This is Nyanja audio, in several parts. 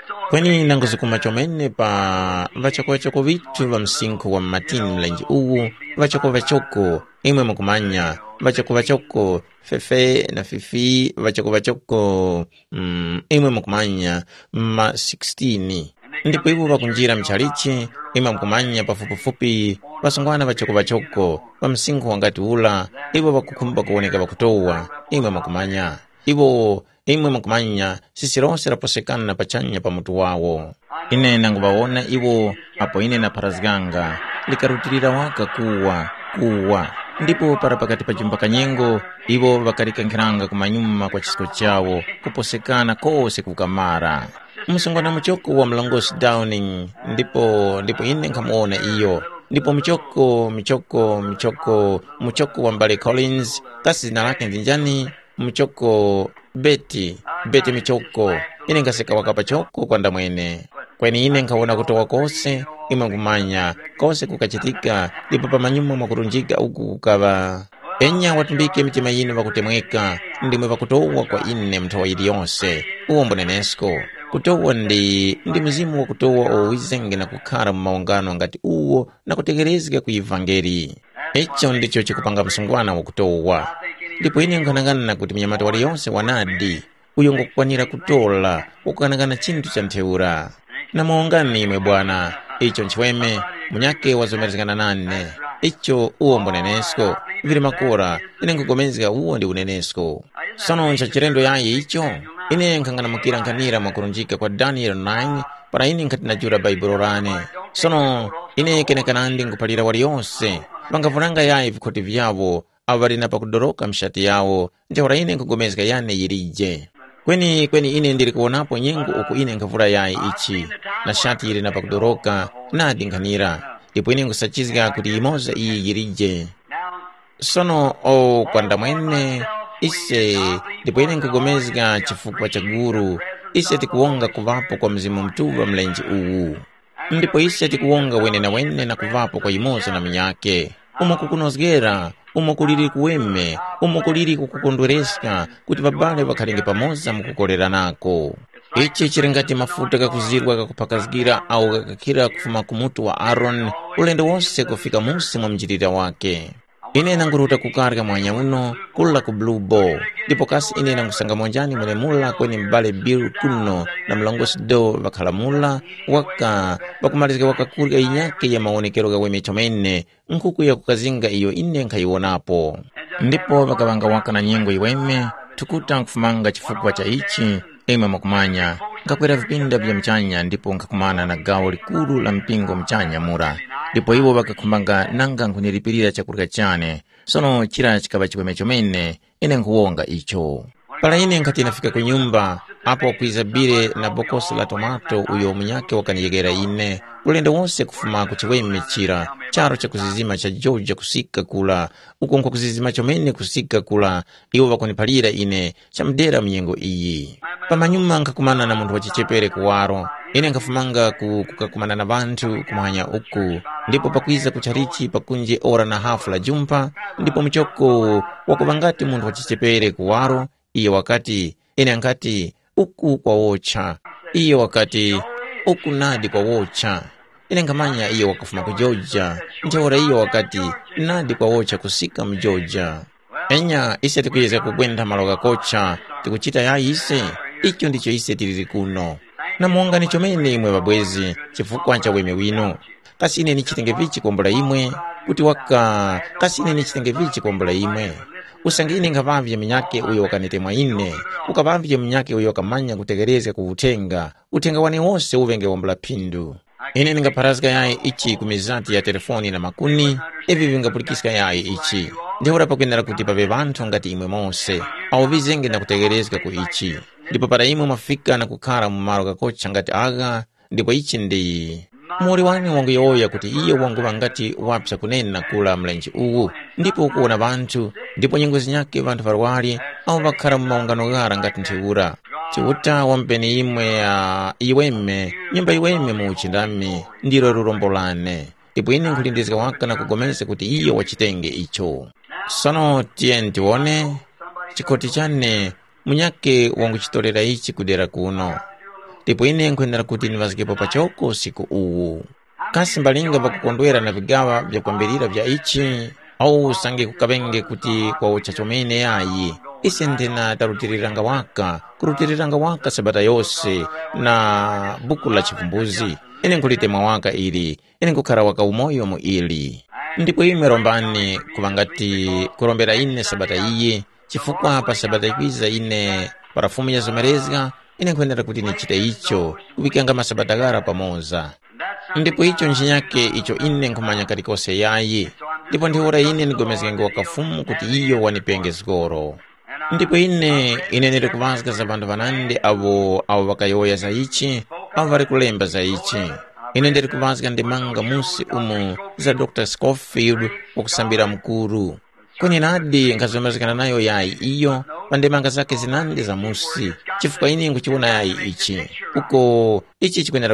kweni nanguzukuma chomene pa vachoko vitu va msinkhu wa mmatini mlenji uwu vachoko imwe mukumanya vachoko fefe na fifi vachoko imwe mukumanya ma 16 ndipo iwo vakunjira mchalichi imwe mukumanya pafupifupi vasungwana vachoko va msinkhu wangati ula iwo vakukhumba kuoneka vakutowa imwe mukumanya iwo imwe mukumanya sisi lonse laposekana pachanya pa mutu wawo. Ine nanguvaona iwo apo ine na parazganga likarutirira waka kuwa ndipo para pakati pa jumba kanyengo iwo vakalikankiranga kumanyuma kwa chisiko chawo kuposekana kose kukamara msungwana muchoko wa mlongosi Downing ndipo ine nkamuona iyo ndipo muchoko wa Mbale Collins kasi zina lake ndinjani muchoko Betty michoko ine nkaseka wakapa choko kwa ndamwene kweni ine nkaona kutowa kose imwe kumanya kose kukachitika ndipo pamanyuma mwakurunjika uku kukava enya watumbike mitima yinu vakutemweka ndimwe vakutowa kwa ine mtowa ili yonse uombo nenesko kutowa ndi mzimu wa kutowa owizenge na kukara mmaungano ngati uwo na kutegerezika ku evangeli. Icho ndicho chikupanga msungwana wa kutowa ndipo ine nkanangana kuti mnyamata wali yonse wanadi uyo ngokwanira kutola ukukanangana chintu cha ntheura na maungani imwe bwana icho nchiweme munyake wazomerezekana nane icho uombo nenesko vili makora ine nkugomezeka uwo ndi unenesko sono ncha chirendo yayi icho ine nkangana mukira nkanira mwakurunjika kwa Daniel 9 para ine nkatina jura Bible rane sono ine kenekanandi nkupalira wali yonse vangavunanga yayi vikoti vyavo avarina pakudoroka mshati yawo njaura ine nkugomezeka yane yirije kweni ine ndiri kuonapo nyengo uku ine nkavura yayi ichi na shati irina pakudoroka nadi nkanira ndipo ine nkusachizika kuti imoza iyi yirije sono kwa ndamwene ise ndipo ine nkugomezeka chifukwa cha guru ise tikuwonga kuvapo kwa mzimu mtuva mlenji uwu ndipo ise tikuwonga wene na kuvapo kwa imoza na minyake umo kukunozgera umo kuliri kuweme umo kuliri kukukondwereska kuti babale vakhalinge pamoza mukukolera nako ichi chiringati mafuta kakuzirwa kakupakazgira au kakakira kufuma kumutu wa Aaron ulendo wonse kufika musi mwa mjirira wake. Ine nanguruta kukarga mwanya uno kula ku Blue Ball ndipo kasi ine nangusanga mwanjani mwene mula kwenye mbale Bill kuno na mlongosi do vakalamula waka bakumalizika wakakurga inyake ya maonekero gawe mechomene nkuku ya kukazinga iyo ine nkaiwonapo ndipo vakavanga waka na nyengo iweme tukuta nkufumanga chifukwa cha ichi ema makumanya ngakwera vipinda vya mchanya ndipo nkakumana na gawo likulu la mpingo mchanya mura ndipo iwo vakakumbanga nanga nkuniripirira chakurika chane sono chira chikava chikweme chomene ine nkuwonga icho pala ine nkati nafika kunyumba apo kuizabire na bokosi la tomato uyo munyake wakaniyegera ine ulendo wonse kufuma kuchiweme chira charo cha kuzizima cha Georgia kusika kula uko nko kuzizima chomene kusika kula iwo vakunipalira ine cha mdera mnyengo iyi pamanyuma nkakumana na mundu wachichepere kuwaro ine nkafumanga kukakumana na bantu kumanya uku ndipo pakuiza kucharichi pakunje ora na hafu la jumpa ndipo mchoko wakuvangati mundu wachichepere kuwaro iyo wakati ine ankati uku kwa wocha iyo wakati uku nadi kwa wocha ine nkamanya iyo wakafuma kujoja njaora iyo wakati nadi kwa wocha kusika mjoja enya ise tikuyeza kugwenda maloga kocha tikuchita ya ise icho ndicho ise tiriri kuno na mwonga ni chomene imwe babwezi chifukwa ncha weme wino kasi ine nichitenge vichi kombola imwe kuti waka kasi ine nichitenge vichi kombola imwe usangine ngavavye minyake uyo wakanitemwa ine ukavavye minyake uyo wakamanya kutegereza kuvutenga utenga wane wose uvenge wambula pindu ine ningaparazika yae ichi kumizati ya telefoni na makuni evi vingapulikisika yae ichi ndihura pakwendera kuti pave vantu ngati imwe mose au vizenge na kutegerezeka ku ichi ndipo para imwe mafika na kukara mumaro kakocha ngati aga ndipo ichi ndi muri wani wangu yoya kuti iyo wangu wangati wapsa kunena kula mlenji uwu ndipo ukuona vantu ndipo nyengozi nyake vantu varwali au vakara mumaungano gara ngati ntiura chiuta wampeni imwe ya iweme nyumba iweme muuchindami ndiro rurombolane ndipo ine nkulindizika waka na kugomese kuti iyo wachitenge icho sono tiye tione chikoti chane munyake wangu chitolera ichi kudera kuno ndipo ine nkuyenera kuti nivazikepo pachoko usiku uwu. Kasi mbalinga pakukondwera na vigawa vya kuambirira vya ichi au usange kukavenge kuti kwa uchachomene yayi ise ndena tarutiriranga waka sabata yose na buku la chivumbuzi ine nkulitema waka ili ine nkukhala waka umoyo mu ili. Ndipo ime rombani kuvangati kurombera ine sabata iye chifukwa pa sabata ikwiza ine parafumu ya zomerezga ine nkuyenera kuti nichite icho kuvikanga masabata gara pamoza. Ndipo icho nchinyake icho ine nkumanya katikose yayi, ndipo ndiwora ine nigomezgenga wakafumu kuti iyo wanipenge zgoro. Ndipo ine niri kuvazga za bandu vanande avo vakayoya za ichi avo vari kulemba za ichi. Ine ndiri kuvazga ndimanga musi umu za Dr. Scofield wakusambira mkuru kwenye nadi nkazomezekana nayo yayi iyo pandemanga zake zinande za musi chifukwa ine nkuchiona yayi ichi uko ichi chikwenera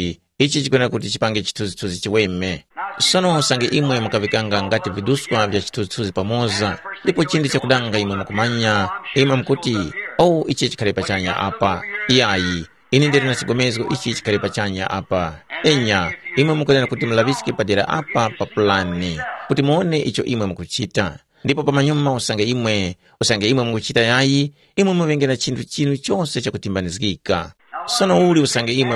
kuti chipange chithunzithunzi chiweme. Sono usange imwe mukavikanga ngati viduswa vya chithunzithunzi pamoza, ndipo chindi chakudanga imwe mukumanya imwe mkuti ichi chikhale pachanya apa yayi ine ndiri na chigomezgo ichi chikhale pachanya apa enya imwe mukunena kuti mulavisike padera apa pa plani kuti muone icho imwe mukuchita. Ndipo pamanyuma usange imwe mukuchita yayi imwe muvengera chinthu chonse chakutimbanizgika. Sono uli usange imwe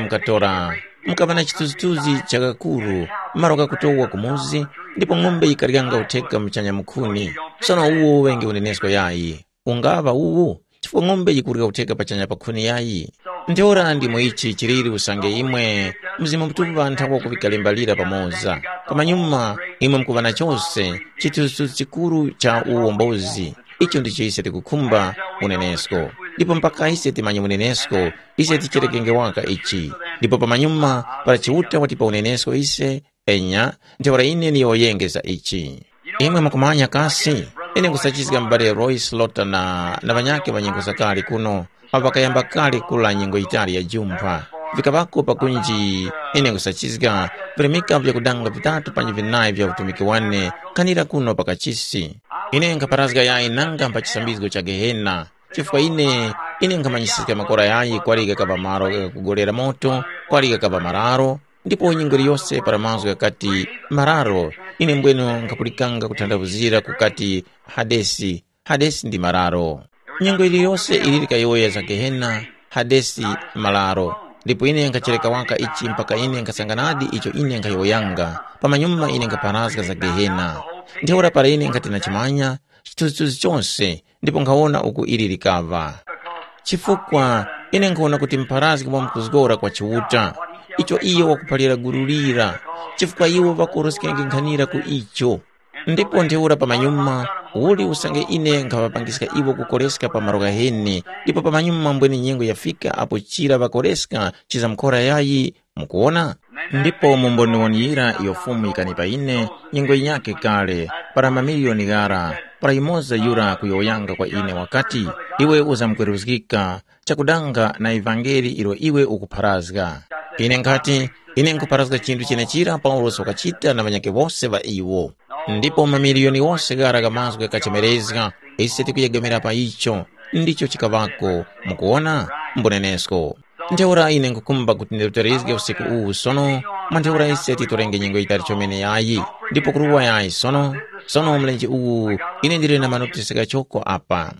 mukavana chithunzithunzi chakakuru maroka kutowa kumuzi ndipo ng'ombe ikarikanga utheka mchanya mukuni. Sono uwo wenge unenesko yayi ungava uwu chifukwa ng'ombe ikurika utheka pachanya pakhuni yayi. Ndiora ndimo ichi chiriri usange imwe mzimu mtuva nthawa kuvikalembalira pamoza pamanyuma imwe mkuvana chose chithunzithunzi chikuru cha uwombozi. Icho ndicho ise tikukhumba unenesko, ndipo mpaka ise timanye unenesko ise ticherekenge waka ichi. Ndipo pamanyuma para chiuta watipa unenesko ise enya ndiora ine niyoyengeza ichi. Imwe mukumanya kasi ine kusachizika mbale Roy Slaughter na vanyake vanyengo zakali kuno avakayamba kali kula nyengo itali ya jumpha vikavako pakunji ine kusachizika vilemika vya kudanga vitatu panji vinayi vya utumiki wane kanira kuno pakachisi. Ine nkaparazga yayi nanga mpachisambizgo cha Gehena chifukwa ine nkamanyisika makora yayi kwaliga kaba maro kugolera moto kwaliga kaba mararo. Ndipo nyingori yose para mazo yakati mararo ine mbweno nkapulikanga kutandavuzira kukati Hadesi ndi mararo. Nyingori yose ilirika yoya za Gehena Hadesi malaro. Ndipo ine nkachereka waka ichi mpaka ine nkasanganadi icho ine nkayoyanga pamanyuma ine nkaparazga za Gehena. Ndiora para ine nkatina chimanya chithunzithunzi chonse ndipo nkaona uku ilirikava chifukwa ine nkaona kuti mparazga mwa mkuzgora kwa chiuta icho iyo wakupalira gurulira chifukwa iwo vakorosikenge nkhanira ku icho. Ndipo ndiora pamanyuma uli usange ine nkavapangisika iwo kukoreska pa maroka heni. Ndipo pamanyuma mbweni nyengo yafika apo chira vakoreska chiza mkora yayi mukuona. Ndipo mumboni woniyira iyo fumu ikanipa ine nyengo inyake kale para mamilioni gara para imoza yura kuyoyanga kwa ine wakati iwe uzamkweruzgika chakudanga na evangeli ilo iwe ukuparazga. Ine nkati ine nkuparazga chindu chine chira Paulo sokachita na vanyake vose va iwo. Ndipo mamilioni wose gara gamazwe kachemerezga ise tikuyegemera pa icho ndicho chikavako mukuona mbunenesko. Ndiora ine nkukumba kuti ndiruterizge usiku uwu sono mandiora ise titorenge nyengo itari chomene yayi ndipo kuruwa yayi sono mlenji uwu ine ndire na manotisika choko apa.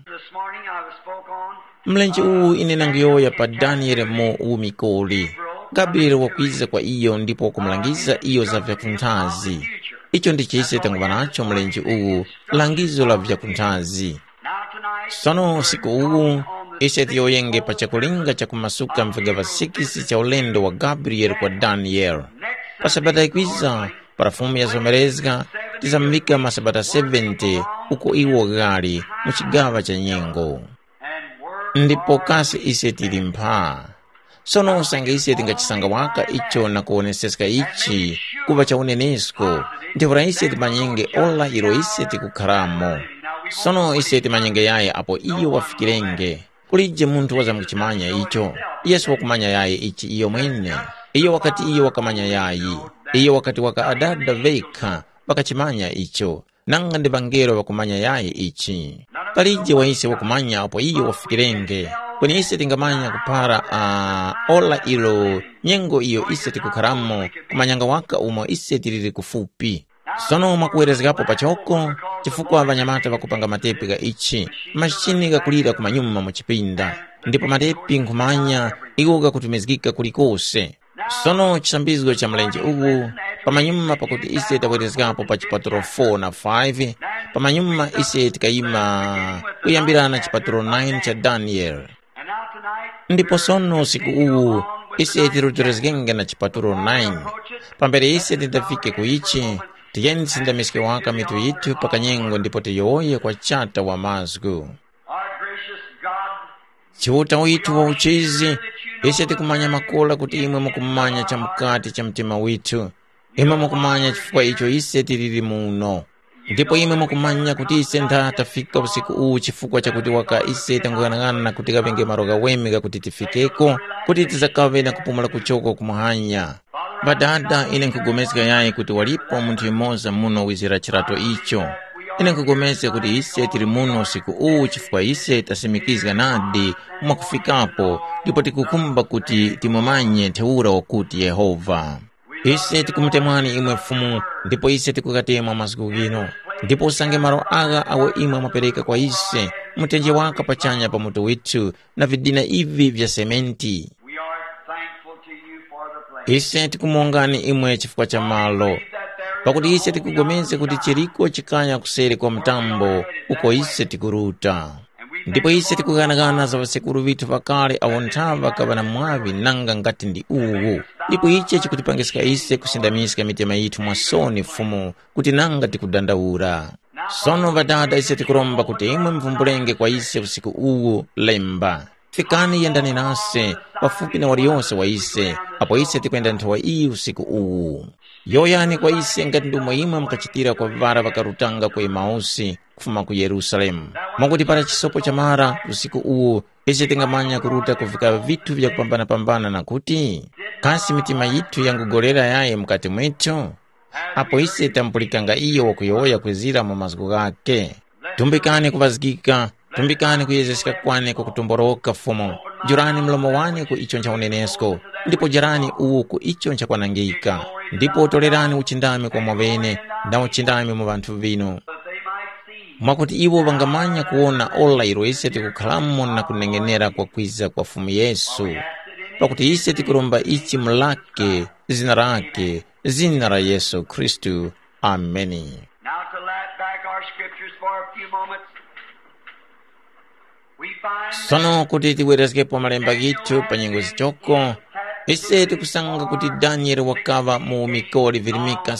Mlenji uwu ine nangiyoya pa Daniel mo umikoli Gabriel wakwiza kwa iyo ndipo kumlangiza iyo za vyakuntazi. Icho ndicho ise tanguva nacho mlenji uwu langizo la vyakuntazi. Sono siku uwu ise tiyoyenge pa chakulinga cha kumasuka mviga vasikisi cha ulendo wa Gabriel kwa Daniel. Pa sabata ikwiza parafumu ya zomerezga tizamvika masabata 70 uko iwo gali muchigava cha nyengo. Ndipo kasi ise tilimpa. Sono usange ise tingachisanga waka icho na kuoneseska ichi kuva cha unenesko. Ndivura ise timanyenge ola ilo ise tikukharamo. Sono ise timanyenge yaye apo iyo wafikirenge. Ulije muntu waza mkuchimanya icho. Yesu wakumanya yaye ichi iyo mwene. Iyo wakati iyo wakamanya yayi. Iyo wakati waka adada veka wakachimanya icho. Nanga ndivangero wakumanya yaye ichi. Palije waise wakumanya apo iyo wafikirenge. kweni ise tingamanya kupara ola ilo nyengo iyo ise tikukharamo kumanyanga waka umo ise tilili kufupi. Sono mwakuwerezekapo pachoko chifukwa abanyamata bakupanga matepi ga ichi machini gakulira kumanyuma muchipinda ndipo matepi nkumanya iwo gakutumizikika kulikose. Sono chisambizgo cha mlenje ugu pamanyuma pakuti ise tawerezekapo pa chipaturo 4 na 5 pamanyuma ise tikayima kuyambirana chipaturo 9 cha Daniel. Ndipo sono siku ugu ise tiruturezgenga na chipaturo 9 pambere ise titafike kuichi tiyeni sindamiske waka mitu yitu pakanyengo ndipo tiyoye kwa chata wa mazgu. Chiuta witu wa uchizi ise tikumanya makola kuti imwe mukumanya cha mkati cha mtima witu. Imwe mukumanya chifukwa icho ise tilili muno. Ndipo imwe mukumanya kuti ise ndatafika usiku uu chifukwa cha kuti waka ise tanguganagana kuti kapenge maroga wemiga kuti tifikeko kuti tizakawe na kupumula kuchoko kumuhanya. Badada ine nkugomezeka yaye kuti walipo muntu imoza muno wizira chirato icho. Ine nkugomezeka kuti ise tili muno usiku uu chifukwa ise tasimikizga nadi mwakufikapo ndipo tikukumba kuti timumanye teura wakuti Yehova. Ise tikumutemwani imwe mfumu ndipo ise tikukatemwa masiku gino ndipo usange maro aga awe imwe mapereka kwa ise mutenje waka pachanya pa mutu witu na vidina ivi vya sementi. Ise tikumongani imwe chifukwa cha malo pakuti ise tikugomeze kuti chiriko chikanya kuseri kwa mtambo uko ise tikuruta. Ndipo ise tikuganagana za vasekuru vitu vakale awontava kabana mwavi nanga ngati ndi uwu. Ndipo iche chikutipangisika ise kusindamiska mitema yitu mwasoni fumu kuti nanga tikudandaura. Sono vadada ise tikuromba kuti imwe mvumbulenge kwa ise usiku uwu lemba. Fikani yendani nase pafupi na wariyose wa ise apo ise tikwenda ntawa iyi usiku uwu. Yoyani kwa ise ngati ndumo imwe mkachitira kwa vara vakarutanga kwa Emausi kufuma ku Yerusalemu. Mwakuti para chisopo cha mara usiku uwu ise tingamanya kuruta kufika vitu vya kupambana na kuti kasi mitima yitu yangugolera yaye mkati mwecho. Apo ise tampulikanga iyo wakuyoya kwezira mu mazgu gake. Tumbikani kuvazikika, tumbikani kuyezesika kwane kwa kutumboroka fumo. Jurani mlomo wane ku icho ncha unenesko, ndipo jirani uwu ku icho ncha kwanangika. Ndipo tolerani uchindami kwa mwavene na uchindami mu bantu vino. Mwakuti iwo vangamanya kuona ola iro ise tikukhalamu na kunengenera kwa kwiza kwa fumu Yesu. Pakuti ise tikuromba ichi mulake, zina rake, zina ra Yesu Kristu. Ameni. Now to light back our scriptures for a few moments. We find Sono kuti tiwerezkepo malemba gitu panyengo zichoko. Ise tikusanga kuti Daniel wakava mu mikoli virimika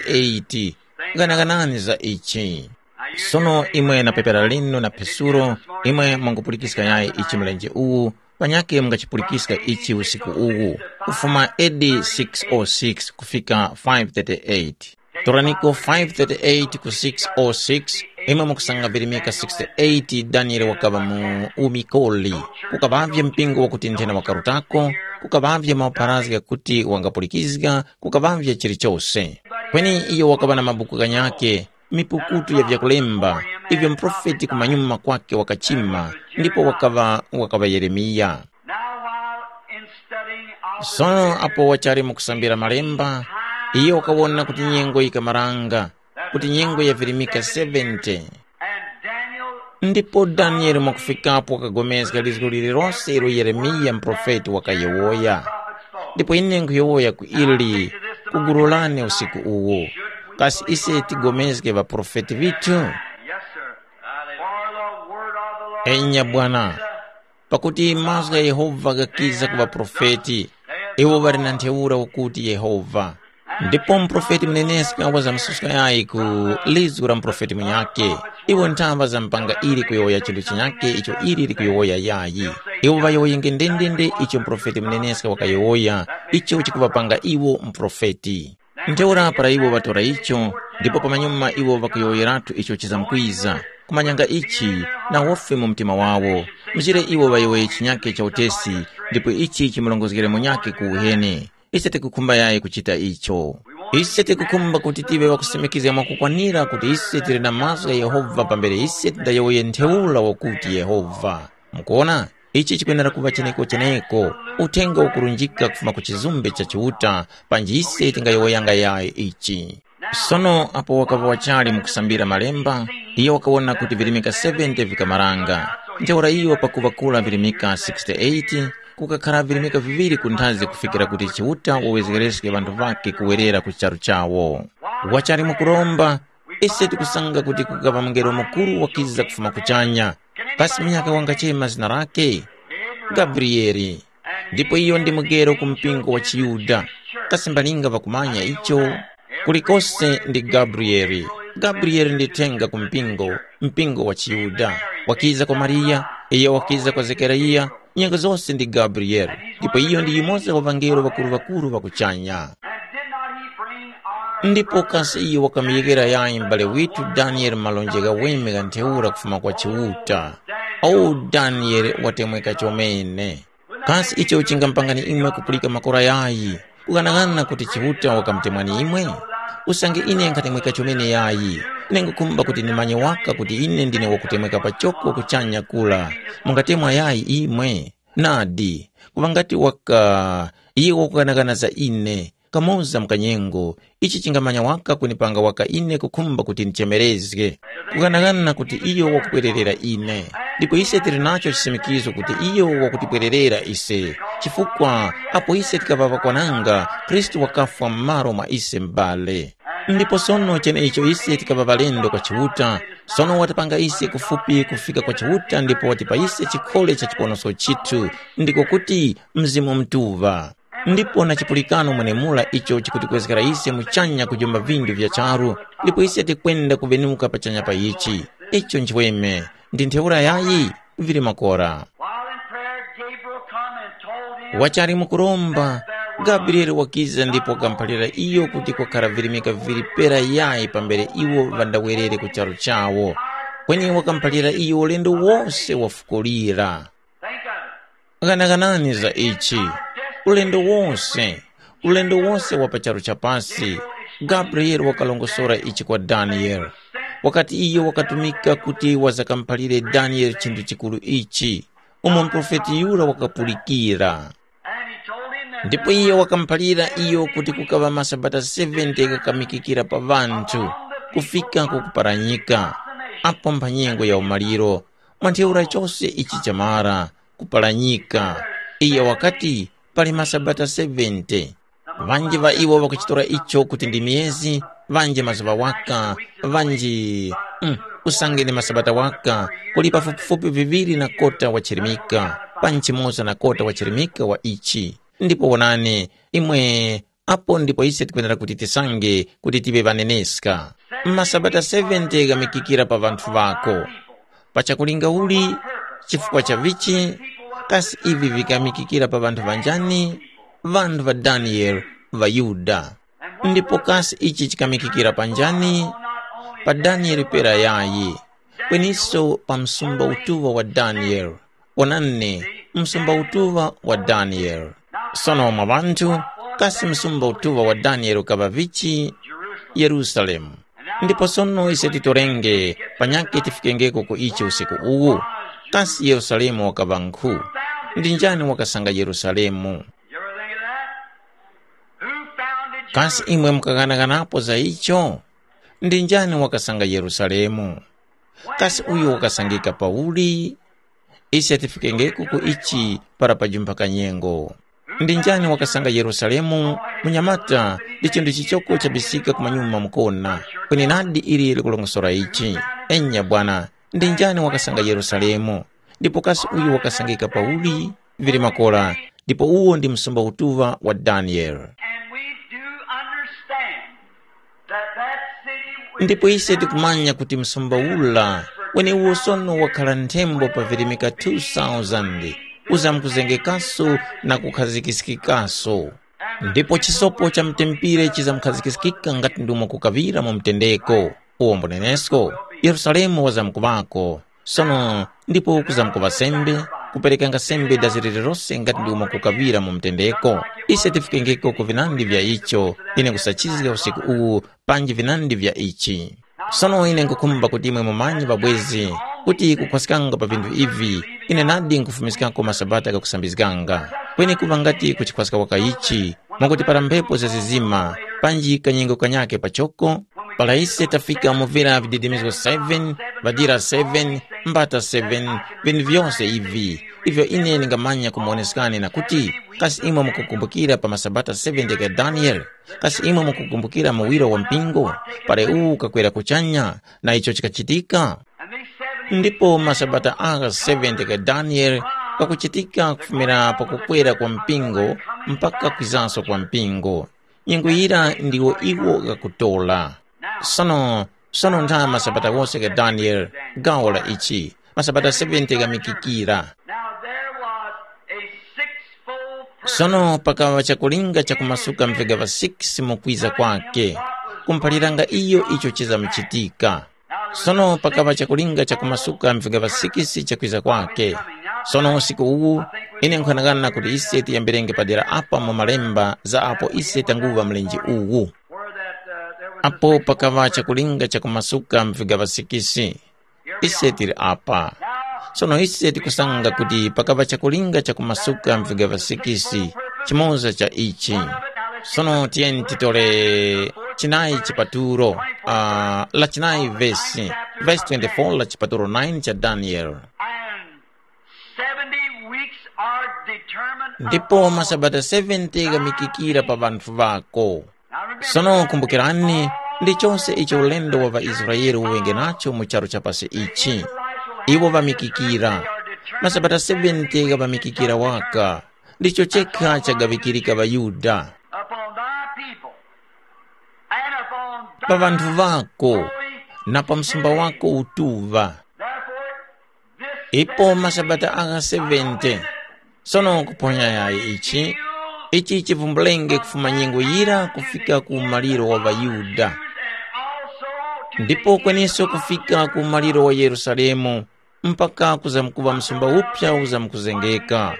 68 ganaganani za ichi. Sono imwe na pepera lino na pesuro imwe mwangupulikisika yaye ichi mlenje uwu panyake mngachipulikisika ichi usiku uwu kufuma AD 606 kufika 538. Toraniko 538 ku 606 imwe mukusanga virimika 68 Daniel wakava mu umikoli kukavavya mpingo wakutinthena wakarutako kukavavya mauparazi kuti wangapulikizika kukavavya chilichose. Kweni iyo wakava na mabuku ganyake mipukutu ya vyakulemba ivyo mprofeti kumanyuma kwake wakachima ndipo wakava Yeremia. now while in studying of Sono apo wachari mukusambira malemba iyo wakawona kuti nyengo ikamaranga kuti nyengo ya virimika 70 and Daniel ndipo Daniel mwakufikapo wakagomezga lizgo lilirose ilo Yeremia mprofeti wakayewoya. prophet spoke. Ndipo inengo yowoya ku ili kugurulane usiku uwo kasi ise tigomezge va profeti vitu. Yes, sir. For the word of the Lord Enya Bwana pakuti mazga Yehova gakiza kuva profeti iwo vari na ntheura ukuti Yehova. Ndipo mprofeti mneneska waza msuska yayi ku lizura mprofeti mnyake iwo ntamba za mpanga ili kuyoya chilu chinyake icho ili kuyoya yayi iwo vayoye ngendendende icho mprofeti mneneska wakayoya icho chikuvapanga iwo mprofeti. Ntheura para iwo vatora icho ndipo pamanyuma iwo vakuyoyeratu icho chizamkwiza kumanyanga ichi na wofe mu mtima wawo mjire iwo vayoye chinyake cha utesi ndipo ichi chimulongozgere munyake kuuhene. Ise tikukumba yaye kuchita icho. Ise tikukumba kuti tive wakusimikiza mwakukwanira kuti ise tiri na mazga Yehova pambere ise tidayoye ntheula wakuti Yehova. Mkuona? ichi chikuyenera kuva cheneko uthenga ukurunjika kufuma ku chizumbe cha chiuta panji ise tingayoyanga yaye ichi. Sono apo wakava wachali mukusambira malemba, iyo wakaona kuti vilimika 70 vikamaranga. Njaura iyo pakuvakula vilimika 68, kukakhala vilimika viviri kunthazi kufikira kuti chiuta wawezekereske vantu vake kuwerera ku charo chawo. Wachali mukuromba, ise tikusanga kuti kukava mngelo mukuru wakiza kufuma kuchanya. Kasi miyaka wangachema zina rake Gabrieli. Ndipo iyo ndi mugero kumpingo wa Chiyuda. Kasi mbalinga vakumanya icho kulikose ndi Gabrieli. Gabrieli nditenga kumpingo wa Chiyuda. Wakiza kwa Maria, iyo wakiza kwa Zekaria, nyengo zose ndi Gabrieli. Ndipo iyo ndi imoza wa vangelo vakuru vakuchanya. Ndipo kasi iyo wakamiyekera yayi mbale witu Daniel malonjega wemega nteura kufuma kwa Chiuta. Daniel watemweka chomene. Kasi icho uchingampangani imwe kupulika makora yayi. Kuganagana kuti Chiuta wakamtemwani imwe. Usange ine nkatemweka chomene yayi. Nengukumba kuti nimanye waka kuti ine ndine wakutemweka pachoko kuchanya kula. Mungatemwa yayi imwe. Nadi. Kuvangati waka iye wakuganagana za ine. Kamoza mkanyengo, ichi chingamanya waka kunipanga waka ine kukumba kuti nichemerezge. Kuganagana kuti iyo wakupwererera ine. Ndipo ise tirinacho chisimikizo kuti iyo wakutipwererera ise. Chifukwa, apo ise tikavava kwananga, Kristu wakafa mmaro mwa ise mbale. Ndipo sono chene icho ise tikavava lendo kwa Chiuta. Sono watapanga ise kufupi kufika kwa Chiuta, ndipo watipa ise chikole cha chiponoso chitu. Ndiko kuti mzimu mtuva. Ndipo na chipulikano mwenemula icho chikutikwezekera ise muchanya kujomba vindu vya charu. Ndipo ise tikwenda kuvenuka pachanya pa ichi. Icho nchweme, ndi ntheura yayi vili makora. Wachari mukuromba, Gabrieli wakiza ndipo wakampalira iyo kuti kwakhala vilimika vilipera yayi pambere iwo vandawerere ku charo chawo. Kweni wakampalira iyo ulendo wose wafukulira. Ganaganani za ichi. Ulendo wose wapacharo chapasi. Gabriel wakalongosora ichi kwa Daniel. Wakati iyo wakatumika kuti wazakampalire Daniel chindu chikulu ichi. Profeti yura wakapulikira. Ndipo iyo wakampalira iyo kuti kukava masabata 70 kakamikikira pa vantu. Kufika kukuparanyika. Apo mpanyengo ya umaliro. Mantheura chose ichi chamara. Kuparanyika. Iyo wakati pali masabata 70. Vanji va iwo wakuchitora icho kuti ndi miezi. Vanji mazava waka. Vanji usangene masabata waka. Kulipa fupi viviri na kota wachirimika. Panchi moza na kota wachirimika wa ichi. Ndipo wanane imwe apo ndipo ise tikwendera kuti tisange kuti tibe vaneneska. Masabata 70 gamikikira pa vantu vako. Pachakulinga uli chifukwa cha vichi. Kasi ivi vikamikikira pa vantu vanjani, vantu va Daniel va Yuda. Ndipo kasi ichi chikamikikira panjani, pa Daniel pera yayi. Kweniso pa msumba utuva wa Daniel. Onane, msumba utuva wa Daniel. Sono wa vantu, kasi msumba utuva wa Daniel kava vichi, Yerusalemu. Ndipo sono ise titorenge, panyake tifikengeko ku ichi usiku uwu. Kasi Yerusalemu wakava nkhu. Ndinjani wakasanga Yerusalemu. Kasi imwe mkaganaganapo za icho. Ndinjani wakasanga Yerusalemu. Kasi uyu wakasangika Pauli. Isi atifikengeko ku ichi para pajumpa kanyengo. Ndinjani wakasanga Yerusalemu. Munyamata lichindu chichoko chabisika kumanyuma mkona. Kweni nadi ili kulongosora ichi. Enya bwana. Ndinjani wakasanga Yerusalemu. Ndipo kasi uyu wakasangika Pauli vili makora. Ndipo uo ndi msumba utuva wa Daniel. Ndipo ise tikumanya kuti msumba ula wene uo sono wakhala nthembo pa vilimika 2000 uzamkuzengekaso na kukhazikisikikaso. Ndipo chisopo cha mtempire chizamkhazikisikika ngati ndumo kukavira mu mtendeko. Uo mbonenesko Yerusalemu wazamkuvako. Sono ndipo kuzamkuva sembe, kuperekanga sembe dazirirose ngati ndumo kukavira mu mtendeko. Ise tifikengeko ku vinandi vya icho, ine kusachizika usiku uwu panji vinandi vya ichi. Sono ine nkukumba kuti imwe mumanyi vabwezi, kuti kukwasikanga pa vindu ivi, ine nadi nkufumisikako masabata kakusambizikanga kweni kuva ngati kuchikwasika waka ichi mwakuti para mphepo zazizima panji kanyengo kanyake pachoko pala ise tafika muvira vididimizo 7 vadira 7 mbata 7 vinhu vyonse ivi ivyo ine ningamanya kumuonesikani na kuti kasi imwe mukukumbukira pa masabata 7 ka Daniel, kasi imwe mukukumbukira mawiro wa mpingo pare kakwera kuchanya na icho chikachitika. Ndipo masabata aga 7 ka Daniel kakuchitika kufumira pakukwera kwa mpingo mpaka kwizanso kwa mpingo. Nyingwira ndiwo iwo kakutola. Sono nta masabata wose ka Daniel gaola ichi. Masabata 7 ka mikikira. Sono pakawa chakulinga chakumasuka mvega va 6 mukwiza kwake. Kumpaliranga iyo icho chiza mchitika. Sono pakawa chakulinga chakumasuka mvega va 6 chakwiza kwake. Sono usiku uwu ine nkwanagana kuti iseti yambirenge padera apa mu malemba za apo iseti nguva mlenji uwu. Apo pakawa chakulinga chakumasuka mvega va 6 iseti apa. Sono iseti kusanga kuti pakava chakulinga chakumasuka mvega va 6 chimoza cha ichi. Sono tien titole chinai chipaturo la chinai verse 24 la chipaturo 9 cha Daniel. Ndipo masabata 70 ga mikikira pa vantu vako. Sono kumbukirani ndi chonse icho ulendo wa Vaisraeli uwenge nacho mucharo cha pasi ichi. Iwo vamikikira masabata 70 ga vamikikira waka ndicho cheka chagavikirika Vayuda pa vantu vako na pa msumba wako utuva. Ipo masabata aga 70 sono kuponya ya ichi chivumbulenge kufuma nyengo yira kufika ku maliro wa Vayuda. Ndipo kweneso kufika ku maliro wa Yerusalemu mpaka kuzamkuva msumba upya uzamkuzengeka.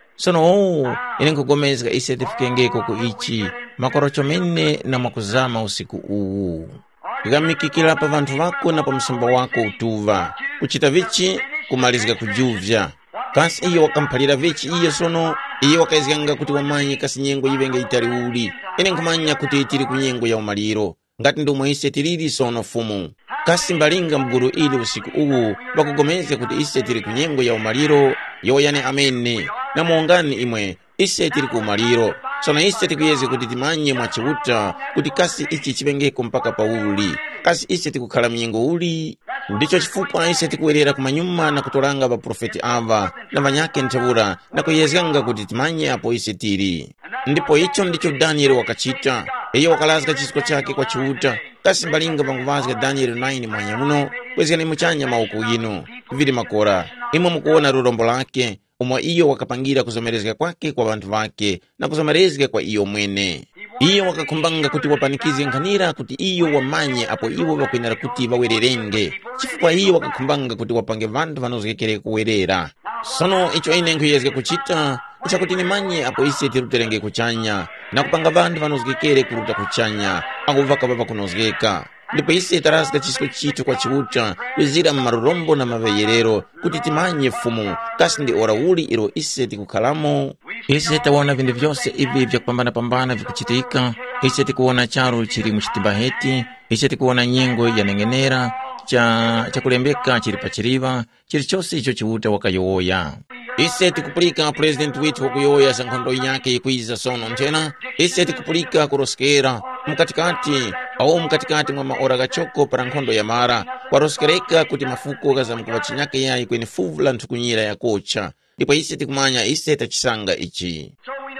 Sono ine nkugomezga iseti fikengeko ku ichi makorocho mene na makuzama usiku uwu. Gamikikira pa vantu vako na pa msumba wako utuva. Kuchita vichi kumalizika kujuvya. Kasi iyo wakampalira vichi iyo sono iyo wakaizganga kuti wamanyi kasi nyengo yivenge itari uli. Ine nkumanya kuti itiri kunyengo ya umaliro. Ngati ndumo iseti lili sono fumu. Kasi mbalinga mguru ili usiku uwu bakugomeze kuti isetiri kunyengo ya umaliro yoyane amene na muungani imwe isetiri ku umaliro. Sono iseti kuyeze kuti timanye mwachiuta kuti kasi ichi chipengeko mpaka pauli. Kasi iseti kukhala mnyengo uli. Ndicho chifukwa iseti kuwerera kumanyuma na kutolanga ba profeti ava na vanyake ntavura na kuyezganga kuti timanye apo isetiri. Ndipo icho ndicho Daniel wakachita. Iyo wakalazga chisiko chake kwa chiuta. Kasi mbalinga panguvazga Daniel 9 mwanya muno kwezgani muchanya mauku ino vili makora imwe mukuona rurombo lake umwa iyo wakapangira kuzomerezga kwake kwa bantu vake na kuzomerezga kwa iyo mwene. Iyo wakakumbanga kuti wapanikize nkhanira kuti iyo wamanye apo iwo wakwinara kuti wawererenge. Chifukwa iyo wakakumbanga kuti wapange vantu vanozgekere kuwerera. Sono icho ine nkuyezga kuchita chakuti nimanye apo iseti ruterenge kuchanya na kupanga vantu vanozgekere kuruta kuchanya akuvaka baba kunozgeka. Ndipo iseti arasga chisiko chitu kwa chiuta kuzira marurombo na maveyerero kuti timanye fumu kasi ndi ora uli iro iseti kukhalamo. Iseti waona vindu vyose ivi vya kupambana vikuchitika. Iseti kuona charo chiri muchitimbaheti. Iseti kuona nyengo ya nengenera cha kulembeka chiri pachiriva chiri chose icho chiuta wakayoya. Iseti kupulika president witu wakuyoya sankhondo yake ikuiza sono ntena. Iseti kupulika kuroskera mkatikati mwa maora gachoko para nkhondo ya mara waroskereka kuti mafuko gazamkuva chinyake yayi kweni fuvula ntukunyira ya kocha. Ndipo iseti kumanya iseti achisanga ichi.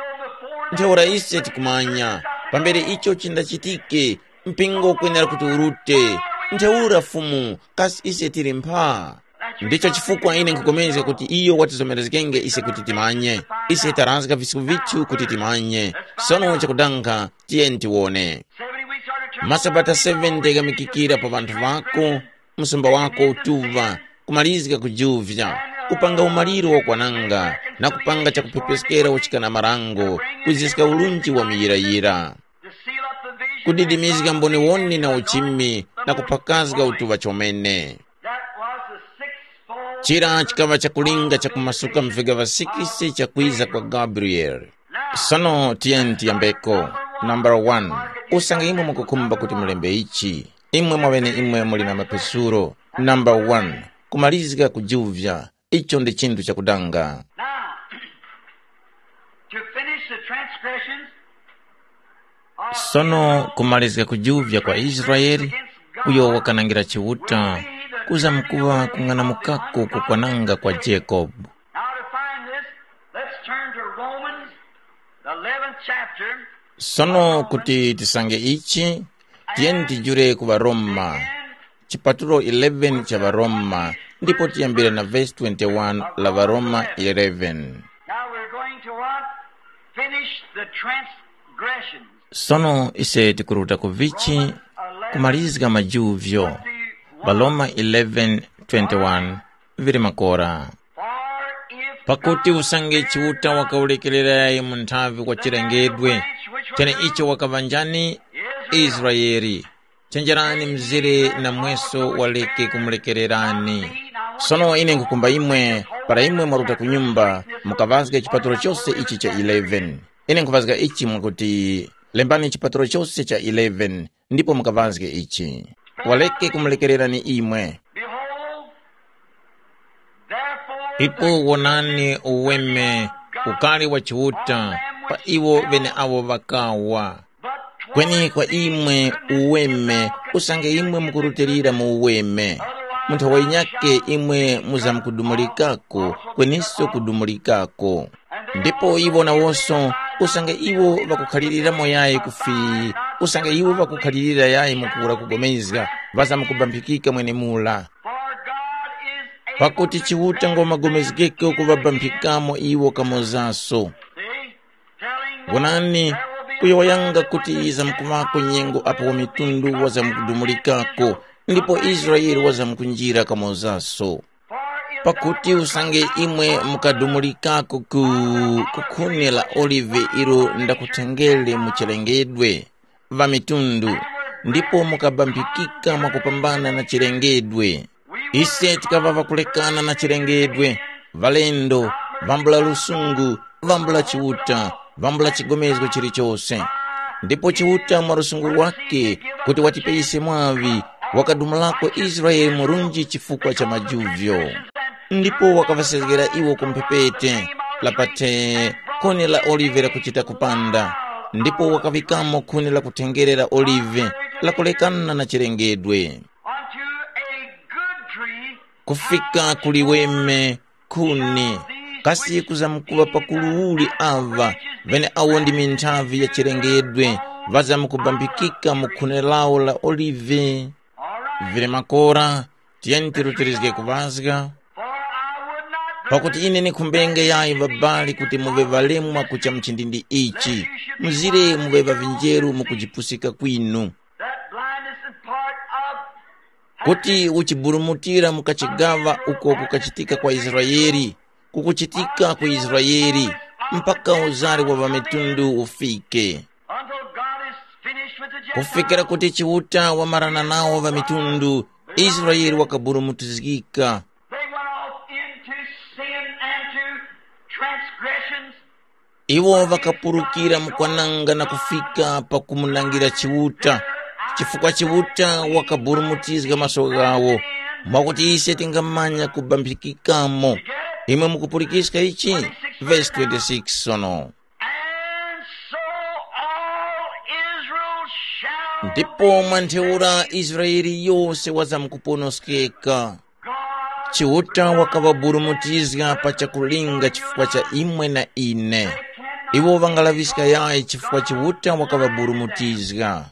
Nteora iseti kumanya pambere icho chindachitike mpingo kwenera kuti urute. Nteura fumu kasi iseti rimpa. Ndicho chifukwa ine nkugomeze kuti iyo watizomerezgenge ise kuti timanye. Ise tarazga visiku vichu kuti timanye. Sono chakudanga tienti wone. Masabata 7 gamikikira pa vantu vako, msumba wako utuva, kumalizika kujuvya, kupanga umaliro wa kwananga, na kupanga chakupepeskera uchikana marango, kuzisika ulunji wa miyira. Kudidimizika mbone woni na uchimi, na kupakazga utuva chomene. chira chikava chakulinga chakumasuka mvigava 6 chakwiza kwa Gabriel. Sono TNT yambeko. Number 1. Usange imwe mukukumba kuti mulembe ichi. Imwe mwawene imwe muli na mapesuro. Number 1. Kumalizika kujuvya. Icho ndi chintu chakudanga. Sono kumalizika kujuvya kwa Israeli. Uyo wakanangira chiwuta. Kuza mkuwa kungana mukako kukwananga kwa Jacob. Sono kuti tisange ichi, tiyeni jure kuwa Roma. Chipatulo 11 cha Varoma, ndipo tiyambire na verse 21 la Varoma 11. Sono ise tikuruta kuvichi, kumalizika majuvyo. Varoma 11:21 viri makora. Pakuti usange chiuta wakaulekeleraye muntavi kwa chirengedwe, chene icho wakavanjani Israeli. Chenjerani mzire na mweso waleke kumulekererani. Sono ine nkukumba imwe, para imwe maruta kunyumba, mukavazga chipatulo chose ichi cha 11. Ine nkuvazga ichi mwakuti, lembani chipatulo chose cha 11, ndipo mukavazga ichi. Waleke kumulekererani imwe. Ipo wonani uweme, ukali wa chiuta, pa iwo vene awo vakawa. Kweni kwa imwe uweme, usange imwe mukurutirira mu uweme. Muntu wainyake imwe muzamkudumulikako, kweniso kudumulikako. Ndipo iwo na woso, usange iwo vakukhalirira moyaye kufi, usange iwo vakukhalirira yaye mukura kugomezga, vaza mukubambikika mwene mula. Pakuti chiwuta ngoma gomezgeke ukuvabambikamo iwo kamozaso. Wonani, uyo wayanga kuti iza mkuvako nyengo apo wa mitundu waza mkudumulikako, ndipo Israeli waza mkunjira kamozaso. Pakuti usange imwe mukadumulikako kukune la olive iro ndakutengele muchilengedwe va mitundu, ndipo mukabambikika mwakupambana na chilengedwe. Ise tikavava kulekana na chilengedwe, valendo, vambula lusungu, vambula chiuta, vambula chigomezgo chilichose. Ndipo chiuta mwarusungu wake, kuti watipeise mwavi, wakadumulako Israeli murunji chifukwa cha majuvyo. Ndipo wakavasezgera iwo kumpepete, lapate kone la olive la kuchita kupanda. Ndipo wakavikamo kone la kutengerera olive, la kulekana na chilengedwe. Kufika kuliweme kuni, kasi kuzamkuwa pakuluhuli ava, vene awondi mintavi ya chilengedwe, vaza mkubambikika mukune lao la olive. Vile makora, tiyeni tiruturizge kuvazga. Pakuti ine ni kumbenge yai vabali kuti muve valemwa kucha mchindindi ichi, muzire muve vavinjeru mukujipusika kwinu. Kuti uchiburumutira mukachigava uko kukachitika kwa Israeli, kukuchitika kwa Israeli, mpaka uzari wa vametundu ufike. Kufikira kuti chiuta wa marana nao vametundu, Israeli wakaburumutizika. Iwo vakapurukira mkwananga na kufika pa kumunangira chiuta. Chifukwa chiuta wakaburumutizga maso gawo, mwakuti ise tingamanya kubambikikamo. Imwe mukupurikisika ichi, verse 26 sono. Ndipo mwantheura Israeli yose waza mkuponoskeka. Chiuta wakavaburumutizga pa chakulinga chifukwa cha imwe na ine. Iwo vangalavisika yae chifukwa chiuta wakavaburumutizga.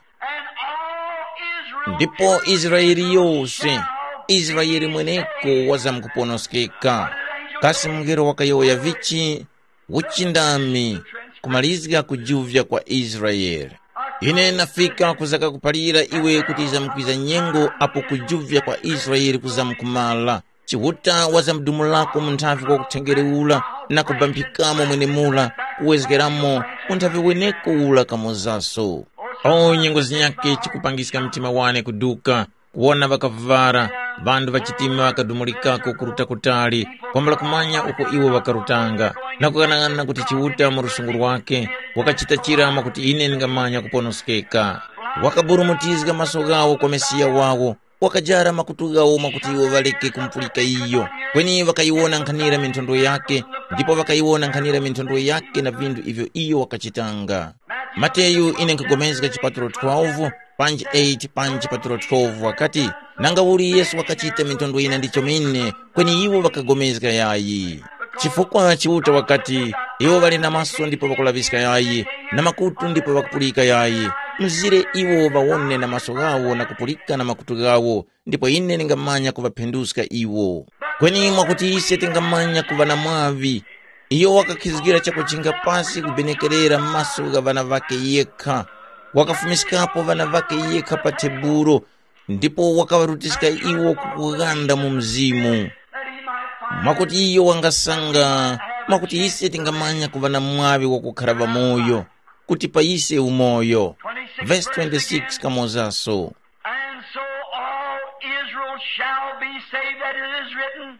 Ndipo Israeli yose, Israeli mweneko waza mkuponoskeka. Kasi mngero wakayoya vichi, uchindami, kumalizga kujuvya kwa Israeli. Ine nafika kuzaka kupalira iwe kutiza mkwiza nyengo apo kujuvya kwa Israeli kuzamkumala. Chiuta waza mdumulako muntavi kwa kutengereula na kubambikamo mwene mula, kuwezgeramo muntavi weneko ula kamozaso. Nyengo zinyake chikupangisika mtima wane kuduka, kuona vakavara, vandu vachitima vakadumulikako kuruta kutali kwambala kumanya uko iwo vakarutanga nakukanang'ana kuti chiuta mu rusungu rwake wakachita chirama kuti ine ningamanya kuponoskeka wakaburumutizga maso gawo kwa mesiya wawo wakajara makutu gawo makuti iwo valeke kumpulika iyo kweni vakaiwona nkhanira mintondo yake ndipo vakaiwona nkhanira mintondo yake na vindu ivyo iyo wakachitanga. Mateyu ine nkagomezga chipatulo 12 panji 8 panji chipatulo 12 wakati nanga uli Yesu wakachita mintondo ina ndicho mine kweni iwo vakagomezga yayi chifukwa chiuta wakati iwo vali na maso ndipo vakulaviska yayi na makutu ndipo vakupulika yayi mzire iwo vaone na maso gawo na kupulika na makutu gawo ndipo ine ningamanya kuvaphenduska iwo kweni mwakuti ise tingamanya kuva na mwavi iyo wakakhizgira chakuchinga pasi kubenekerera maso ga vana vake yekha wakafumiskapo vana vake yekha pa teburo ndipo wakavarutiska iwo kukuganda mu mzimu mwakuti iyo wangasanga mwakuti ise tingamanya kuva na mwavi wakukhala moyo kuti pa ise umoyo. Verse 26 kamozaso And so all Israel shall be saved, that it is written.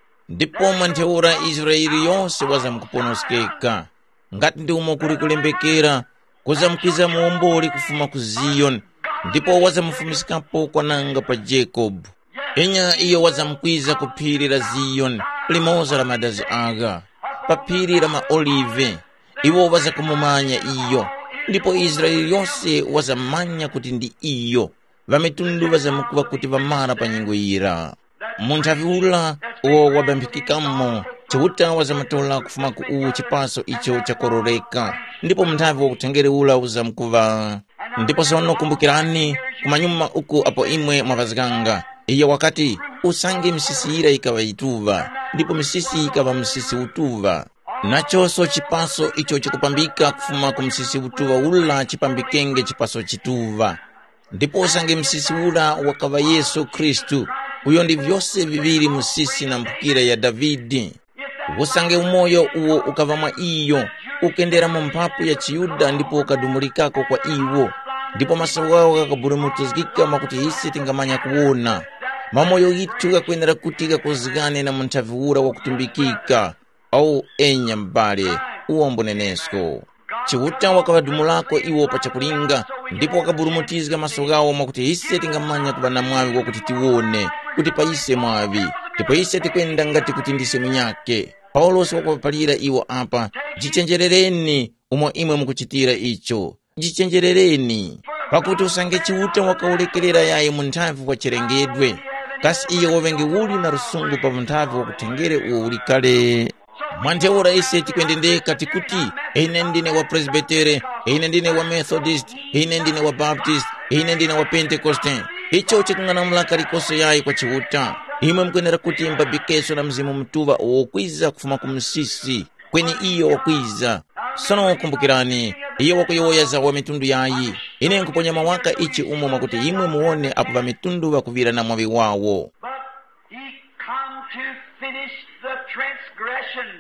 ndipo mantheura Israeli yonse wazamkuponoskeka ngati ndi umo kuli kulembekera kuzamkwiza muomboli kufuma ku Ziyoni ndipo wazamufumisikapo kwananga pa Jacob. Enya iyo wazamkwiza ku phiri la Ziyoni limoza la madazi aga pa phiri la maolive iwo wazakumumanya iyo ndipo Israeli yonse wazamanya kuti ndi iyo vamitundu vazamukuva kuti vamara pa nyengo ira. Munthavi ula uwo wabambikikamo chiuta wazamatola kufuma ku uwu chipaso icho chakororeka ndipo munthavi wakutengere ula uzamkuva. Ndipo sono kumbukirani kumanyuma uku apo imwe mwavazikanga iyo wakati usange misisi ira ikava ituva ndipo misisi ikava msisi utuva nachoso chipaso icho chikupambika kufuma ku msisi utuva ula chipambikenge chipaso chituva ndipo usange msisi ula wakava Yesu Kristu uyo ndi vyose viviri musisi na mpukira ya Davidi. Usange umoyo uwo ukava mwa iyo ukendera mu mpapu ya Chiyuda ndipo ukadumulikako kwa iwo ndipo maso gawo gakaburumutizgika makuti ise tingamanya kuona mamoyo gitu gakwendera kuti gakozigane na munthaviura wakutumbikika au enya mbale uombo nenesko chiuta wakavadumulako iwo pa chakulinga ndipo wakaburumutizga maso gawo makuti ise tingamanya kuva na mwavi wakuti tiwone kuti pa ise mwavi ndipo ise tikwenda ngati kuti ndise munyake. Paulo wakavapalira iwo apa jichenjerereni umo imwe mukuchitira icho jichenjerereni pakuti usange chiuta wakaulekerera yayi munthavi wachilengedwe kasi iye wovenge uli na rusungu pa munthavi wakutengere uwo uli kale. Mwantheura ise tikwendendeka tikuti ine ndine wa Presbytere, ine ndine wa Methodist, ine ndine wa Baptist, ine ndine wa Pentecoste. Icho chikung'anamula kalikose yayi kwa chiuta imwe mkwenera kuti mbabikeso na mzimu mtuva wokwiza kufuma ku msisi kweni iyo wakwiza. Sono kumbukirani iyo wakuyoyaza wa mitundu yayi ine nkuponya mawaka ichi umo makuti imwe muone apo va mitundu vakuvira na mwavi wawo. But he come to finish the transgression.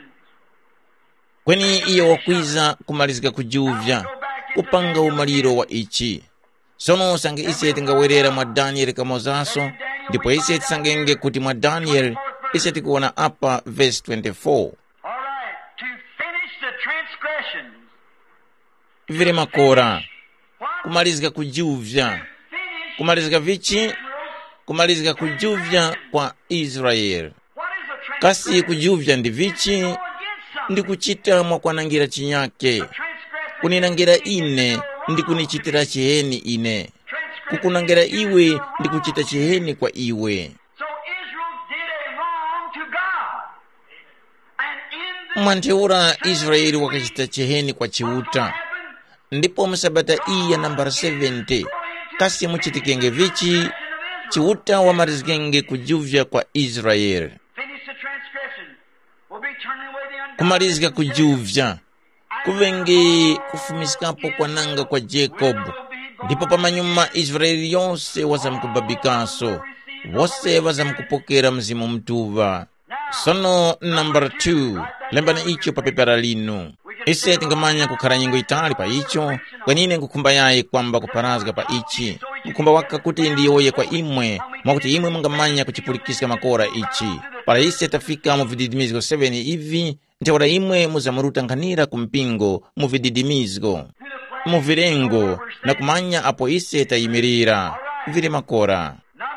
Kweni iyo wakwiza kumalizika kujuvya kupanga umaliro wa ichi. Sono sange ise tingawerera mwa Daniel kamozaso ndipo ise tisangenge kuti mwa Daniel ise tikuona apa verse 24. All right, to finish the transgressions. Vile makora kumalizika kujuvya kumalizika vichi kumalizika kujuvya kwa Israel. What is a transgression? Kasi kujuvya ndi vichi Against something. ndi kuchita mwa kwanangira chinyake kuninangira ine ndi kunichitira chiheni ine kukunangira iwe ndi kuchita chiheni kwa iwe. So Israel did a wrong to God. And in the Mwantheura Israeli wakachita chiheni kwa chiuta ndipo msabata iyi ya nambara 70 kasi muchitikenge vichi chiuta wamarizikenge kujuvya kwa Israeli. finish the transgression. We'll be turning away the ungodly. Kumalizika kujuvya kuvenge kufumisikapo kwa nanga kwa Jacob ndipo pamanyuma Israeli yonse wazamkubabikaso wose wazamkupokera mzimu mtuva. Sono nambara 2 lembana icho pa pepera lino ise tingamanya kukhala nyengo itali pa icho kwenine nkukhumba yaye kwamba kuparazga pa ichi mkumba waka kuti ndiyoye kwa imwe mwakuti imwe mungamanya kuchipulikisika makora ichi para ise tafika mu vididimizgo 7 ivi ntewora imwe muzamurutanganira kumpingo mu vididimizgo mu virengo na kumanya apo ise tayimirira vili makora.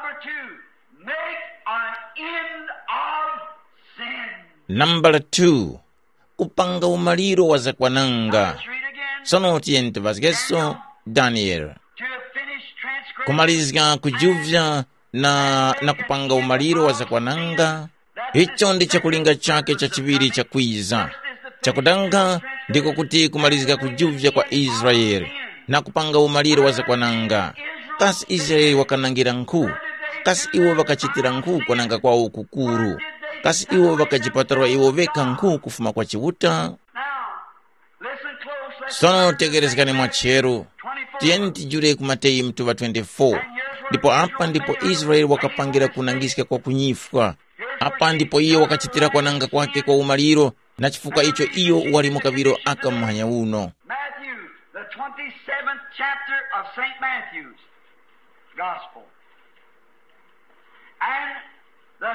Number 2, kupanga umaliro wa zakwananga. Sono tiyente vazgeso Daniel. Kumalizika kujuvya na kupanga umaliro wa zakwananga. Hicho ndi chakulinga chake cha chiviri cha kwiza. Chakudanga ndiko kuti kumalizika kujuvya kwa Israeli na kupanga umaliro wa zakwananga. Kasi Israeli wakanangira nkuu. Kasi iwo wakachitira nkuu kwananga kwa ukukuru. Kasi iwo wakajipatarwa iwo veka nkuu kufuma kwa chivuta. Sono tegerezekani mwachero. Tiyenti jure kumatei mtuva 24. Ndipo apa ndipo Israeli wakapangira kunangisika kwa kunyifwa. Apa ndipo iyo wakachitira kwa nanga kwake kwa umaliro. Na chifuka icho iyo walimu kaviro aka mhanya uno. Matthew, the 27th chapter of St. Matthew's Gospel. And the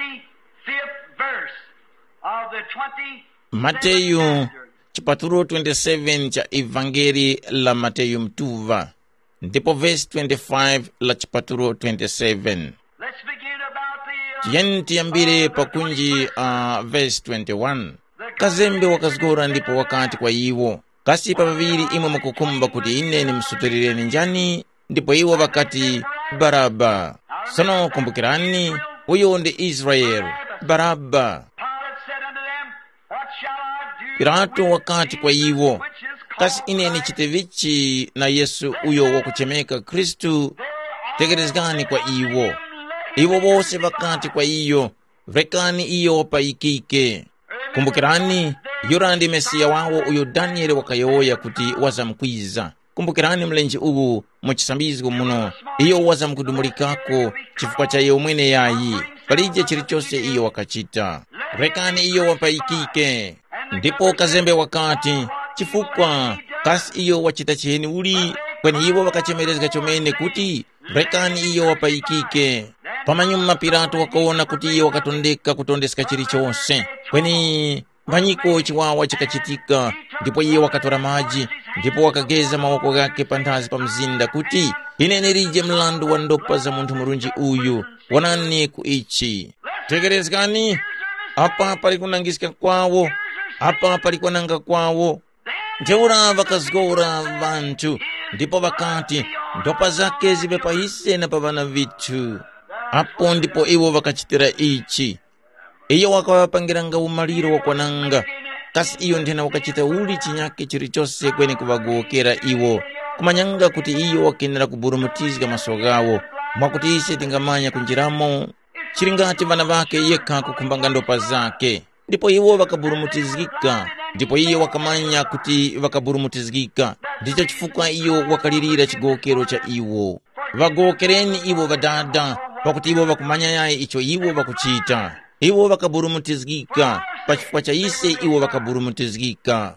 25th verse of the 27th Mateyu chapter. chipaturo 27 cha Evangeli la Mateyu mtuva. Ndipo verse 25 la chipaturo 27. Let's begin about the Tiyenti yambire pakunji verse 21. Kazembe wakazgora ndipo wakati kwa iwo. Kasi pavaviri imwe mukukumba kuti ine ni msuturireni njani. Ndipo iwo wakati Baraba. Sono kumbukirani uyo ndi Israel. Baraba. Pilate said unto them, what shall I do? Pilato wakati kwa iwo. Which is Kasi called ine ni chitevichi na Yesu uyo wakuchemeka Kristu. Tegerezgani kwa iwo. Iwo wose wakati kwa iyo. Rekani iyo wapaikike. Kumbukirani yurandi Mesiya wawo uyo Danieli wakayoya kuti wazamkwiza. Kumbukirani mlenji uwu muchisambizgo muno. Iyo wazamkudumulikako chifukwa cha iyo mwene yayi. Palije chilichose iyo wakachita. Rekani iyo wapaikike. Ndipo kazembe wakati chifukwa kasi iyo wachita chiheni uli. Kweni iwo wakachemerezga chomene kuti rekani iyo wapaikike. Pamanyuma Pilato wakaona kuti iyo wakatondeka kutondesika chilichose. Kweni manyiko chiwawa chikachitika. Ndipo iyo wakatora maji. Ndipo wakageza mawoko gake pantazi pa mzinda kuti ine nirije mlandu wa ndopa za muntu murunji uyu wanani kuichi. Tegerezekani apa pali kunangisika kwawo. Apa pali kunanga kwawo. Nteura wakazgora vantu. Ndipo wakati ndopa zake zibe pahise na pavana vitu. Apo ndipo iwo wakachitira ichi. Iyo wakawapangiranga umaliro wakwananga. Kasi iyo ndena wakachita uli chinyake chilichose kweni kuvagokera iwo. Kumanyanga kuti iyo wakenera kuburumutizga masogawo. Mwakuti ise tingamanya kunjiramo. Chiringati vana vake yeka kukumbanga ndopa zake. Ndipo iwo wakaburumutizgika. Ndipo iyo wakamanya kuti wakaburumutizgika. Ndicho chifukwa iyo wakalirira chigokero cha iwo. Vagokereni iwo vadada. Pakuti iwo wakumanya yae icho iwo wakuchita. Iwo wakaburumutizgika. Pachifukwa cha ise iwo wakaburumutizgika.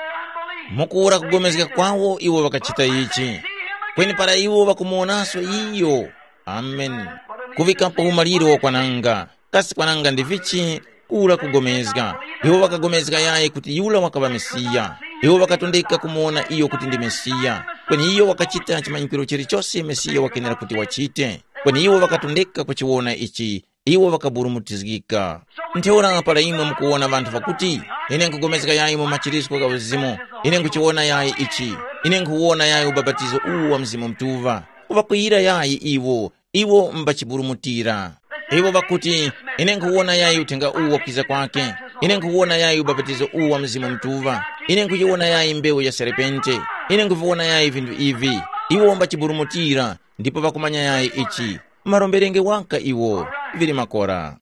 Mukura kugomezeka kwawo iwo wakachita ichi. Kweni para iwo wakumuonaso iyo. Amen. Kuvikapo umaliro wakwananga. Kasi kwananga ndivichi kula kugomezga. Iwo wakagomezga yae kuti yula wakaba Mesiya. Iwo wakatondeka kumuona iyo kuti ndi Mesiya. Kweni iyo wakachita chimanyikiro chilichose Mesiya wakenera kuti wachite. Kweni iwo wakatondeka kuchiwona ichi. Iwo wakaburumutizgika. Nteora para imwe mukuona vantu vakuti ine nkugomezga yae mu machirisiko ga uzimu. Ine nkuchiwona yae ichi. Ine nkuwona yae ubabatizo uwa mzimu mtuva. Uvakwira yae iwo mbachiburumutira. Iwo vakuti ine nkuwona yae utenga uwa kukiza kwake. Ine nkuwona yae ubabatizo uwa mzimu mtuva. Ine nkuchiwona yae mbewu ya serpente. Ine nkuwona yae vindu ivi. Iwo mbachiburumutira. Ndipo vakumanya yae ichi. Maromberenge wanka iwo vili makora.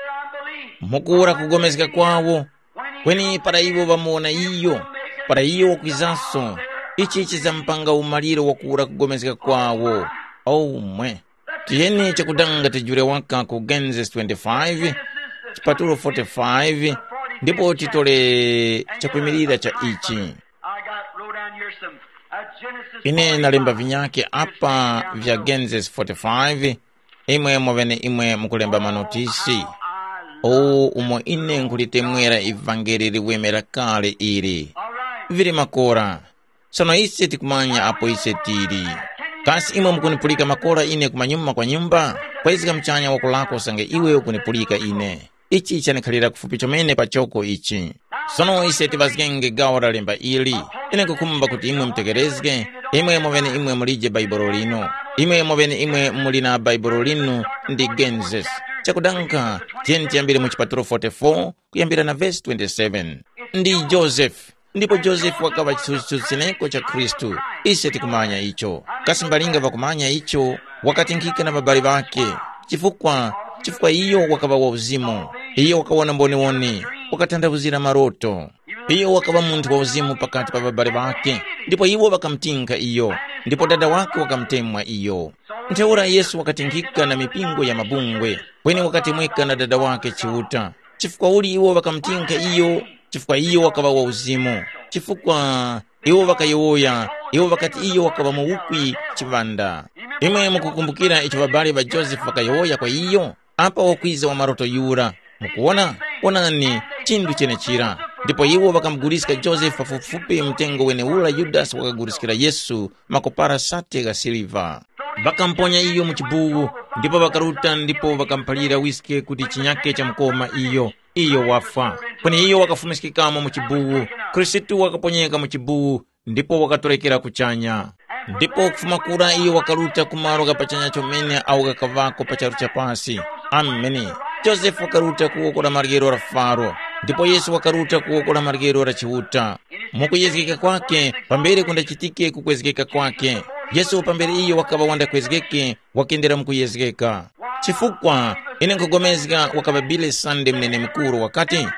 Mukura kugomezeka kwawo. Kweni para iwo vamuona iyo. Para iyo wakwizaso. Ichi zampanga umaliro wakura kugomezeka kwawo. Mwe. Tiyeni chakudanga tijure waka ku Genesis 25. Chipaturo 45. Ndipo titole chakuimirira cha ichi. I wrote down here some ine nalemba vinyake apa vya Genesis 45 imwe mwavene imwe mukulemba manotisi umo ine nkulitemwera ivangeli liwemera kale ili vili makora sono ise tikumanya apo ise tili kasi imwe mukunipulika makora ine kumanyumba kwa nyumba kwezika mchanya wakulako sange iwe ukunipulika ine ichi chanikhalira kufupi chomene pachoko ichi sono ise tivazikenge gawo la lemba ili ine kukumba kuti imwe mtekerezge imwe mwavene imwe mulije baibolo lino imwe mwavene imwe mulina baibolo lino ndi Genesis chakudanka tiyeni tiyambire mu chipatulo 44 kuyambira na verse 27 ndi Joseph ndipo Joseph wakava chitsutsineko cha Kristu ise tikumanya icho kasi mbalinga vakumanya icho wakatingika na babali vake chifukwa iyo wakava wa uzimu iyo wakawona mboniwoni wakatandavuzira maroto iyo wakava munthu wa uzimu pakati pa babali vake ndipo iwo wakamtinka iyo ndipo dada wake wakamtemwa iyo ntheura Yesu wakatingika na mipingo ya mabungwe kweni wakatemweka na dada wake chiuta chifukwa uli iwo wakamtinka iyo chifukwa iyo wakava wa uzimu chifukwa iwo wakayoya iwo wakati iyo wakava muukwi chivanda imwe mukukumbukira icho babali ba Joseph wakayoya kwa iyo apa wakwiza wa maroto yura mukuona onani chindu chenechira ndipo iwo wakamgulisika Joseph pafupifupi mtengo wene ula Yudas wakagulisikira Yesu makopara sate ga siliva vakamponya iyo muchibugu ndipo vakaruta ndipo vakampalira wiske kuti chinyake cha mkoma iyo wafa kweni iyo wakafumisikikamo muchibugu Kristu wakaponyeka muchibugu ndipo wakatolekera kuchanya ndipo kufuma kura iyo wakaruta kumaro kapachanya chomene au kakavako pacharu cha pasi ameni Joseph wakaruta kuokola margero la Faro ndipo Yesu wakaruta kuokola margero la chiuta mukuyezekeka kwake pambere kundachitike kukwezekeka kwake Yesu pambere iyo wakava wanda kwezekeke wakendera mukuyezekeka chifukwa ine nkugomezeka wakavabile sande mnene mkuru wakati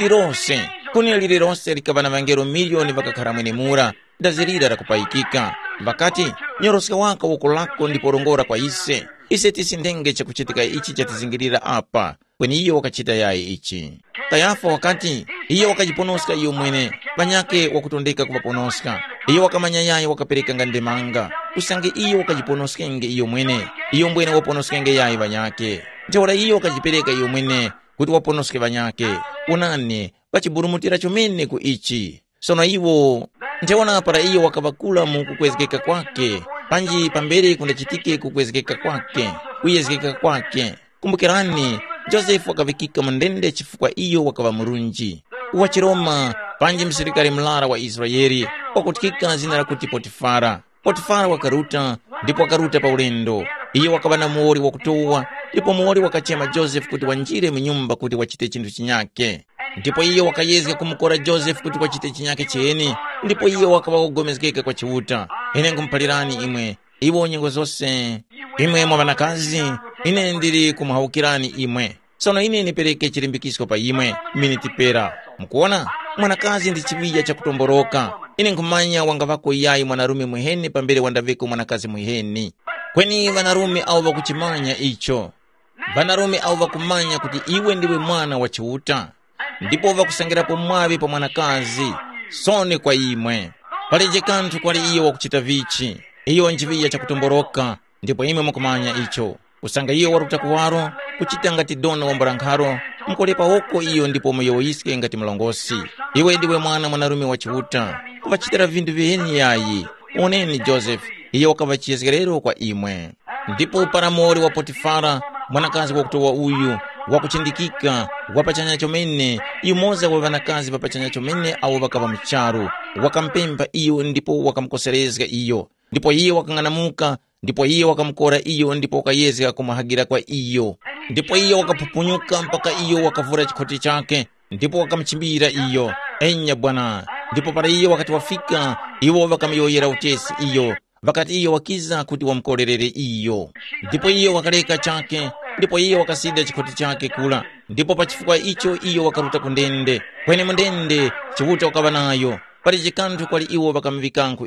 lilirose likava na vangelo milioni vakakhala mwene mura dazirira la kupayikika vakati nyorosika waka wokolako ndipo rongora kwa ise tisindenge chakuchitika ichi chatizingirira apa kweni iyo wakachita yaye ichi Kayafa wakati iyo wakajiponoska iyo mwene vanyake wakutondeka kuvaponoska iyo wakamanya yaye wakapereka ngandemanga kusange iyo wakajiponoskenge iyo mwene iyo mbwene waponoskenge yaye vanyake nteora iyo wakajipereka iyo mwene kuti waponoske vanyake unani vachiburumutira chomene ku ichi sono iwo nteona para iyo wakavakula mu kukwezekeka kwake panji pambere kundachitike kukwezekeka kwake kuyezekeka kwake kumbukirani Joseph wakavikika mndende chifukwa iyo wakava murunji wachiroma panji msirikali mlara wa Israeli wakutikika zina la kuti Potifara wakaruta ndipo wakaruta pa ulendo iyo wakava na muori wakutowa ndipo muori wakachema Joseph kuti wanjire mnyumba kuti wachite chintu chinyake ndipo iyo wakayezeka kumukora Joseph kuti wachite chinyake cheni ndipo iyo wakava kugomezekeka kwa chiuta ine ngumpalirani imwe iwo nyengo zose imwe mwanakazi ine ndiri kumuhaukirani imwe sono ine nipereke chilimbikisko pa imwe minitipera mukuona mwanakazi ndi chiwiya cha kutomboroka ine nkumanya wanga vako iyayi mwanarume mwiheni pambere wandaveko mwanakazi mwiheni kweni vanarume au vakuchimanya icho vanarume au vakumanya kuti iwe ndiwe mwana wa chiuta ndipo vakusangirapo mwavi pa mwanakazi sone kwa imwe paleje kanthu kwali iyo wakuchita vichi iyo nchiviya cha kutomboroka ndipo imwe mukumanya icho kusanga iyo waruta kuwaro kuchita ngati dona wambarankharo mkolepa hoko iyo ndipo muyoyisike ngati mlongosi iwe ndiwe mwanarume wa chiuta kuvachitira vindu viheni yayi oneni Joseph iyo wakavachiyezekerero kwa imwe ndipo paramori wa Potifara mwanakazi wakutowa uyu wakuchindikika wapachanya chomene yumoza wa vanakazi vapachanya chomene au vakava mcharu wakampemba iyo ndipo wakamkoserezga iyo ndipo iyo wakang'anamuka ndipo iyo wakamkora iyo ndipo wakayezeka kumuhagira kwa iyo ndipo iyo wakapupunyuka mpaka iyo wakavura chikoti chake ndipo wakamchimbira iyo enya bwana ndipo para iyo wakati wafika iwo wakamyoyera utesi iyo wakati iyo wakiza kuti wamkorerere iyo ndipo iyo wakaleka chake ndipo iyo wakasida chikoti chake kula ndipo pachifukwa icho iyo wakaruta kundende kwene mundende chiuta wakava nayo pali chikanthu kwali iwo wakamvikanku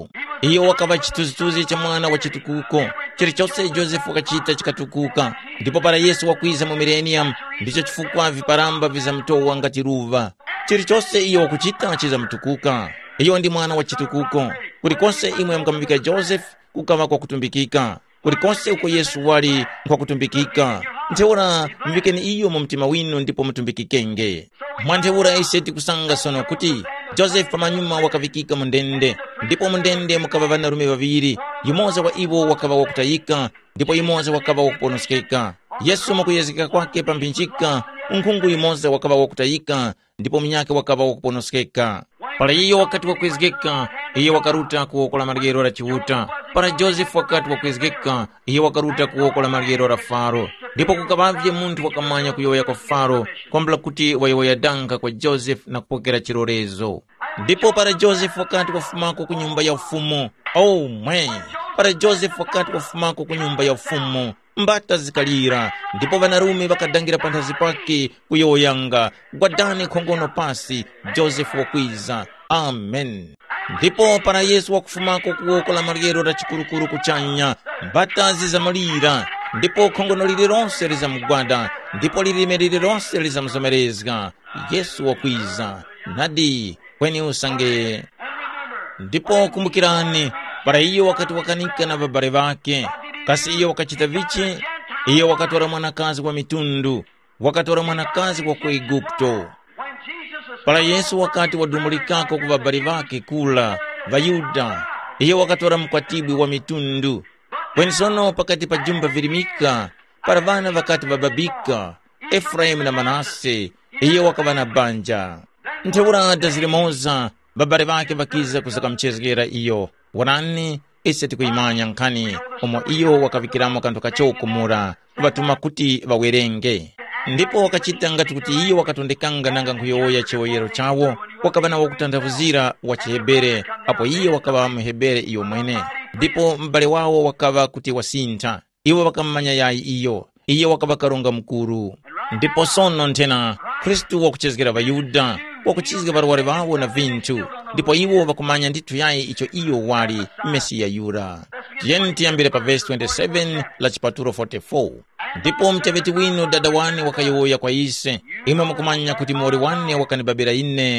iyo wakava chituzituzi cha mwana wa chitukuko chilichonse Joseph wakachita chikatukuka ndipo para Yesu wakwiza mu millennium ndicho chifukwa viparamba vizamtowa ngati ruva chilichonse iyo wakuchita chizamtukuka iyo ndi mwana wa chitukuko kulikonse imwe mkamuvika Joseph kukava kwa kutumbikika, kulikonse uko Yesu wali kwa kutumbikika. Ntheura mvikeni iyo mu mtima winu ndipo mutumbikikenge. Mwantheura iseti kusanga sono kuti Joseph pamanyuma wakavikika mundende, ndipo mundende mukava vanarume vaviri, yumoza wa iwo wakava wakutayika, ndipo yumoza wakava wakuponoskeka. Yesu mukuyezeka kwake pampinchika, unkhungu yumoza wakava wakutayika, ndipo mnyake wakava wakuponoskeka. Para iyo wakati wakuezekeka, iyo wakaruta kuokola margero la chiuta. Para Joseph wakati wakuezekeka, iyo wakaruta kuokola margero la Faro. Ndipo kukavavye muntu wakamanya kuyoya kwa Faro, kwambula kuti wayoya danga kwa Joseph na kupokera chirorezo. Ndipo para Joseph wakati wafumako kunyumba ya ufumu, para Joseph wakati wafumako kunyumba ya ufumu, mbata zikalira, ndipo vanarume vakadangira panthazi pake kuyoyanga, gwadani khongono pasi, Joseph wakwiza. Amen. Ndipo para Yesu wakufumako kuokola margero la chikurukuru kuchanya, mbata zizamalira, ndipo khongono lilironse lizamugwada, ndipo lilime lilironse lizamuzomerezga. Yesu wakwiza. Nadi kweni usange. Ndipo kumbukirani, para iyo wakati wakanika na babare vake, kasi iyo wakachita vichi, iyo wakatora mwanakazi wa mitundu, wakatora mwanakazi wa kwa Egipto. Para Yesu wakati wadumulikako kwa babare vake kula Vayuda, iyo wakatora mkwatibu wa mitundu. Wensono pakati pa jumba virimika, para vana wakati bababika, Efraim na Manase, iyo wakavana banja. Ntheura dazilimoza, babare vake vakiza kusaka mchezgera iyo, wanani iseti kuimanya nkani, omo iyo wakavikiramo kanto kachoko mura, vatuma kuti vawerenge. Ndipo wakachita ngati kuti iyo wakatondekanga nanga nkuyoya chiwoyero chawo, wakavana wakutandavuzira wa Chihebere, apo iyo wakava Mhebere iyo mwene. Ndipo mbale wawo wakava kuti wasinta, iwo wakamanya yai iyo wakava karonga mkuru. Ndipo sono ntena, Kristu wakuchezgera Vayuda, wakuchizga varware vawo na vintu, ndipo iwo wakumanya nditu yai icho iyo wali Mesiya yura. Tiyeni tiyambire pa verse 27 la chipaturo 44. Ndipo mteveti wino dada wane wakayoya kwa ise, imwe mukumanya kuti mori wane wakanibabira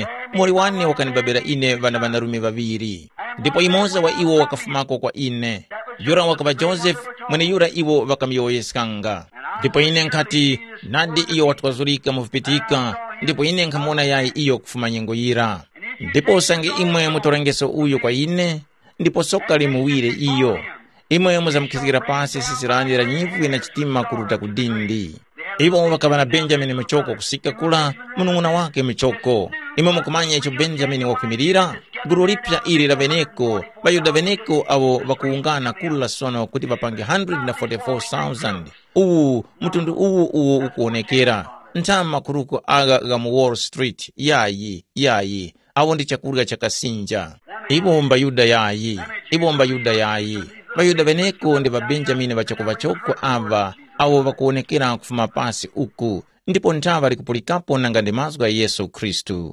ine vana vanarume vaviri. Ndipo imoza wa iwo wakafumako kwa ine, yura wakava Joseph, mwene yura iwo wakamyoyeskanga. Ndipo ine nkati, nadi iyo watuwazulika muvipitika, ndipo ine nkamona yai iyo kufuma nyengo yira. Ndipo sange imwe mutorengeso uyo kwa ine, ndipo soka limuwire iyo. Imwe muzamukizgira pasi sisiranira nyivu ina chitima kuruta kudindi. Iwo wakavana Benjamini mchoko kusika kula, mununguna wake mchoko. Imwe mukumanya icho Benjamini wakumirira, guru lipya ili la Veneko, Vayuda Veneko awo wakuungana kula sono kuti vapange 144,000. Mutundu uwu ukuonekera. Ntama kuruko aga gamu Wall Street, yayi, awo ndi chakurga chakasinja. Iwo mbayuda yayi. Vayuda Veneko ndi va Benjamini vachoko ava, awo vakuonekera kufuma pasi uku, ndipo ntava likupulikapo nanga ndi mazwa ya Yesu Kristu.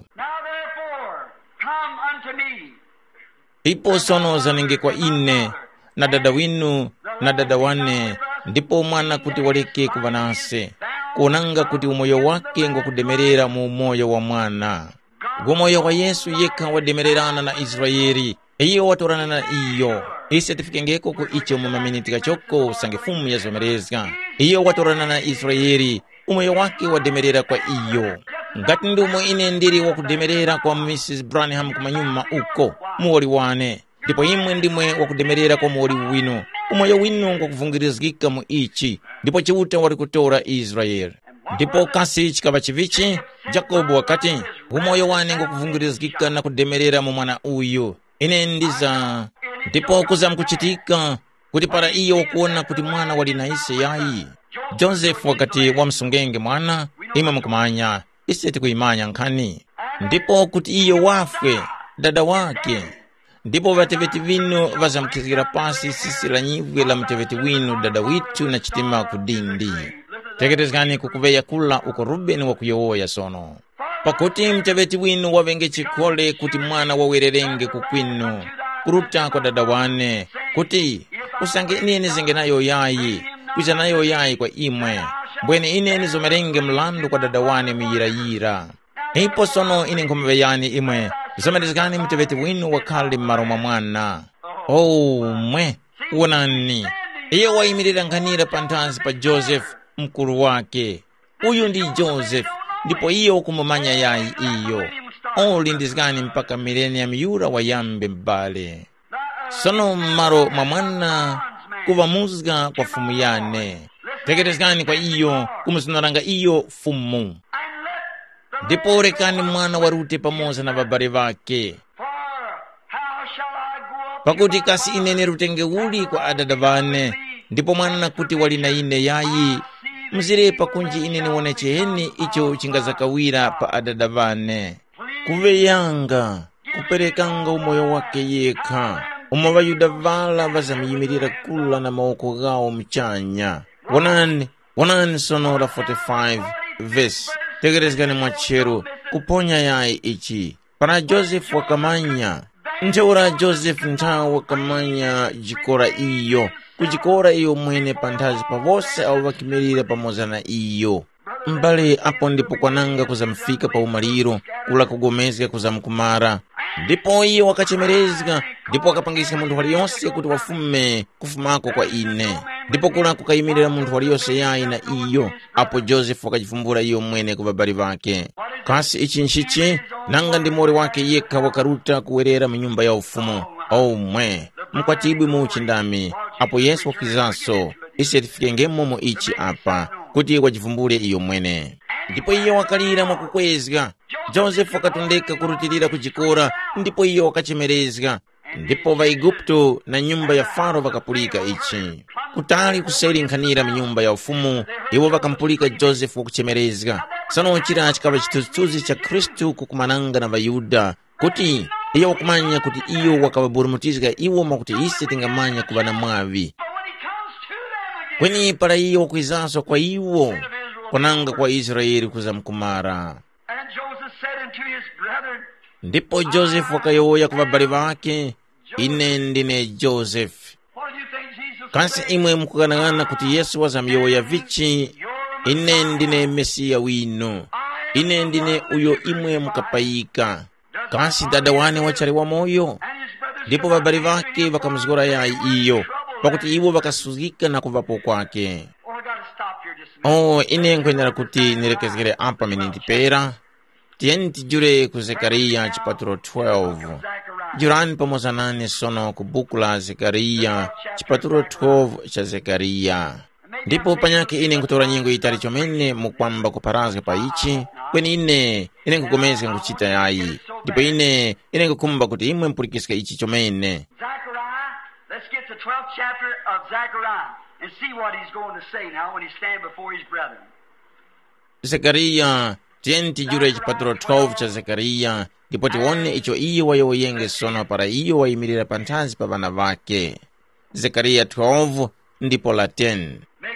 Ipo sono zanenge kwa ine, na dada winu, na dada wane, ndipo mwana kuti waleke kuvanase, kuonanga kuti umoyo wake ngokudemerera mu umoyo wa mwana. Umoyo wa Yesu yeka wademererana na Israeli, iyo watorana na iyo. Ise tifikengeko ku icho mumaminitika choko sange fumu ya zomerezga. Iyo watorana na Israeli, umoyo wake wademerera kwa iyo. Ngati ndumo ine ndiri wakudemerera kwa Mrs. Branham kumanyuma uko, muoli wane. Ndipo imwe ndimwe wakudemerera kwa muoli wino. Umoyo wino ngokuvungirizgika mu ichi, ndipo chiuta wali kutora Israeli. Ndipo kasi chikava chivichi, Jacobo wakati, umoyo wane ngokuvungirizgika na kudemerera mu mwana uyu. Ine ndiza, ndipo kuzamkuchitika, kuti para iyo kuona kuti mwana wali na ise yai. Joseph wakati wa msungenge mwana, imwe mukumanya, ise tikuimanya nkani. Ndipo kuti iyo wafwe, dada wake. Ndipo vateveti vino vazamkizgira pasi sisi la nyivwe la mteveti wino dada witu na chitima kudindi. Teketezgani kukuveya kula uko Rubeni wa kuyoya sono. Pakuti mteveti wino wavenge chikole kuti mwana wawererenge kukwino. Kuruta kwa dada wane, kuti usange ineni zenge nayo yayi, kuja nayo yayi kwa imwe. Mbwene ineni zomerenge mlandu kwa dada wane miyirayira. Ipo sono ine nkumveyani imwe, zamadizikani mteveti winu wakhale m'malo mwa mwana. Omwe wonani iye wayimirira nkhanira panthansi pa Joseph mkulu wake. Uyu ndi Joseph, ndipo iye ukumumanya yayi iyo. Olindizikani mpaka millennium yura wayambe m'bale. Sono m'malo mwa mwana kuvamuzga kwa fumu yane. Tegerezekani kwa iyo kumusunaranga iyo fumu. Ndipo rekani mwana wa Rute pamoja na babale vake. Pakuti kasi inene rutenge uli kwa adada vane. Ndipo mwana kuti walina ine yayi. Mzirepa kunji inene wonecheni icho chingazakawira pa adada vane. Kuve yanga kuperekanga umoyo wake yekha. Umwe Vayuda vala vazamiyimirira kula na maoko gawo mchanya. Wonani sonora 45 verse. Tegerezekani mwachero kuponya yayi ichi. Para Joseph wakamanya. Nteura Joseph ntawo wakamanya jikora iyo. Kujikora iyo mwene panthazi pa vose au vakimirira pamoza na iyo. Mbale apo ndipo kwananga kuzamfika pa umaliro kula kugomezeka kuzamkumara. Ndipo iyo wakachemerezeka, ndipo wakapangisa munthu waliyonse kuti wafume kufumako kwa ine. Ndipo kula kukayimirira munthu waliyonse yayi na iyo. Apo Joseph wakachifumbura iyo mwene kubabali vake. Kasi ichi nchichi nanga ndi mori wake yekha wakaruta kuwerera mnyumba ya ufumu. Omwe mkwatibwi muuchindami. Apo Yesu wakizanso isi yatifike ngemomo ichi apa kuti wachifumbure iyo mwene. Ndipo iyo wakalira mwakukwezga. Joseph wakatondeka kurutirira kuchikora. Ndipo iyo wakachemerezga. Ndipo Vaigupto na nyumba ya Faro vakapulika ichi. Kutali kuseri nkhanira mnyumba ya ufumu, iwo vakampulika Joseph wakuchemerezga. Sano chira chikava chituzuzi cha Kristu kukumananga na Vayuda. Kuti iyo wakumanya kuti iyo wakavaburumutizga iwo makuti ise tingamanya kubana mwavi. Kweni para iyo wakuizaswa kwa iwo kwananga kwa Israeli kuzamkumara. Ndipo Joseph wakayoya kubabali vake, ine ndine Joseph. Kansi imwe mkukanangana kuti Yesu wazamyoya vichi, ine ndine Mesiya wino. Ine ndine uyo imwe mukapayika. Kansi dada wane wachari wa moyo. Ndipo babali vake vakamzgora yayi iyo, pakuti iwo vakasuzika na kuvapo kwake. Ine nkwenera kuti nirekezgere apa menindipera. Tiyeni tijure ku Zekariya chipatulo 12. Jurani pamoza nane sono ku buku la Zekariya chipatulo 12 cha Zekariya. Ndipo panyake ine nkutora nyingo itali chomene mukwamba kuparazga pa ichi. Kweni ine nkugomezga nkuchita yayi. Ndipo ine nkukumba kuti imwe mpulikisika ichi chomene. Let's get to 12th chapter of Zechariah and see what he's going to say now when he stands before his brethren. Zekariya tiyeni tijure chipatulo 12 cha Zekariya, ndipo tiwone icho iyo wayoyenge sono para iyo wayimirira panthansi pa vana vake. Zekariya 12 ndipo la 10.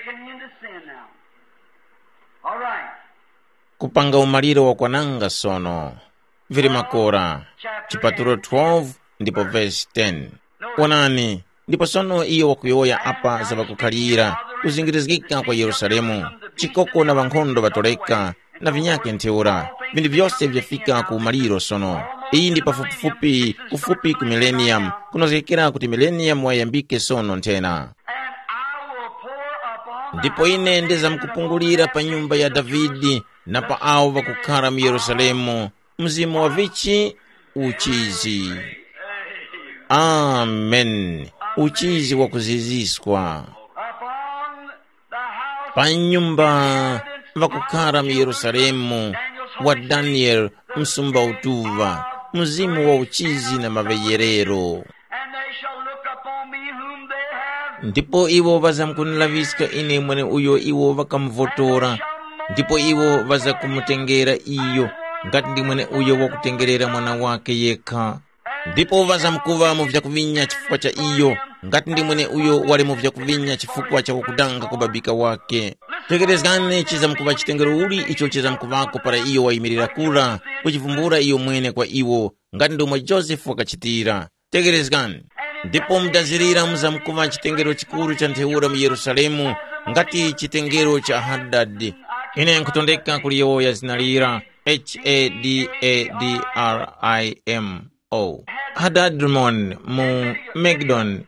Kupanga umaliro wa kwananga sono. Vili makora. Chipatulo 12 ndipo verse 10. Wanani ndipo sono iyo wakuyoya apa zavakukhalira kuzingirizgika kwa Yerusalemu. Chikoko na vankhondo vatoleka na vinyake nteura. Vindi vyose vyafika ku umaliro sono. Iyi ndi pafupifupi kufupi ku millennium. Kunozekera kuti millennium wayambike sono ntena. Ndipo ine ndeza mkupungulira pa nyumba ya Davidi na pa awo vakukhala mu Yerusalemu mzimu wa vichi uchizi. Amen. Uchizi wa kuziziswa. Pa nyumba vakukhala mu Yerusalemu wa Daniel msumba utuva mzimu wa uchizi na maveyerero. Ndipo iwo vazamkunilaviska ine mwene uyo iwo vakamvotora. Ndipo iwo vazakumutengera iyo ngati ndi mwene uyo wakutengerera mwana wake yekha. Ndipo vazamkuva mu vyakuvinya chifukwa cha iyo ngati ndi mwene uyo wali mu vyakuvinya chifukwa cha kukudanga kubabika wake. Tegerezgane chizamkuva chitengero uli icho chizamkuvako para iyo wayimirira kula kuchivumbura iyo mwene kwa iwo ngati ndi umwe Joseph wakachitira. Tegerezgane. Ndipo mdazirira muzamkuva chitengero chikuru cha ntheura mu Yerusalemu ngati chitengero cha Hadad. Ine nkutondeka kuliyoya zinalira Hadadrimo Hadadrimon mu Megdon.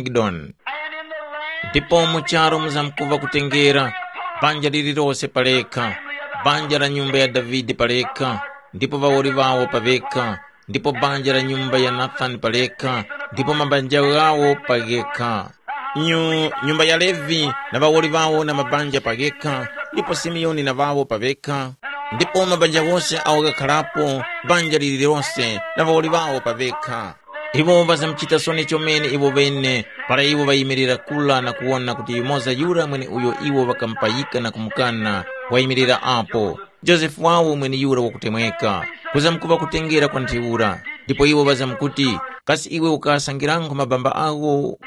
Ndipo mucharo muzamkuva kutengera banja lililose paleka, banja la nyumba ya Davidi paleka, ndipo vawoli vawo paveka, ndipo banja la nyumba ya Nathan paleka, ndipo mabanja gawo pageka. Nyumba ya Levi na vawoli vawo na mabanja pageka, ndipo Simeoni na vawo paveka, ndipo mabanja wose awagakhalapo banja lililose na vawoli vawo paveka. Ivo vazamchita soni chomene ivo bene, para ivo vayimirira kula na kuona kuti moza yura mwene uyo iwo vakampayika na kumukana wayimirira apo. Josefu wawo mwene yura wakutemweka, kuzamkuva kutengera kwa ntiura. Ndipo iwo vazamkuti, kasi iwe ukasangirango mabamba awo.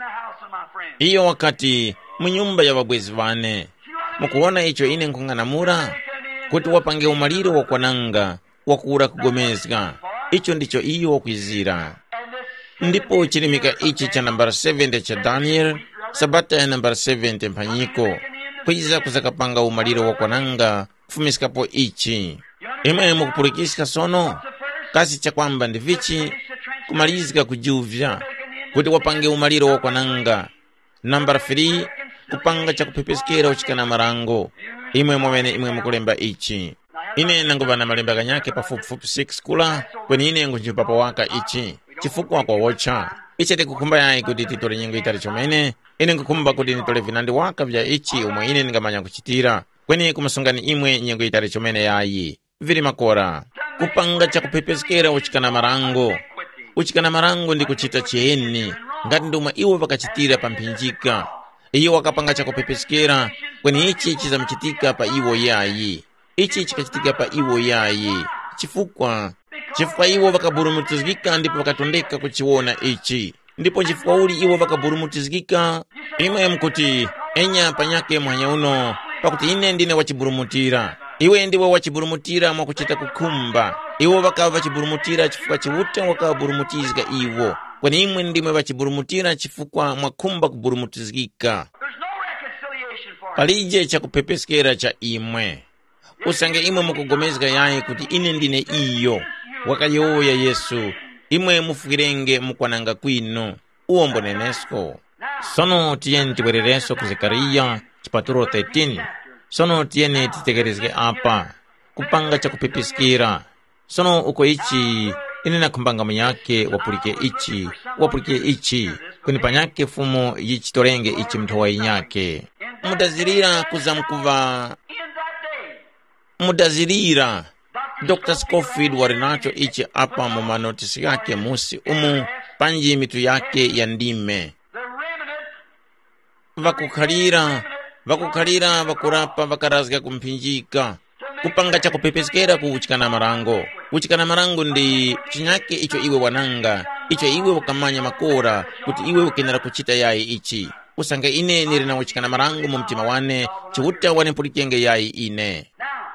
Iyo wakati munyumba ya wabwezi vane, mukuona icho ine nkung'anamura, kuti wapange umaliro wakwananga, wakura kugomezga. Icho ndicho iyo wakwizira. Ndipo chilimika ichi cha nambara 7 cha Daniel, sabata ya nambara 7 mpanyiko, kwiza kuzakapanga umaliro wakwananga, kufumisikapo ichi. Imwe mukupurikisika sono, kasi cha kwamba ndivichi, kumalizika kujuvya, kuti wapange umaliro wakwananga. Nambara 3, kupanga cha kupepeskera uchikana marango. Imwe mwamene imwe mukulemba ichi. Ine nanguva na malemba ganyake pa fupi 6 kula, kweni ine ngunjupapa waka ichi. Chifukwa kwa wocha. Ichi tikukumba yai kuti titole nyengo itari chomene. Ine ngukumba kuti nitole vinandi waka vya ichi umwe ine ngamanya kuchitira. Kweni kumasungani imwe nyengo itari chomene yai. Vili makora. Kupanga cha kupepeskera uchikana marango. Uchikana marango ndi kuchita chieni. Ngati nduma iwo vakachitira pa mpinjika. Iyo wakapanga cha kupepeskera. Kweni ichi chizamchitika pa iwo yai. Ichi chikachitika pa iwo yai. Chifukwa iwo vakaburumutizikika ndipo vakatondeka kuchiona ichi. Ndipo chifukwa uli iwo vakaburumutizikika, imwe mkuti enya panyake mwanya uno, pakuti ine ndine wachiburumutira. Iwe ndiwe wachiburumutira mwakuchita kukumba. Iwo vakava vachiburumutira chifukwa chiwuta wakaburumutizika iwo. Kwani imwe ndimwe vachiburumutira chifukwa mwakumba kuburumutizikika. Palije cha kupepeskera cha imwe. Usange imwe mukugomezga yaye kuti ine ndine iyo. Wakayoya Yesu, imwe mufukirenge mukwananga kwino, uombo nenesko. Sono tiyeni tiwerereso ku Zekariya, chipaturo 13. Sono tiyeni titegerezge apa, kupanga cha kupepeskera. Sono uko ichi, ine nakumbanga mnyake wapulike ichi, kuni panyake fumo yichitorenge ichi mtowa inyake. Mudazirira. Dr. Scofield warinacho ichi apa mumanotisi yake musi panji mitu yake ya ndime. Vakukhalira vakurapa vakarazga kumpinjika. Kupanga cha kupepeskera kuuchikana marango. Uchikana marango ndi chinyake icho iwe wananga. Icho iwe wakamanya makora kuti iwe ukenera kuchita yai ichi. Usanga ine nirina uchikana marango mumtima wane, chihuta wane pulikenge yai ine.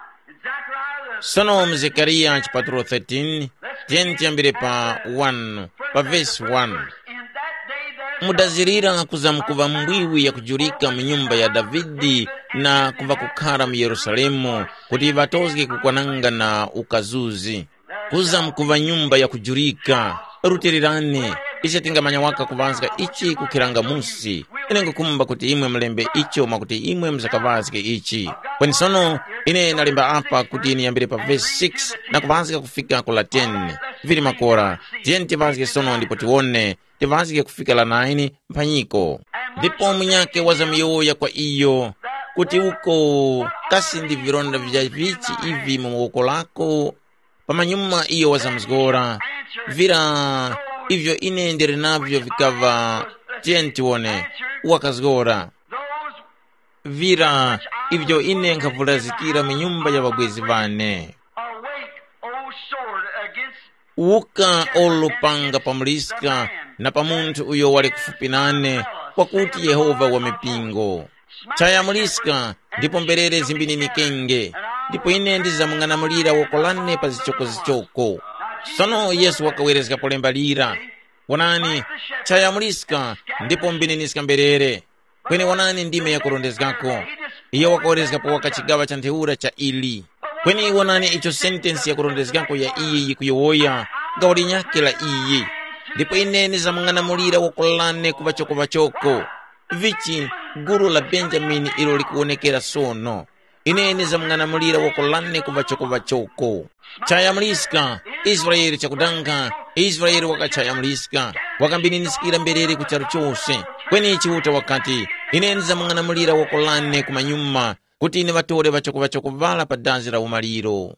Sono Zekariya chipaturo 13, tiyambire pa 1, pa verse 1. Mudazirira kuzamkuva mbwiwi ya kujurika mnyumba ya Davidi na kuva kukara mu Yerusalemu, kuti vatozge kukwananga na ukazuzi. Kuzamkuva nyumba ya kujurika, rutirirane, ichi tingamanya waka kuvanzika ichi kukiranga musi. Ine ngukumba kuti imwe mlembe icho makuti imwe mzakavazike ichi. Kwani sono ine nalemba apa kuti niyambire pa verse 6 na kuvanzika kufika kula 10. Vili makora, tiyeni tivazike sono ndipo tiwone, tivazike kufika la 9 mpanyiko. Ndipo mnyake wazamiyoya kwa iyo, kuti uko kasi ndi vironda vya vichi ivi mwoko lako, pamanyuma iyo wazamzgora, vira ivyo ine ndiri navyo vikava, tiyeni tiwone, wakazgora. Vira ivyo ine nkavulazikira minyumba ya wabwezi vane. Uka olupanga pamuliska na pamuntu uyo wale kufupinane, wakuti Yehova wamepingo. Chaya muliska, ndipo mberere zimbinini kenge, ndipo ine ndizamungana mulira wokolane pa zichoko. Sono Yesu wakawerezga polemba lira. Wanani, chaya muliska, ndipo mbininiska mberere. Kweni wanani ndime ya kurondezgako. Iyo wakawerezga po wakachigawa cha nteura cha ili. kweni iwonani icho sentensi ya kurondezekako ya iyi kuyowoya gauli nyake la iyi ndipo inene zamang'anamulira wakolane kuvachoko vichi guru la Benjamini ilo likuonekera sono inene zamang'anamulira wakolane kuvachoko chayamliska Israeli chakudanga Israeli wakachayamliska wakambininisikira mberere kucharo chose kweni chiuta wakati inene zamang'anamulira wakolane kumanyuma kuti ine vatore vachoko vala padazi la umaliro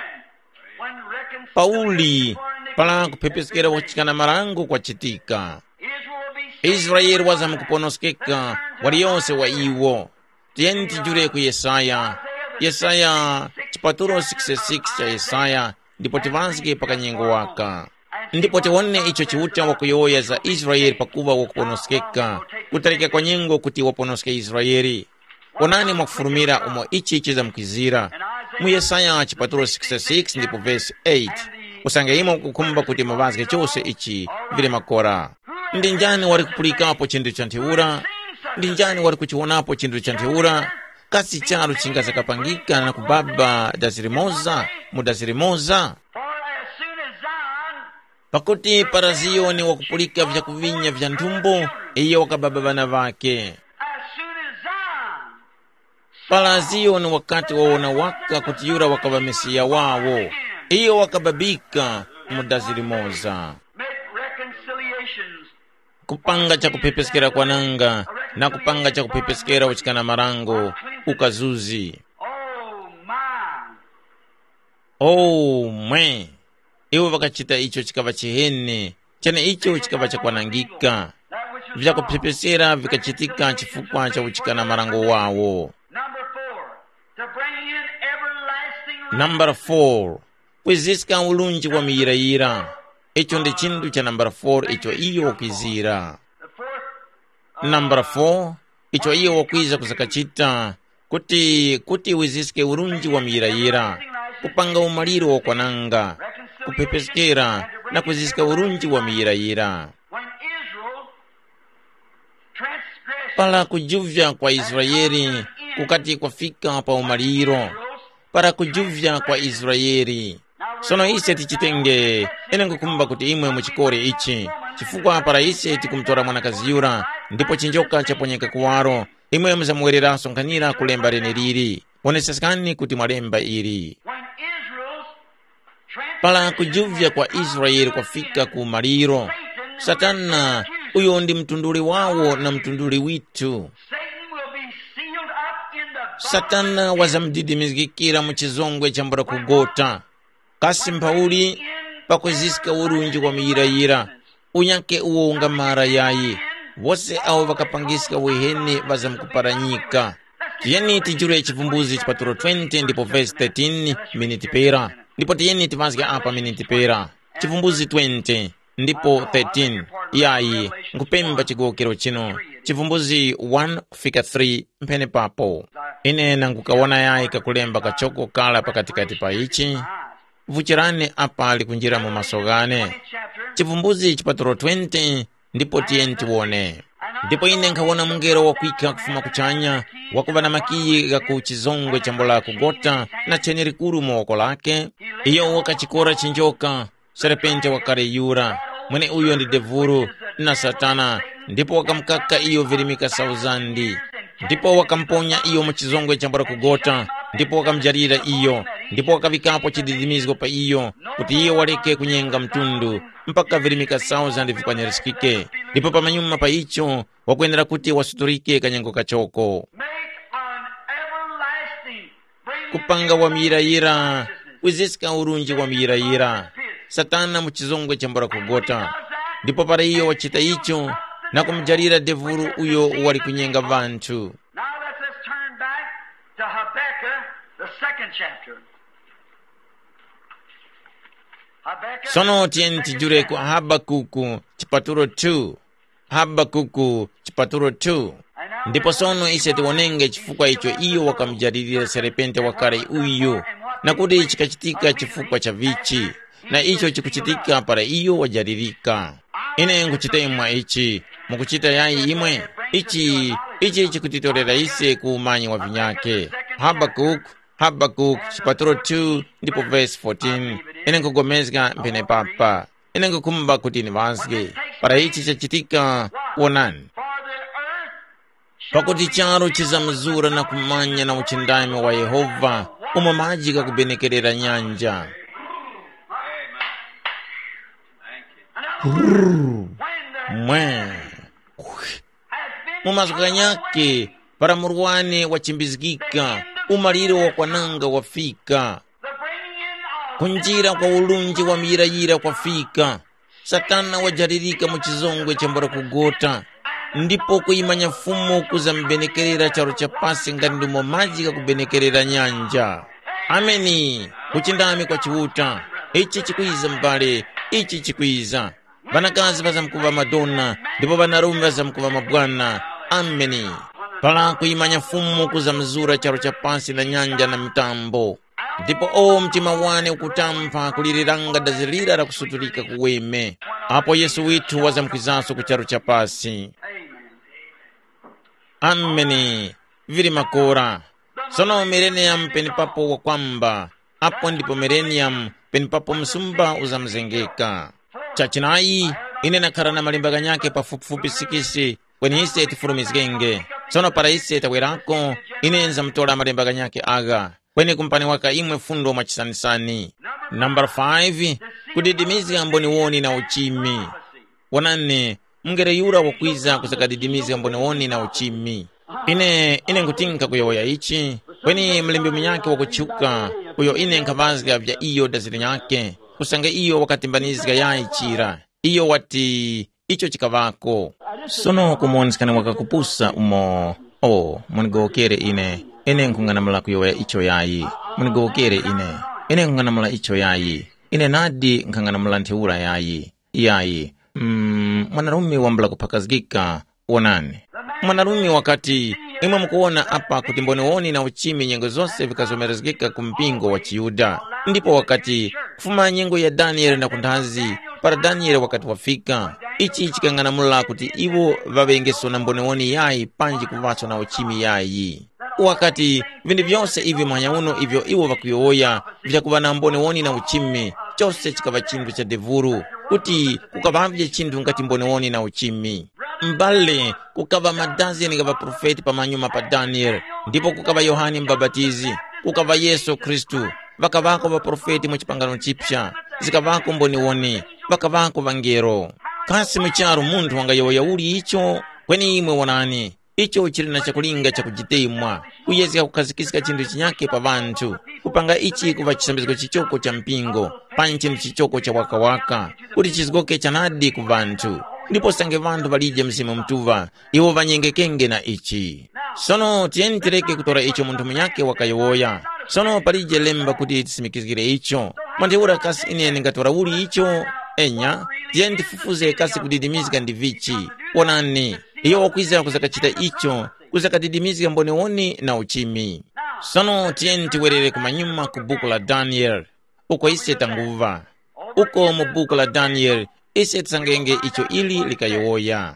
Pauli pala kupepeskera wachikana marango kwa chitika Israeli wazamukuponoskeka waliyonse wa iwo tiyenti jure ku Yesaya chipaturo 66 cha Yesaya ndipo tivanzike pakanyengo waka ndipo tiwone icho chiuta wakuyoya za Israeli pakuva wakuponoskeka kutalika kwa nyengo kuti waponoske Israeli onani mwakufurumira umo ichi za mkwizira mu Yesaya chipaturo 66 ndipo verse 8 usange imo kukumba kuti mavazike chose ichi vile makora ndi njani wari kupulikapo chindu cha ntheura ndi njani wari kuchionapo chindu cha ntheura kasi chalo chingazakapangika na kubaba dazirimoza mudazirimoza pakuti para Ziyoni wakupulika vya kuvinya vya ntumbo iyo wakababa vana vake para Ziyoni wakati waona waka kuti yura wakaba Mesiya wawo iyo wakababika mudazirimoza kupanga cha kupepeskera kwa nanga na kupanga cha kupepeskera uchikana marango ukazuzi mwe iwo wakachita icho chikava chihene chane icho chikava cha kwanangika vya kupepesera vikachitika chifukwa cha uchikana marango wawo Number 4 kwezesika ulunji wa miyirayira icho ndi chindu cha number 4 icho iyo wakwizira Number 4 icho iyo wakwiza kuzakachita kuti wezesike ulunji wa miyirayira kupanga umaliro wakwananga kupepeskera na kwezesika ulunji wa miyirayira pala kujuvya kwa Israeli kukati kwafika pa umaliro para kujuvya kwa Israeli sono ise tichitenge ene ngukumba kuti imwe muchikore ichi chifukwa para ise tikumtora mwanakazi yura ndipo chinjoka chaponyeka kuwaro imwe muzamuwerera sonkanira kulemba rene liri onesesekani kuti mwalemba iri pala kujuvya kwa Israeli kwafika ku maliro Satana uyo ndi mtunduli wawo na mtunduli witu Satana wazamdidimizikira muchizongwe chambura kugota kasi Pauli pakwezisika urunji wa miyirayira unyake uwonga mara yayi wose awo vakapangisika wehene vazamkuparanyika tiyeni tijure chivumbuzi chipaturo 20 ndipo verse 13 minute pera ndipo tiyeni tivanzike apa minute pera chivumbuzi 20 ndipo 13 yayi nkupemba chigokero chino chivumbuzi 1 kufika 3 mpene papo ine nangukawona yayi kakulemba kachoko kala pakatikati pa ichi vuchirane apa ali kunjira mu masogane chivumbuzi chipaturo 20 ndipo tiyeni tiwone ndipo ine nkawona mungero wakwika kufuma kuchanya wakuva na makiyi gaku chizongwe chambola kugota na chene rikuru muoko lake iyo wakachikora chinjoka serepente wakare yura mwene uyo ndi devuru na Satana ndipo wakamkaka iyo virimika 1000 ndipo wakamponya iyo muchizongwe chambola kugota ndipo wakamjarira iyo ndipo wakavikapo chididimizgo pa iyo kuti iyo waleke kunyenga mtundu mpaka virimika 1000 vikwanyarisikike ndipo pamanyuma pa icho wakuendera kuti wasuturike kanyengo kachoko kupanga wa miyirayira wezesika urunji wa miyirayira Satana muchizongwe chambura kugota ndipo para iyo wachita icho na kumjarira devuru uyo wali kunyenga vantu sono tiyeni tijure ku Habakuku chipaturo 2 Habakuku chipaturo 2 ndipo sono ise tiwonenge chifukwa icho iyo wakamjaririra serepente wakare uyo na kuti chikachitika chifukwa cha vichi na icho chikuchitika para iyo wajaririka ine nkuchita imwa ichi mukuchita yayi imwe ichi chikutitorera ise kuumanyi wa vinyake Habakuku Habakuk chapter 2 ndipo verse 14 ine nkugomezga mpene papa ine nkukumba kuti nivazge para ichi chachitika wonani pakuti charo chizamzura na kumanya na uchindami wa Yehova umamajika kubenekerera nyanja. Mumazuka nyake para murwane wachimbizikika umaliro wa kwananga wafika kunjira kwa ulunji wa mirayira kwafika Satana wajaririka muchizongwe chambora kugota ndipo kuimanya fumo kuzambenekerera charo chapasi ngati ndumo majika kubenekerera nyanja. Ameni kuchindami kwa chiuta ichi chikwiza mbale ichi chikwiza vanakazi vazamkuva Madonna ndipo vanarume vazamkuva mabwana. Ameni pala kuimanya fumo kuzamzura charo chapasi na nyanja na mitambo ndipo mtima wane ukutampa kuliriranga dazilira la kusuturika kuweme apo Yesu witu wazamkwizaso kucharo chapasi. Ameni vili makora sono millennium penipapo wa kwamba apo ndipo millennium penipapo msumba uzamzengeka chachinayi ine nakhala na malimbaga nyake pafupifupi sikisi kweni ise tifurumizgenge sono para ise tawerako ine nzamtola malimbaga nyake aga kweni kumpani waka imwe fundo machisanisani. Number 5 kudidimizi amboni woni na uchimi wanane mngere yura wakwiza kusakadidimizi amboni woni na uchimi ine nkutinka kuyoya ichi kweni mlimbi mnyake wakuchuka kuyo ine nkavazga vya iyo dazili nyake kusanga iyo wakatimbaniziga ya ichira iyo wati icho chikavako sono kumonsikana wakakupusa umo munigokere ine nkunganamula kuyoya icho yayi munigokere ine nkunganamula icho yayi ine nadi nkanganamula nteura yayi mwanarume wambula kupakazgika wonani mwanarume wakati imwe mkuona apa kuti mbone woni na uchimi nyengo zose vikazomerezgika kumpingo wa Chiyuda ndipo wakati kufuma nyengo ya Daniel na kundazi para Daniel wakati wafika ichi chikanganamula kuti iwo vavengeso na mbone woni yayi panji kuvaso na uchimi yayi wakati vindi vyose ivi mwanyauno ivyo iwo vakuyoya vyakuva na mbone woni na uchimi chose chikava chindu cha devuru kuti kukavavye chindu ngati mbone woni na uchimi mbale kukava madazeni kava profeti pamanyuma pa Daniel ndipo kukava Yohani Mbabatizi kukava Yesu Kristu vakavako va profeti muchipangano chipsha zikavako mboni woni vakavako vangero kasi mucharo muntu wangayoya uli icho kweni imwe wonani icho chili na chakulinga chakujitemwa kuyezeka kukazikisika chindu chinyake pa vantu kupanga ichi kuva chisambiziko chichoko cha mpingo pani chindu chichoko cha wakawaka kuti chizgoke chanadi ku vantu ndipo sange vantu valije mzimu mtuva iwo vanyengekenge na ichi sono tiyeni tireke kutora icho muntu mnyake wakayoya sono palije lemba kuti tisimikizgire icho manteura kasi ine ngatora uli icho enya tiyeni tifufuze kasi kudidimizika ndivichi wonani iyo wakwizira kuzakachita icho kuzakadidimizika mbone woni na uchimi sono tiyeni tiwerere kumanyuma ku buku la Daniel uko ise tanguva uko mu buku la Daniel ise tsangenge icho ili likayoya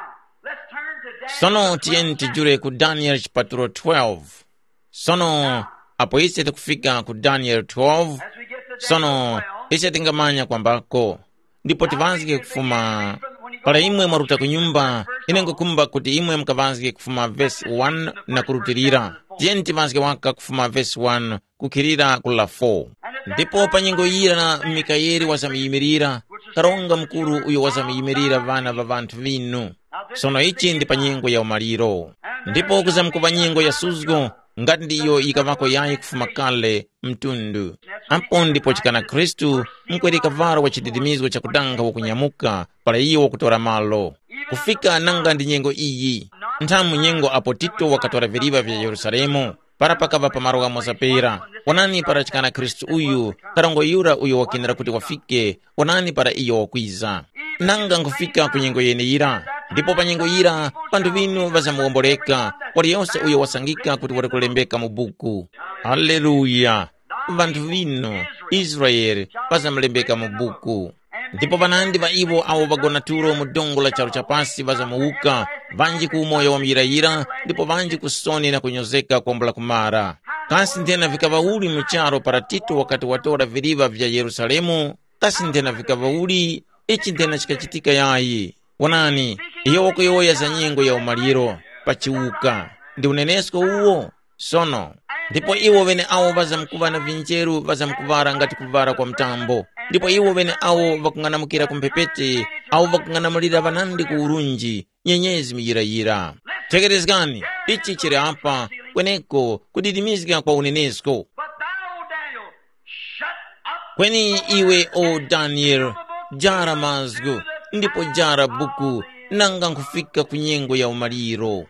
sono tiyeni tijure ku Daniel chapter 12 sono apo ise tikufika ku Daniel 12 sono ise tingamanya kwambako ndipo tivanzike kufuma pala imwe mwaruta kunyumba ine ngukumba kuti imwe mkavanzike kufuma verse 1 na kurutirira tiyeni tivanzike waka kufuma verse 1 kukirira kula 4 ndipo panyingo yira na Mikayeli wazamiyimirira karonga mkuru uyo wazamiyimirira vana va vantu vinu sono ichi ndi panyingo ya umaliro ndipo kuzamkuva nyingo ya suzgo ngati ndiyo ikavako yayi kufuma kale mtundu apo ndipo chikana Kristu mkweri kavaro wa chididimizo cha kudanga wakunyamuka pala iyo wakutora malo kufika nanga ndi nyengo iyi nthamu nyengo apo Tito wakatora viriva vya Yerusalemu para pakava pamaro ga mosapera wanani para chikana Kristu uyu karongo yura uyo wakinira kuti wafike wanani para iyo wakwiza nanga nkufika ku nyengo yene yira ndipo pa nyengo yira pandu vinu vazamuomboleka wali yonse uyo wasangika kuti wali kulembeka mu buku. Haleluya! Vantu vinu Israeli vazamulembeka mu buku. Ndipo vanandi va ivo awo vagona turo mu dongo la charo chapasi vazamuuka vanji ku umoyo wa mirayira ndipo vanji kusoni na kunyozeka kuombola kumara. kasi ntena vikava uli mucharo para Tito wakati watora viliva vya Yerusalemu, kasi ntena vikava uli ichi ntena chikachitika yayi. Wanani iyo wakuyoya za nyengo ya umaliro pachiuka ndi unenesko uwo sono. Ndipo iwo vene awo vazamkuvana vinjeru vazamkuvara ngati kuvara kwa mtambo. Ndipo iwo vene awo vakung'anamukira kumpepete awo vakung'anamulira vanandi ku urunji nyenyezi miyirayira. Tegerezgani ichi chiri apa kweneko kudidimizika kwa unenesko. Kweni iwe o Daniel jara mazgu ndipo jara buku nanga nkufika kunyengo ya umaliro.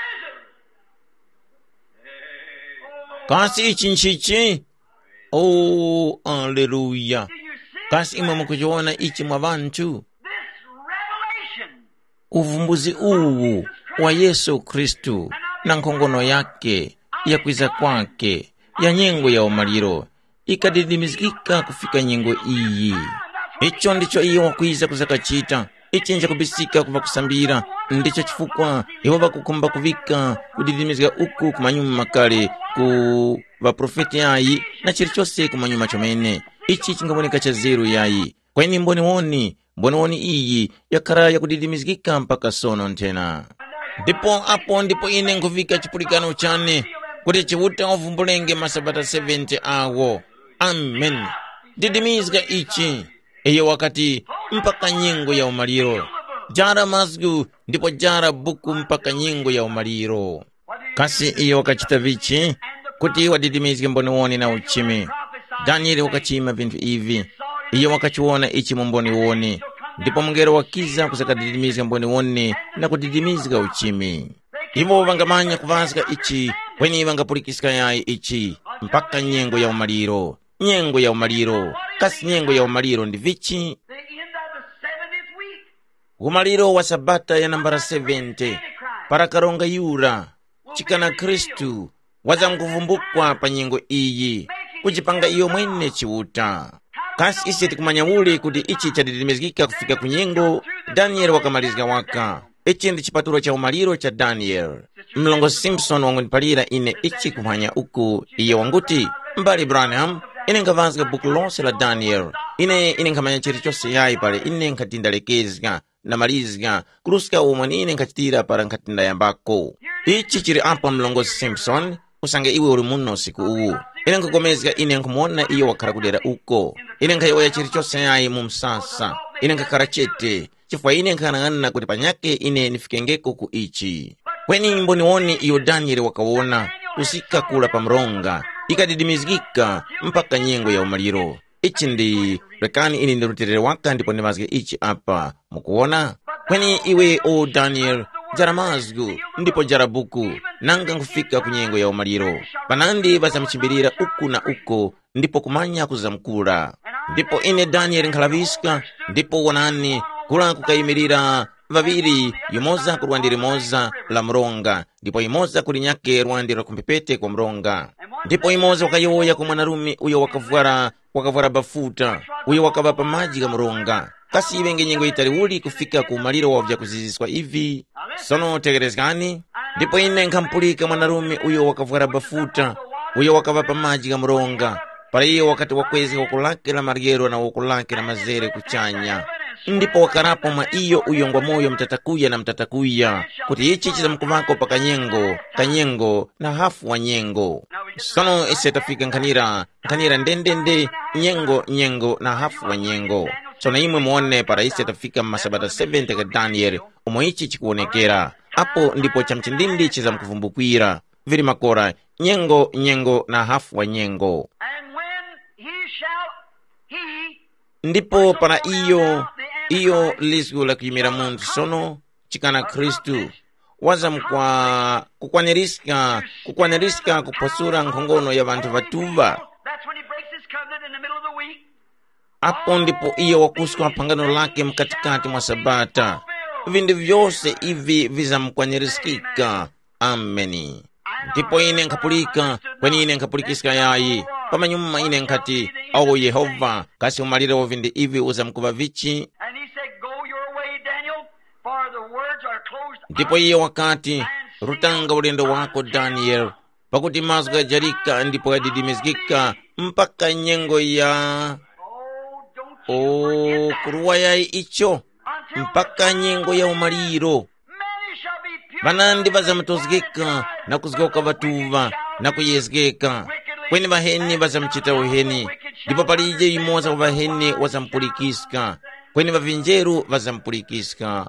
Kasi ichi nchichi? Oh, haleluya. Kasi imwe mukuchiona ichi mwa vantu. Uvumbuzi uwu wa Yesu Kristu na nkhongono yake ya kwiza kwake ya nyengo ya umaliro ikadidimizikika kufika nyengo iyi. Icho ndicho iyo wakwiza kuzakachita. Ichi nja kubisika kuva kusambira. Ndicho chifukwa iwo vakukomba kuvika kudidimizika uku kumanyuma makale ku vaprofeti yayi na chiri chose kumanyuma chomene. Ichi chingaboneka cha zeru yayi. Kweni mboni woni iyi yakara ya kudidimizikika mpaka sono ntena. Ndipo ine nkuvika chipulikano chane kuti chiwuta uvumbulenge masabata 70 awo. Amen. Didimizika ichi iyo wakati mpaka nyengo ya umaliro. Jara mazgu ndipo jara buku mpaka nyengo ya umaliro. Kasi iyo wakachita vichi kuti wadidimizike mboni woni na uchimi. Danieli wakachima vintu ivi. Iyo wakachiwona ichi mboni woni. Ndipo mngero wakiza kusakadidimizika mboni woni na kudidimizika uchimi. Ivo vangamanya kuvazika ichi kweni vangapulikisika yayi ichi mpaka nyengo ya umaliro. Nyengo ya umaliro. Kasi nyengo ya umaliro ndi vichi? Umaliro wa sabata ya nambara 70 para karonga yura chikana Kristu wazanguvumbukwa pa nyengo iyi kuchipanga iyo mwene chiwuta. Kasi isi tikumanya uli kuti ichi chadidimizikika kufika kunyengo. Daniel wakamalizika waka. Ichi ndi chipaturo cha umaliro cha Daniel. Mlongo Simpson wangunipalira ine ichi kumanya uku iyo wanguti mbali Branham ine nkavazika buku lonse la Daniel. Ine nkamanya chiri chose yayi pale ine nkatindalekezga na malizga kuruska umani ine nkachitira para nkatinda yambako. Ichi chiri apa mlongo Simpson usange iwe uri muno siku uwu. Ine nkakomezga ine nkumona iyo wakara kudera uko. Ine nkayoya chiri chose yayi mumsasa. Ine nkakara chete. Chifwa ine nkanangana kuti panyake ine nifikengeko ku ichi. Kweni mboni woni iyo Daniel wakawona usika kula pa mronga ikadidimizikika mpaka nyengo ya umaliro. Ichi ndi rekani ini ndirutirire waka ndipo ndimazike ichi apa mukuona. Kweni iwe o Daniel jara mazgu ndipo jara buku nanga nkufika kunyengo ya umaliro. Panandi vazamchimbirira uku na uko ndipo kumanya kuzamkula. Ndipo ine Daniel nkalaviska ndipo wanani kula kukayimirira vaviri yumoza kurwandiri moza la mronga ndipo imoza kulinyake rwandira kumpepete kwa mronga. Ndipo imoza wakayoya kwa mwanarume uyo wakavwara bafuta uyo wakavapa maji ga mronga. Kasi iwenge nyengo itali uli kufika kumaliro wa vya kuziziswa hivi sono tegerezgani. Ndipo ine nkampulika mwanarume uyo wakavwara bafuta uyo wakavapa maji ga mronga para iyo wakati wakwezi wakulake la margero na wakulake la mazere kuchanya. Ndipo wakarapo mwa iyo uyongwa moyo mtatakuya kuti ichi chizamkuvako pa kanyengo na hafu wa nyengo. Sono ise tafika nkanira ndendende nyengo na hafu wa nyengo. Sono imwe muone para ise tafika masabata 70 ka Daniel umo ichi chikuonekera. Apo ndipo chamchindindi chizamkuvumbukwira vili makora nyengo na hafu wa nyengo. Ndipo para iyo lisgu la kuyimira muntu sono chikana Kristu waza mkwa kukwanirisika kupasura nkhongono ya vantu vatuva. Apo ndipo iyo wakuswa pangano lake mkatikati mwa sabata. Vindu vyose ivi vizamkwanirisika. Ameni. Ndipo ine nkapulika kweni ine nkapulikisika yayi pamanyuma ine nkati awo Yehova kasi umalire wa vindu ivi uzamkuva vichi. Ndipo iyo wakati rutanga ulendo wako Daniel pakuti mazwi ajarika ndipo adidimizika mpaka nyengo ya kuruwa yayi icho mpaka nyengo ya umaliro. Vanandi vazamutozgeka na kuzgoka vatuva na kuyezgeka, kweni vaheni vazamchita uheni, ndipo palije imoza wa vaheni wazampulikiska, kweni vavinjeru vazampulikiska.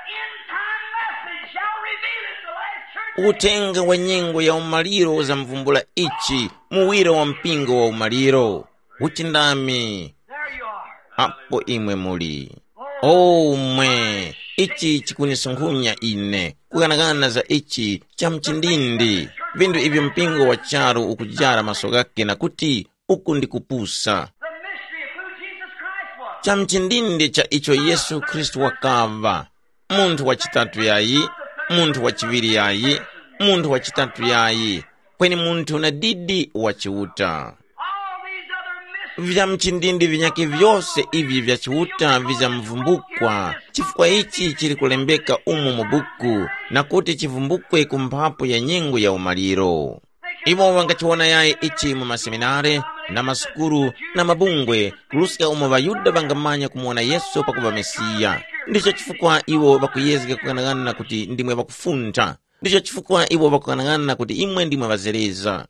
Utenga wa nyengo ya umaliro uzamvumbula ichi muwiro wa mpingo wa umaliro. Uchindami apo imwe muli omwe ichi chikunisungunya ine kuganagana za ichi cha mchindindi. Vindu ivyo mpingo wa charu ukujara masogake na kuti uku ndikupusa cha mchindindi cha icho Yesu Kristu wakava muntu wa chitatu yayi, muntu wa chiviri yayi, muntu wa chitatu yayi, kweni muntu na didi wa chiuta. Vya mchindindi vinyake vyose ivi vya chiuta vizamvumbukwa, chifukwa ichi chili kulembeka umu mubuku na kuti chivumbukwe kumpapo ya nyengo ya umaliro. Ivo wangachiona yaye ichi mu maseminare na masukuru na mabungwe kulusika umu vayuda vangamanya kumuona Yesu pakuva Mesiya. Ndicho chifukwa iwo vakuyezeka kukanagana kuti ndimwe vakufunta. Ndicho chifukwa iwo vakukanagana kuti imwe ndimwe vazereza.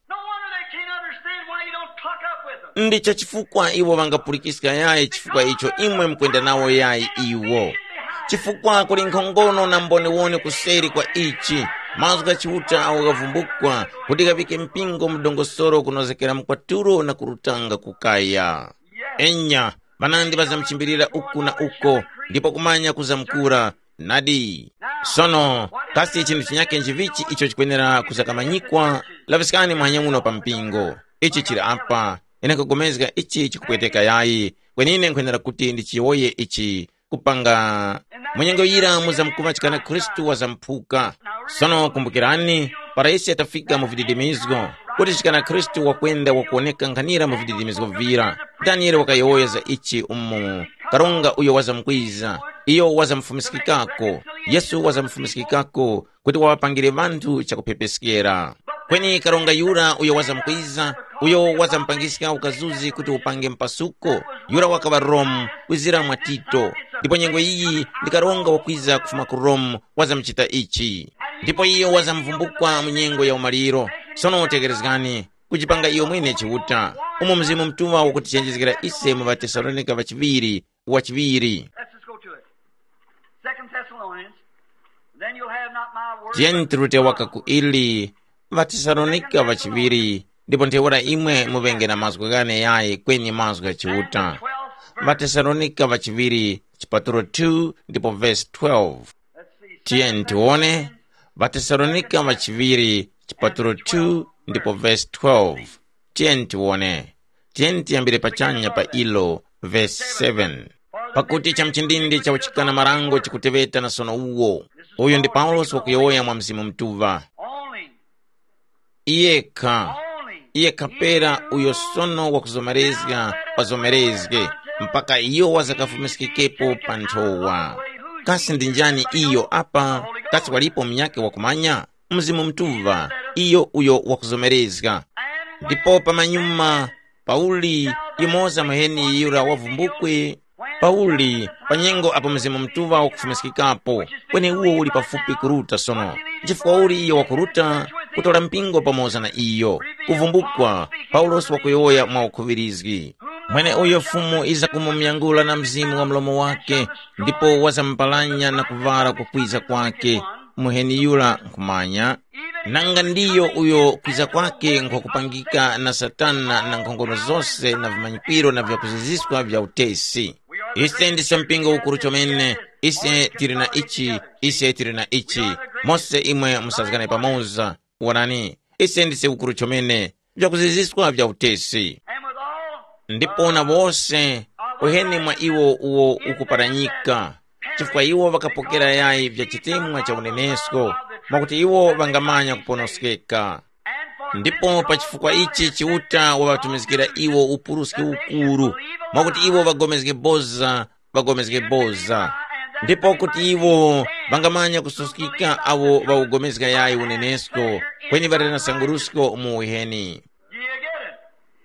Ndicho chifukwa iwo vangapulikisika yaye, chifukwa icho imwe mkwenda nawo yaye iwo. Chifukwa kuli nkhongono na mbone wone kuseri kwa ichi mazwi gachiuta au gavumbukwa kuti gavike mpingo mdongosoro kunozekera mkwaturo na kurutanga kukaya. Enya vanandi vazamchimbirira uku na uko ndipo kumanya kuzamkura nadi. Sono kasi chinthu chinyake njivichi icho chikwenera kusakamanyikwa lavisikani mwanyamuno pa mpingo. Ichi chili apa inakagomezga ichi chikupweteka yayi, kwenine nkwenera kuti ndichiwoye ichi kupanga mwenyengo yira muzamkuva chikana Kristu wazamphuka. Sono kumbukirani paraisi atafika muvididimizgo kuti chikana Kristu wakwenda wakuoneka nkhanira muvididimizgo vira. Danieli wakayoya za ichi umu karonga uyo wazamkwiza, iyo wazamfumisikikako, Yesu wazamfumisikikako kuti wawapangire vantu chakupepesikera. Kweni karonga yura uyo wazamkwiza, uyo wazampangisika ukazuzi kuti upange mpasuko, yura wakava Rome kwizira mwa Tito. Ndipo nyengo iyi ndikaronga wakwiza kufuma ku Rome wazamchita ichi. Ndipo iyo wazamvumbukwa munyengo ya umaliro. Sono utegerezgani kuchipanga iyo mwene chiuta umu mzimu mtuwa wakuti chenjezekera ise mu Vatesalonika wachiviri. Let's just go to it. 2 Thessalonians. Then you'll have not my word. Tientrute wakaku ili Vatesalonika wachiviri, ndipo nteura imwe muvenge na mazgu gane yaye kwenye mazgu ya chiuta. Vatesalonika wachiviri chipaturo 2 ndipo verse 12. Tien tuone Vatesalonika wachiviri chipaturo 2 ndipo verse 12. Tien tuone. Tien tiambire pachanya pa ilo verse 7. Pakuti cha mchindindi cha uchikana marango chikuteveta na sono uwo. Uyo ndi Paulos wakuyoya mwa mzimu mtuva. Iye kapera uyo sono wakuzomerezga wazomerezge mpaka iyo wazakafumisikikepo pantowa. Kasi ndinjani iyo apa, kasi walipo mnyake wakumanya mzimu mtuva iyo uyo wakuzomerezga. Ndipo pamanyuma Pauli imoza maheni yura wavumbukwe. Pauli panyengo apo mzimu mtuva wakufumisikikapo kweni uwo uli pafupi kuruta sono. Chifukwa uli iyo wakuruta kutola mpingo pamoza na iyo kuvumbukwa Paulos wakuyoya mwa ukuvirizgi. Mwene uyo fumu iza kumumyangula na mzimu wa mlomo wake, ndipo wazampalanya na kuvara kukwiza kwake muheni yula nkumanya. Nanga ndiyo uyo kwiza kwake nkukupangika na Satana na nkongono zose na vimanyipiro na vyakuziziswa vya utesi. Ise ndise mpingo ukuruchomene, ise tiri na ichi, ise tiri na ichi, mose imwe musazgane pamoza, wanani, ise ndise ukuruchomene, vyakuziziswa vya utesi. Ndipo na wose, uheni mwa iwo uo ukuparanyika, chifukwa iwo wakapokera yayi vya chitemwa cha unenesko, mwakuti iwo vangamanya kuponoskeka. Ndipo pachifukwa ichi chiuta wabatumizikira iwo upuruski ukuru, mwakuti iwo vagomezge boza. Ndipo kuti iwo vangamanya kususkika awo vaugomezga yayi unenesko, kweni barena sangurusko muwiheni Do you get it?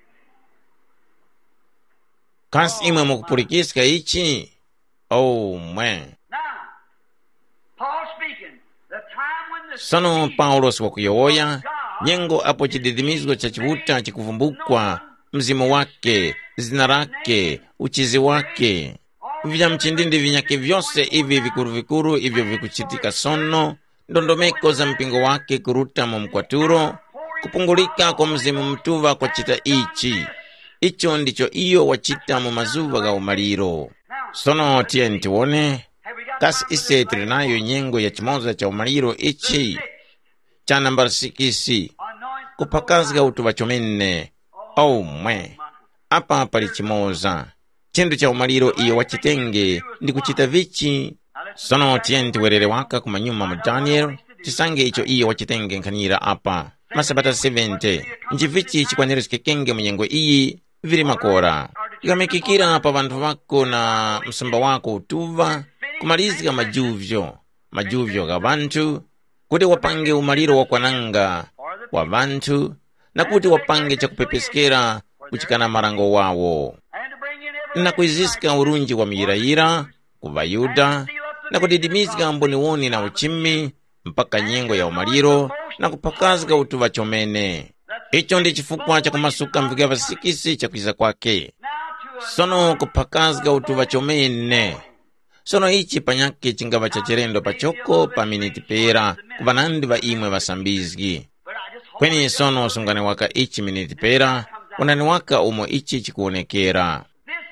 kasi imwe mukupulikiska ichi man. Now, Paul speaking, the time when the sono Paulo wakuyowoya nyengo apo chididimizgo cha chivuta chikuvumbukwa mzimu wake, zina lake, uchizi wake, vya mchindindi vinyake vyose ivi vikuru vikuru ivyo vikuchitika sono, ndondomeko za mpingo wake kuruta mu mkwaturo, kupungulika kwa mzimu mtuva kwa chita ichi. Icho ndicho iyo wachita mu mazuva ga umaliro. Sono tiye ntiwone, kasi ise tilinayo nyengo ya chimoza cha umaliro ichi. Cha nambara 6, kupakazga utuva chomene. Mwe, apa pali chimoza. Chindu cha umaliro iyo wachitenge, ndi kuchita vichi. Sono tiye ntiwerere waka kumanyuma mu Daniel, chisange icho iyo wachitenge nkanira apa. Masabata 70, njivichi chikwanero chikenge munyengo iyi, viri makora. Ikamekikira pa vantu vako na msamba wako utuva, kumalizika majuvyo ga vantu, kuti wapange umaliro wakwananga wa vantu, na kuti wapange cha kupepeskera kuchikana marango wawo. Na kuiziska urunji wa miyirayira, kuva Yuda, na kudidimizika mboniwoni na uchimi, mpaka nyengo ya umaliro, na kupakazika utuva chomene. Icho ndi chifukwa cha kumasuka mvigava 6 cha kuiza kwake. Sono kupakazika utuva chomene. Sono ichi panyake chingava cha chirendo pachoko pa miniti pera, kuvanandi va imwe vasambizgi. Kweni sono sungane waka ichi miniti pera, unani waka umo ichi chikuonekera.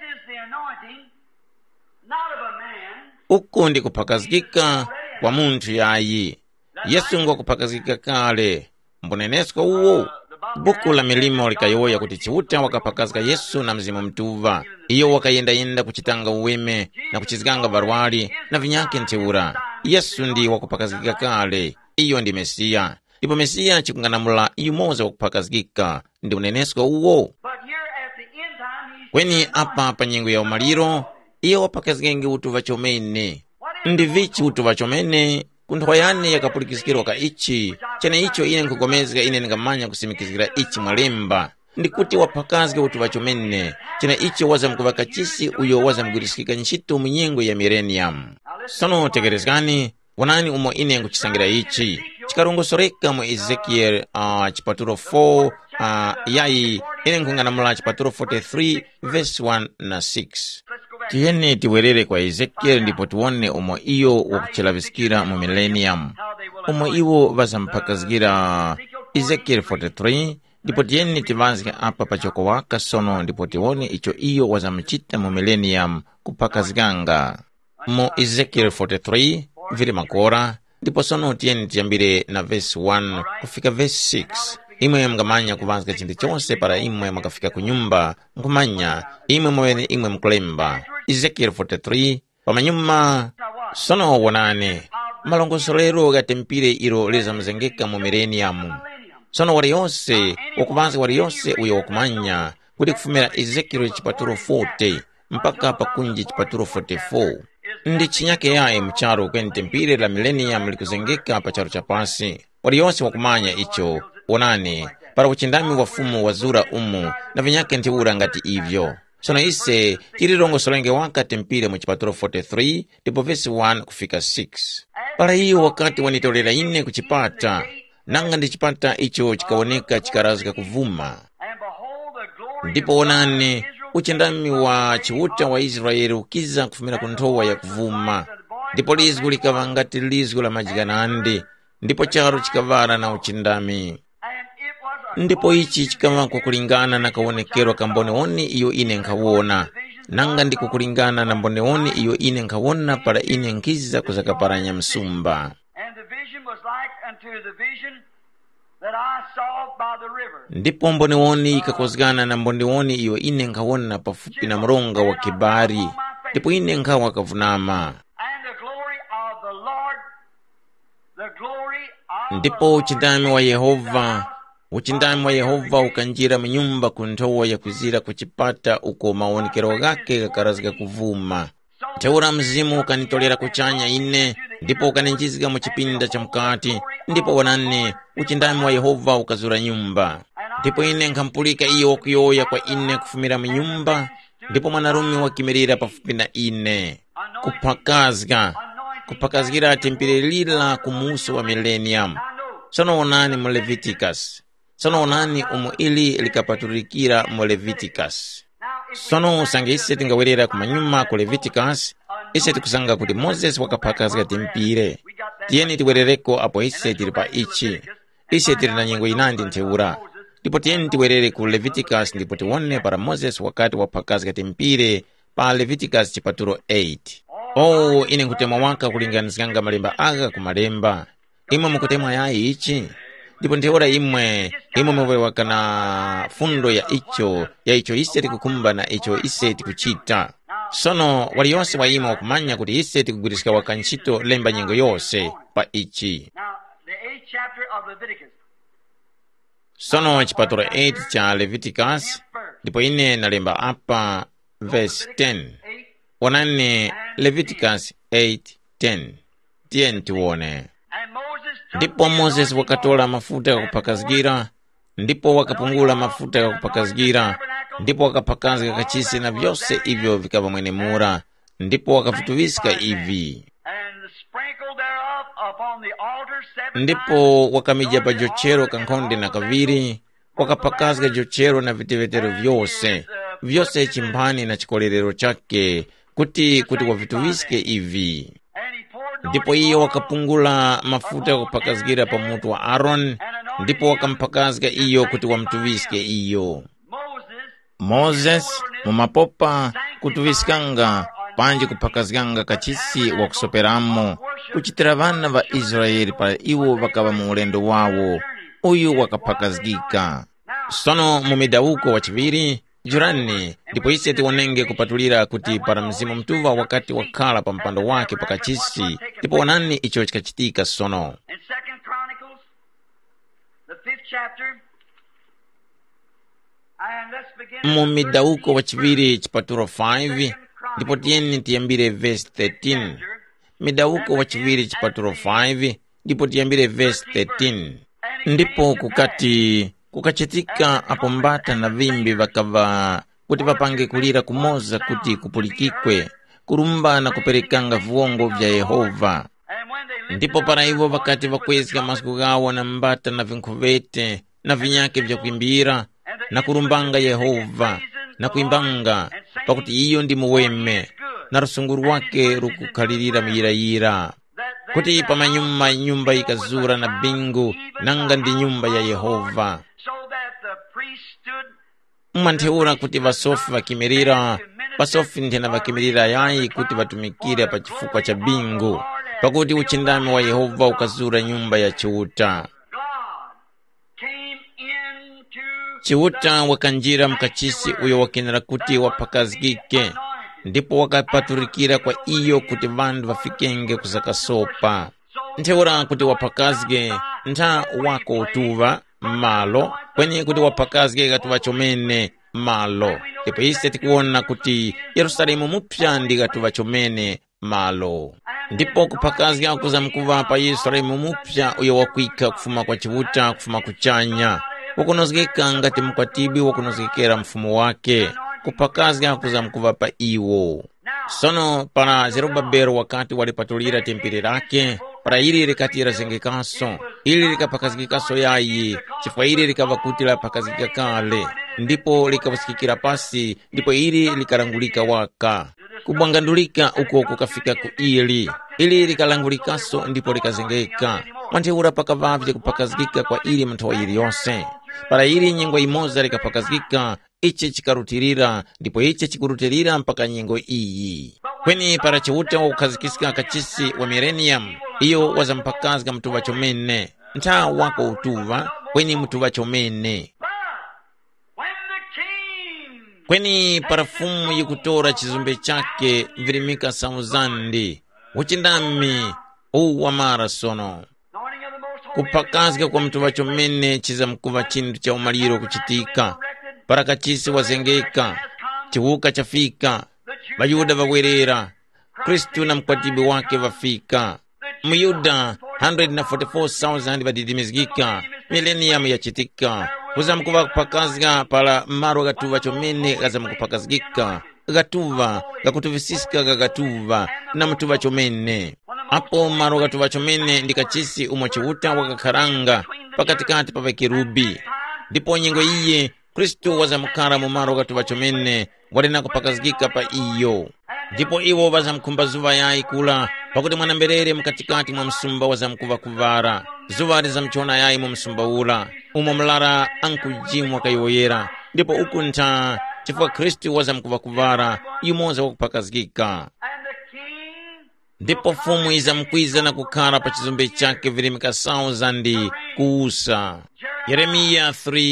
Uku ndi kupakazikika kwa muntu yayi. Yesu ngo kupakazikika kale. Mbunenesko uwo. Buku la milimo likayoya kuti chiuta wakapakazika Yesu na mzimu mtuva. Iyo wakayenda kuchitanga uweme na kuchizikanga varwali na vinyake nteura. Yesu ndi wakupakazikika kale. Iyo ndi Mesia. Ipo Mesia chikunganamula iyo moza wakupakazikika. Ndi unenesko uwo. Kweni apa panyengo ya umaliro, iyo wapakazikenge utuva chomene. Ndi vichi utuva chomene, kunthoyane yakapulikisikiro ka ichi. Chene icho ine nkugomezga ine ngamanya kusimikizira ichi mwalemba. Ndikuti wapakazike utuva chomene. Chene icho waza mkuvaka chisi uyo waza mgurisikika nchitu munyengo ya millennium. Sono tegerezgani, wanani umo ine nkuchisangira ichi. Chikarongosoreka mu Ezekiel chipaturo 4, yayi ine nkunganamula chipaturo 43 verse 1 na 6. Tiyene tiwerere kwa Ezekiel ndipo tuone umo iyo wakuchilavisikira mu millennium. Umo iwo vazampakazikira Ezekiel 43, ndipo tiyene tivanzika apa pachoko waka sono ndipo tione icho iyo wazamchita mu millennium kupakazikanga. Mu Ezekiel 43, viri makora, ndipo sono tiyene tiyambire na verse 1 kufika verse 6. Imwe mgamanya kuvanzika chindi chose para imwe makafika kunyumba, nkumanya, imwe mwene imwe mkulemba. Ezekiel 43, pamanyuma, sono wanane, malongosolero gatempire iro leza mzengeka mu millennium. Sono wari yose, wakuvanzika wari yose uyo wakumanya, kuti kufumira Ezekiel chipaturo 40, mpaka pakunji chipaturo 44. Ndi chinyake yae mcharo kweni tempire la millennium likuzengeka pa charo chapasi. Wari yose wakumanya icho, onane, para uchindami wafumu wazura umu, na vinyake ntiura ngati ivyo. Sono ise, tirirongo solenge waka tempire mu chipaturo 43, ndipo verse 1 kufika 6. Para hiyo wakati wanitolera ine kuchipata, nanga ndi chipata icho chikaoneka chikarazika kuvuma. Ndipo onane, uchindami wa chiuta wa Israeli ukiza kufumira kuntowa ya kuvuma. Ndipo lizgu likava ngati lizgu la majiganandi, ndipo charo chikavara na uchindami. Ndipo ichi chikava kukulingana na kaonekero ka mboneoni iyo ine nkawona. Nanga ndi kukulingana na mboneoni iyo ine nkawona para ine nkiza kuzakaparanya msumba. Ndipo mboneoni ikakozgana na mboneoni iyo ine nkawona pafupi na mronga wa Kebari. Ndipo ine nkawa kavunama. Ndipo uchindami wa Yehova ukanjira mnyumba kuntowa ya kuzira kuchipata uko maonekero gake kakarazika kuvuma. Teura mzimu ukanitolera kuchanya ine, ndipo ukaninjizika mu chipinda cha mkati, ndipo wanane uchindami wa Yehova ukazura nyumba. Ndipo ine nkampulika iyo kuyoya kwa ine kufumira mu nyumba, ndipo mwanarume wakimirira pafupi na ine. Kupakazgira tempelelila kumuso wa millennium. Sono onani mu Leviticus. Sono onani ili likapaturikira mu Leviticus. Sono sange ise tingawerera kumanyuma ku Leviticus, ise tikusanga kuti Moses wakapakazga tempire. Tieni tiwerereko apo ise tiri pa ichi. Ise tiri na nyengo inandi nteura. Ndipo tieni tiwerere ku Leviticus ndipo tiwone para Moses wakati wapakazga tempire pa Leviticus chipaturo 8. Ine nkutema waka kulinganizikanga malemba aga kumalemba. Imwe mkutemwa ya ichi. Ndipo nteura imwe mwe wakana fundo ya icho ise tikukumba na icho ise tikuchita. Sono wali yonse wa imwe wakumanya kuti ise tikugwirisika wakanchito lemba nyengo yose pa ichi. Sono chipaturo 8 cha Leviticus, ndipo ine nalemba apa verse 10. Wanane Leviticus 8:10. Tien tuone. Ndipo Moses wakatola mafuta ya kupakazgira, ndipo wakapungula mafuta ya kupakazgira, ndipo wakapakaza kachisi na vyose hivyo vikava mwene mura, ndipo wakavituvisika hivi. Ndipo wakamija pa jochero kankonde na kaviri, wakapakaza jochero na vitevetero vyose chimbani na chikolerero chake, kuti wavituvisike hivi. Ndipo iyo wakapungula mafuta ya kupakazgira pa mutu wa Aaron, ndipo wakampakazga iyo kuti wamtuvisike iyo. Moses mumapopa kutuvisikanga panji kupakazganga kachisi wa kusoperamo, kuchitira vana va Israeli pa iwo vakava mu ulendo wawo, uyu wakapakazgika. Sono mumidauko wa chiviri jurani, ndipo ise tiwonenge kupatulira kuti para mzimu mtuva wakati wakala pa mpando wake pakachisi, ndipo wanani icho chikachitika sono. Mumidauko wa chiviri chipaturo 5, ndipo tieni tiambire verse 13. Midauko wa chiviri chipaturo 5, ndipo tiambire verse 13. Ndipo kukachitika apo mbata na vimbi vakava kuti vapange kulira kumoza kuti kupulikikwe, kurumba na kuperekanga vuongo vya Yehova. Ndipo para hivyo vakati vakwezika masiku gawo na mbata na vinkuvete na vinyake vya kuimbira na kurumbanga Yehova na kuimbanga, pakuti iyo ndi muweme na rusunguru wake rukukalirira miyirayira, kuti pamanyuma nyumba ikazura na bingu nanga ndi nyumba ya Yehova. Mmantheura kuti vasofi vakimirira, vasofi ntena vakimirira yayi kuti vatumikire pa chifukwa cha bingu, pakuti uchindami wa Yehova ukazura nyumba ya chiuta. Chiuta wakanjira mkachisi uyo wakinera kuti wapakazgike, ndipo wakapaturikira kwa iyo kuti vandu vafikenge kusakasopa. Ntheura kuti wapakazge ntha wako utuva malo, kwenye kuti wapakazge gatuva chomene malo. Ndipo ise tikuona kuti Yerusalemu mupya ndi gatuva chomene malo. Ndipo kupakazge akuza mkuva pa Yerusalemu mupya uyo wakwika kufuma kwa chivuta kufuma kuchanya, wakunozgeka ngati mkwatibi wakunozgekera mfumo wake. Kupakazge akuza mkuva pa iwo. Sono para Zerubabeli wakati walipatulira tempere lake, para ili likatira zengekaso, ili likapakazgikaso yayi, chifukwa ili likavakutila pakazgika kale, ndipo likavasikikira pasi, ndipo ili likalangulika waka. Kubwangandulika uko kukafika ku ili likalangulikaso ndipo likazengeka. Mwantheura pakavavye kupakazgika kwa ili mnthawa ili yonse. Para ili nyengo imoza likapakazgika, ichi chikarutirira, ndipo ichi chikurutirira mpaka nyengo iyi. Kweni para chiuta wakukazikisika kachisi wa millennium, iyo wazampakazga mtuva chomene, ntha wako utuva, kweni mtuva chomene. Kweni parafumu yikutora chizumbe chake virimika sauzandi, uchindami uwa mara sono. Kupakazga kwa mtuva chomene chiza mkuva chindu cha umaliro kuchitika, para kachisi wazengeka, chiwuka chafika, Vayuda vawerera, Kristu na mkwatibi wake vafika. Muyuda 144,000 vadidimizgika. Milenium yachitika. Kuzamkuva kupakazga pala maro gatuva chomene gazamkupakazgika. Gatuva gakutuvisisika gatuva na mtuva chomene. Apo maro gatuva chomene ndikachisi umochivuta wakakaranga pakatikati pa kerubi. Ndipo nyingo iye Kristu wazamkara mu maro gatuva chomene walina kupakazgika pa iyo. Ndipo iwo wazamkumba zuva yai kula pakuti mwanamberere mkatikati mwa msumba wazamkuva kuvara. Zuva rizamchona yai mu msumba ula umo mlara ankujimwa kayoyera. Ndipo ukunta chifukwa Kristu wazamkuva kuvara yumoza wakupakazgika. Ndipo fumu izamkwiza na kukara pa chizumbe chake virimika 1,000 kuusa. Yeremia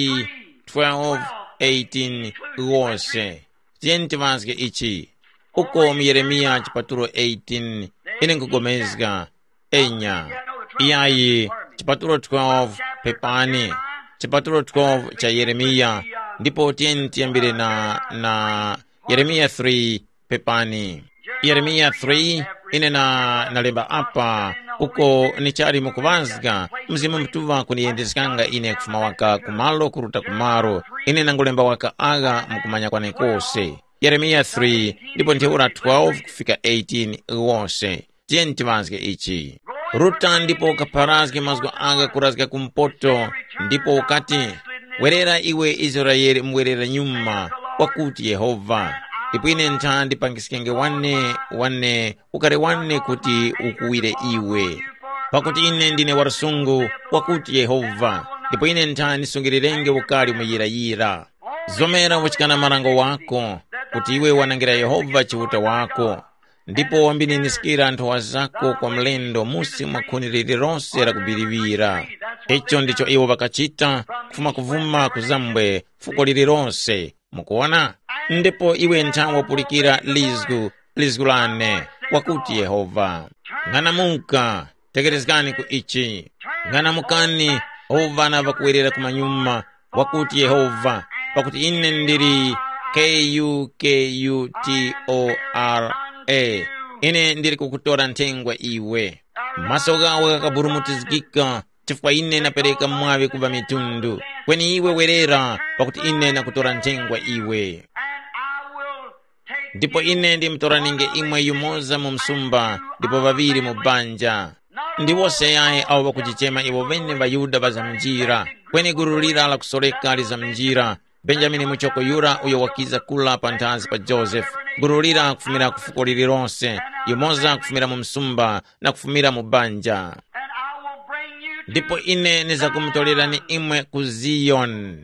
3:12-18 wose. Tienti vazge ichi. Uko Yeremia chipaturo 18 inengugomezga enya. Iyayi chipaturo 12 pepani. Chipaturo 12 cha Yeremia. Ndipo tienti ambire na Yeremia 3 pepani. Yeremia 3 ine na lemba apa uko nichari mukuvazga mzimu mtuva kuniyendesikanga ine kufuma waka kumalo kuruta kumaro ine nangulemba waka aga mukumanya kwa nekose. Yeremia 3 ndipo ntiura 12 kufika 18 wose. Tienti vazge ichi. Ruta ndipo kaparazge mazgo aga kurazga kumpoto. Ndipo ukati werera iwe Israeli mwerera nyuma wakuti Yehova. Ndipo ine ntandi pangisikenge wane ukare wane kuti ukuwire iwe. Pakuti ine ndine warasungu wakuti Yehova. Ndipo ine ntandi sungirirenge ukari umuyirayira. Zomera wachikana marango wako kuti iwe wanangira Yehova chivuta wako. Ndipo wambini nisikira ntowa zako kwa mlendo musi mwakuniriri ronse la kubirivira. Echo ndicho iwo bakachita kufuma kuvuma kuzambwe fuko liri ronse. Mukuona? Ndipo iwe ntawa pulikira lizgulane wakuti Yehova. Nganamuka tegerezgani ku ichi. Nganamukani Yehova na vakuwerera kumanyuma wakuti Yehova. Pakuti ine ndiri KUTORA. Ine ndiri kukutora ntengwa iwe. Masoga wakaburumutizgika chifukwa ine napereka mwawe kuva mitundu. Kweni iwe werera pakuti ine nakutora ntengwa iwe. Ndipo ine ndimtora ninge imwe yumoza mu msumba ndipo vaviri mu banja. Ndiwo seyaye au wakuchichema iwo vene vayuda vazamjira. Kweni gurulira la kusoreka lizamjira. Benjamini muchoko yura uyo wakiza kula pantazi pa Joseph. Gurulira kufumira kufuko liri ronse. Yumoza kufumira mu msumba na kufumira mu banja. Ndipo ine niza kumtolera ni imwe ku Zion.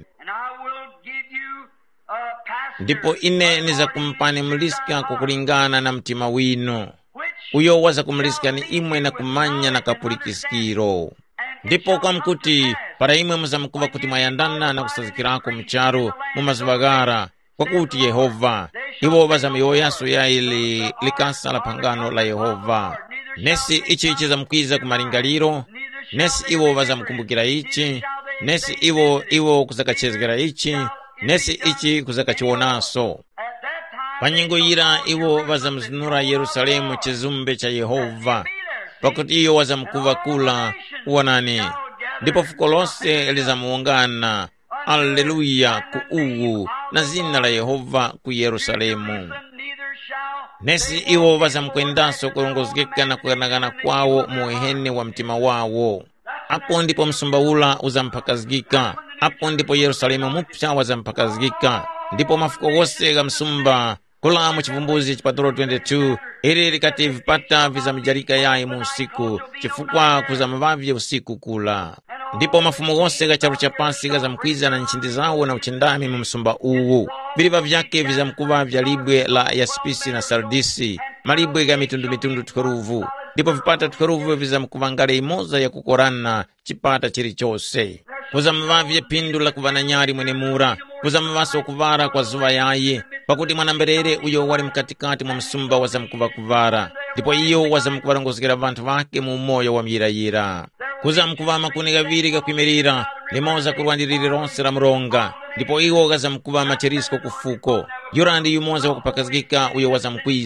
Ndipo ine niza kumpani mliska kukulingana na mtima wino. Uyo waza kumliska ni imwe na kumanya na kapulikiskiro. Ndipo kwa mkuti para imwe muzamukuva kuti mayandana na kusazikirako mcharu mumazuvagara kwa kuti Yehova. Iwo vazamuyoyaso ya ili likasa la pangano la Yehova. Nesi ichi zamkwiza kumaringaliro. Nesi iwo vazamukumbukira ichi. Nesi iwo kuzakachezgera ichi. Nesi ichi kuzakachiwonaso. Panyingo ira iwo vazamzinura Yerusalemu chizumbe cha Yehova. Pakuti iyo wazamkuva kula uwanani. Ndipo fuko lonse lizamuungana. Alleluya kuuwu na zina la Yehova ku Yerusalemu. Nesi iwo vazamkwendaso kulongozgeka na kuganagana kwawo muhene wa mtima wawo. Apo ndipo msumba ula uzampakazgika. Apo ndipo Yerusalemu mupya wazampakazgika. Ndipo mafuko wose ga msumba kula mu chivumbuzi chipaturo 22 ili likati vipata vizamijarika yai mu usiku chifukwa kuzamavavye usiku kula. Ndipo mafumo wose ga charu chapasi gazamkwiza na nchindi zawo na uchendami mu msumba uwu. Viliva vyake vizamkuva vya libwe la yaspisi na sardisi, malibwe ga mitundu tukoruvu. Ndipo vipata tukoruvu vizamkuva ngale imoza ya kukorana chipata chirichose. Kuzamavavye pindu la kuvana nyari mwene mura. Kuzamavaso kuvara kwa zuva yaye. Pakuti mwanamberere uyo wali mkatikati mwa msumba wazamkuva kuvara. Ndipo iyo wazamkuva rongozgera vantu vake mu moyo wa mirayira. Kuzamkuva makuni gaviri gakwimirira. Limoza kurwandiriri ronse la mronga. Ndipo iwo gazamkuva macherisko kufuko. Yurandi yumoza wakupakazgika uyo wazamkwiza.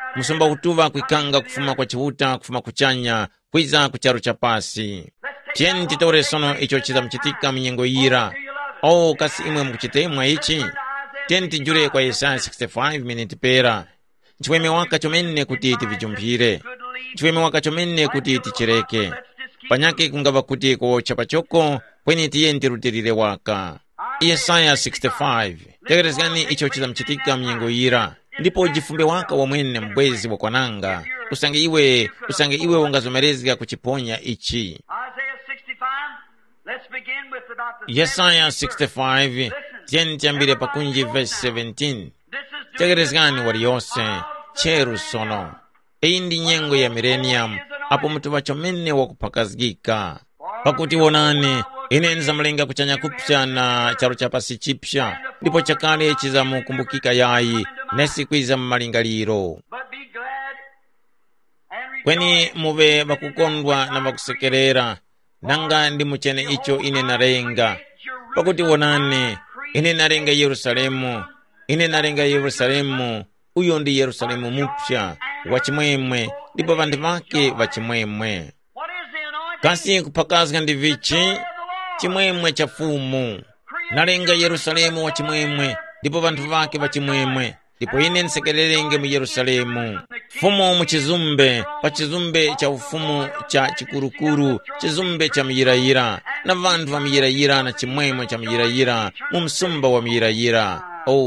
musumba kutuva kwikanga kufuma kwa chihuta kufuma kuchanya kwiza kucharo cha pasi. Tiyeni titore sono icho chizamuchitika mnyengo ira. Kasi imwe mukuchitemwa ichi. Tiyeni tijure kwa Yesaya 65 minute pera. Chweme waka chomenne kuti tivijumpire. Chweme waka chomenne kuti tichireke. Panyake kungava kuti ko chapachoko kweni tiyeni tirutirire waka. Yesaya 65 tegerezgani icho chizamuchitika mnyengo ira. Ndipo jifumbe waka wa mwene mbwezi wa kwananga usange iwe wangazomerezga kuchiponya ichi. Yesaya 65 tiyeni tiambire pakunji verse 17. Tegerezgani wali yose cheru sono. Iyi ndi nyengo ya millennium apo mtu wachomene wakupakazgika. Pakuti wonane ine nzamulenga kuchanya kupsha na charo cha pasi chipsha. Ndipo chakale chizamukumbukika yayi nesi kwiza mmalingaliro. Kweni muve bakukondwa na bakusekerera. Nanga ndi muchene icho ine narenga. Pakuti wonane ine narenga Yerusalemu. Ine narenga Yerusalemu. Uyo ndi Yerusalemu mupsha wachimwemwe. Ndipo vandu vake wachimwemwe. Kasi kupakazga ndi vichi chimwemwe cha fumu. Nalenga Yerusalemu wachimwemwe. Ndipo vandu vake wachimwemwe. Ndipo ine nsekererenge mu Yerusalemu. Fumu mu chizumbe, pa chizumbe cha ufumu cha chikurukuru, chizumbe cha miyirayira, na vandu wa miyirayira na chimwemwe cha miyirayira, mu msumba wa miyirayira.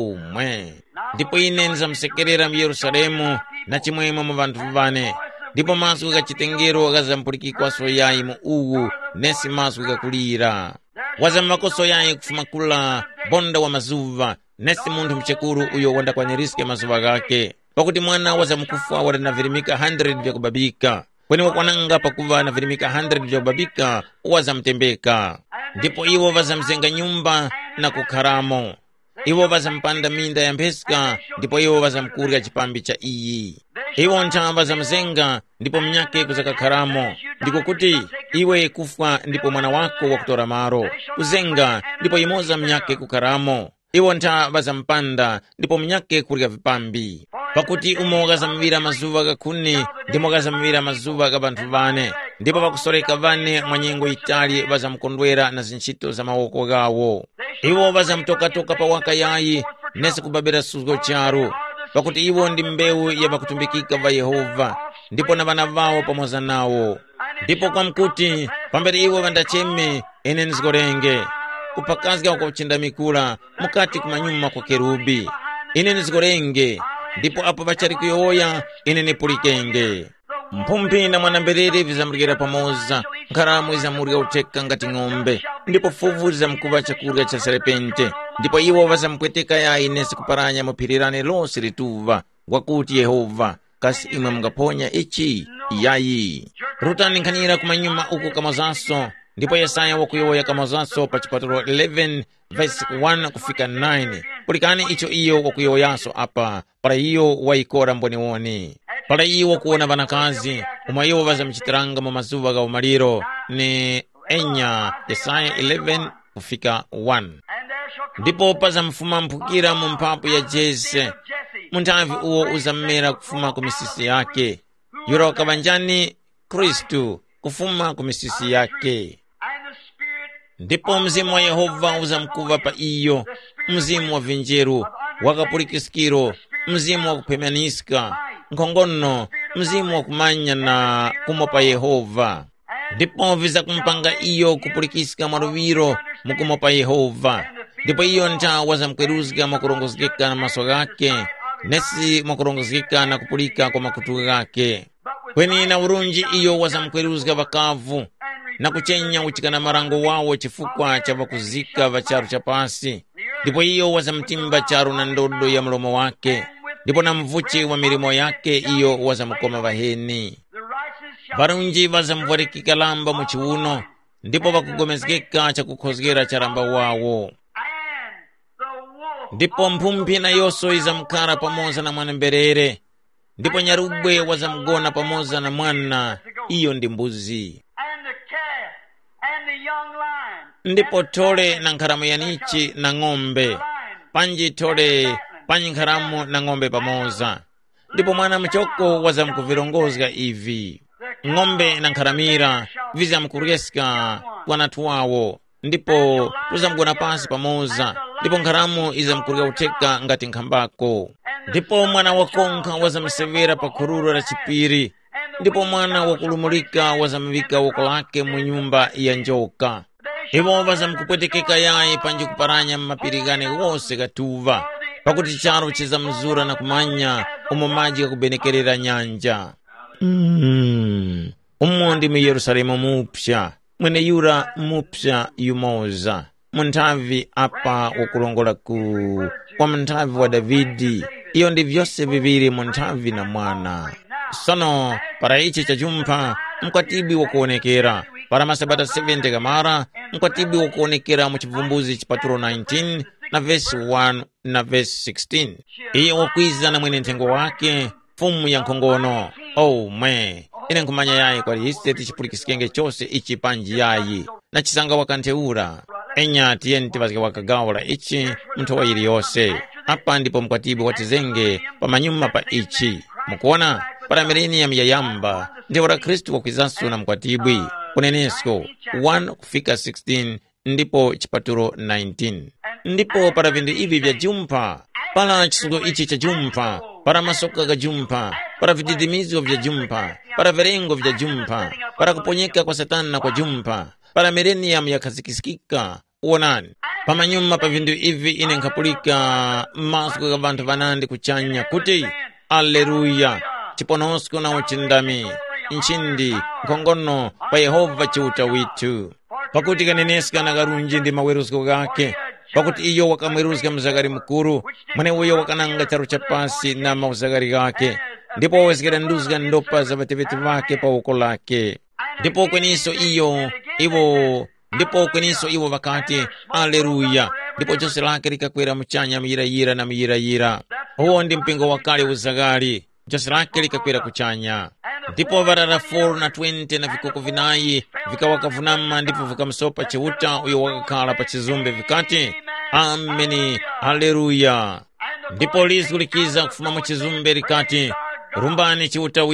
Mwe. Ndipo ine nzamsekerera mu Yerusalemu na chimwemwe mu vandu vane. Ndipo masu kachitengero akazampulikikwa soyayi mu uwu, nesi masu kakulira. Wazamakoso yayi kufuma kula bonda wa mazuva, nesi muntu mchekuru uyo wanda kwa niriske mazuva gake. Pakuti mwana wazamukufa wada na virimika 100 vya kubabika. Kweni wakwananga pakuva na virimika 100 vya kubabika wazamtembeka. Ndipo iwo wazamzenga nyumba na kukaramo. Iwo wazampanda minda ya mpeska. Ndipo iwo wazamkurga chipambi cha iyi. Iwo ntamba zamzenga ndipo mnyake kuzaka karamo. Ndiko kuti iwe kufwa ndipo mwana wako wakutora maro. Kuzenga ndipo imoza mnyake kukaramo. Iwo ntamba zampanda ndipo mnyake kurga vipambi. Pakuti umoga zamvira mazuva gakuni ndimo gazamvira mazuva gabantu vane. Ndipo bakusoreka vane mwanyengo itali bazamkondwera na zinchito za mawoko gawo. Iwo bazamtoka pa waka yayi nesi kubabira sugo charu. Pakuti iwo ndi mbewu ya bakutumbikika va Yehova. Ndipo na vana vao pamoza nawo. Ndipo kwa mkuti pambere iwo vandacheme ene nzigorenge. Kupakazga wako uchinda mikula mukati kumanyuma kwa kerubi. Ine nzigorenge. Ndipo apo bachari kuyoya ine nipulikenge. Mpumpi na mwanamberere vizamurigera pamoza. Nkaramu izamurga uteka ngati ng'ombe. Ndipo fuvu zizamkuva chakurga cha serepente. Ndipo iwo vazamkweteka ya inesi kuparanya mupirirane losi rituva. Wakuti Yehova kasi imwe mgaponya ichi yayi. Rutani nkhanira kumanyuma uku kamazaso. Ndipo Yesaya wakuyoya kamazaso pa chipatulo 11 verse 1 kufika 9. Pulikani icho iyo wakuyoyaso apa. Para iyo waikora mboni woni. Para iyo kuona vanakazi. Iyo vazamchitiranga mu mazuva ga umaliro. Ni enya Yesaya 11 kufika 1. Ndipo pazamfuma mpukira mu mpapu ya Jese. Muntavi uwo uzammera kufuma kumisisi yake. Yura wakabanjani Kristu kufuma kumisisi yake. Ndipo mzimu wa Yehova uzamkuva pa iyo. Mzimu wa vinjeru wakapulikisikiro. Mzimu wa kupemaniska nkongono. Mzimu wa kumanya na kumopa Yehova. Ndipo viza kumpanga iyo kupulikisika maruviro mukumopa Yehova. Ndipo iyo nta wazamkweruzga makurongozgeka na maso gake. Nesi makurongozgeka na kupulika kwa makutu gake. Kweni na urunji iyo wazamkweruzga vakavu. Na kuchenya uchikana marango wawo chifukwa cha vakuzika vacharu cha pasi. Ndipo iyo wazamtimba charu na ndodo ya mlomo wake. Ndipo na mvuchi wa mirimo yake iyo wazamkoma vaheni. Varunji vazamvarikika lamba muchiuno. Ndipo vakugomezgeka cha kukhozgera charamba wawo. Ndipo mpumpi na yoso izamkara pamoza na mwanamberere. Ndipo nyarubwe wazamgona pamoza na mwana. Iyo ndi mbuzi. Ndipo tole na nkaramu ya nichi na ng'ombe. Panji tole, panji nkaramu na ng'ombe pamoza. ndipo mwana mchoko wazamkuvilongozga ivi. Ng'ombe na nkharamira vizamkuryeska wanatu wawo, ndipo tuzamgona pasi pamoza, ndipo nkharamu izamkurya uteka ngati nkhambako. Ndipo mwana wakonka wazamsevera pa khururo la chipiri, ndipo mwana wakulumulika wazamvika woko lake mu nyumba ya njoka. Iwo vazamkupwetekeka yaye panji kuparanya mmapirikane wose katuva, pakuti charo chizamzura na kumanya umo maji kakubenekerera nyanja. Umo ndi mu Yerusalemu mupsha, mwene yura mupsha yumoza, munthavi apa wakulongola kwa munthavi wa Davidi. Iyo ndi vyose viviri, munthavi na mwana. Sono para ichi chajumpa mkwatibi wakuonekera, para masabata 70 kamara mkwatibi wakuonekera mu chivumbuzi chipatulo 19 na verse 1 na verse 16. Iyo wakwiza na mwene ntengo wake, fumu ya nkhongono. Ine nkumanya yayi kwa liseti chipulikisikenge chose ichi panji yayi, na chisanga wakanteura. Enya tiyenti vazike wakagawula ichi mnthowa ili yose. Apa ndipo mkwatibi watizenge pa manyuma pa ichi. Mukuona, para milenium ya yamba, ndiwo la Kristu wakwizasu na mkwatibwi. Kunenesko 1 kufika 16, ndipo chipatulo 19. Ndipo para vindu ivi vya jumpa, para chisugo ichi cha jumpa, para masoka ga jumpa, para vididimizio vya jumpa, para verengo vya jumpa, para kuponyeka kwa satana kwa jumpa, para milenium ya kazikisikika. Uonani, pamanyuma pa vindu ivi ine nkapulika masuku ga vantu vanandi kuchanya kuti Alleluya, chiponosko na uchindami, nchindi, nkongono, pa Yehova chiuta witu. Pakuti kaneneska na garunji ndi mawerusko gake, pakuti iyo wakamweruska mzagari mkuru, mwene uyo wakananga charu chapasi na mauzagari gake, ndipo wawezekera nduzga ndopa za vateveti vake pa uko lake. Ndipo kweniso iwo vakati, Alleluya, ndipo jose lake likakwera mchanya miyira na miyira. Huo ndi mpingo wakale uzagari, jose lake likakwera kuchanya. Ndipo varara 4 na 20 na vikoko vinayi vikawakavunama, ndipo vikamsopa cheuta uyo wakakhala pa chizumbe vikati, Ameni, Alleluya. Ndipo lizu likiza kufuma mu chizumbe likati, rumbani cheuta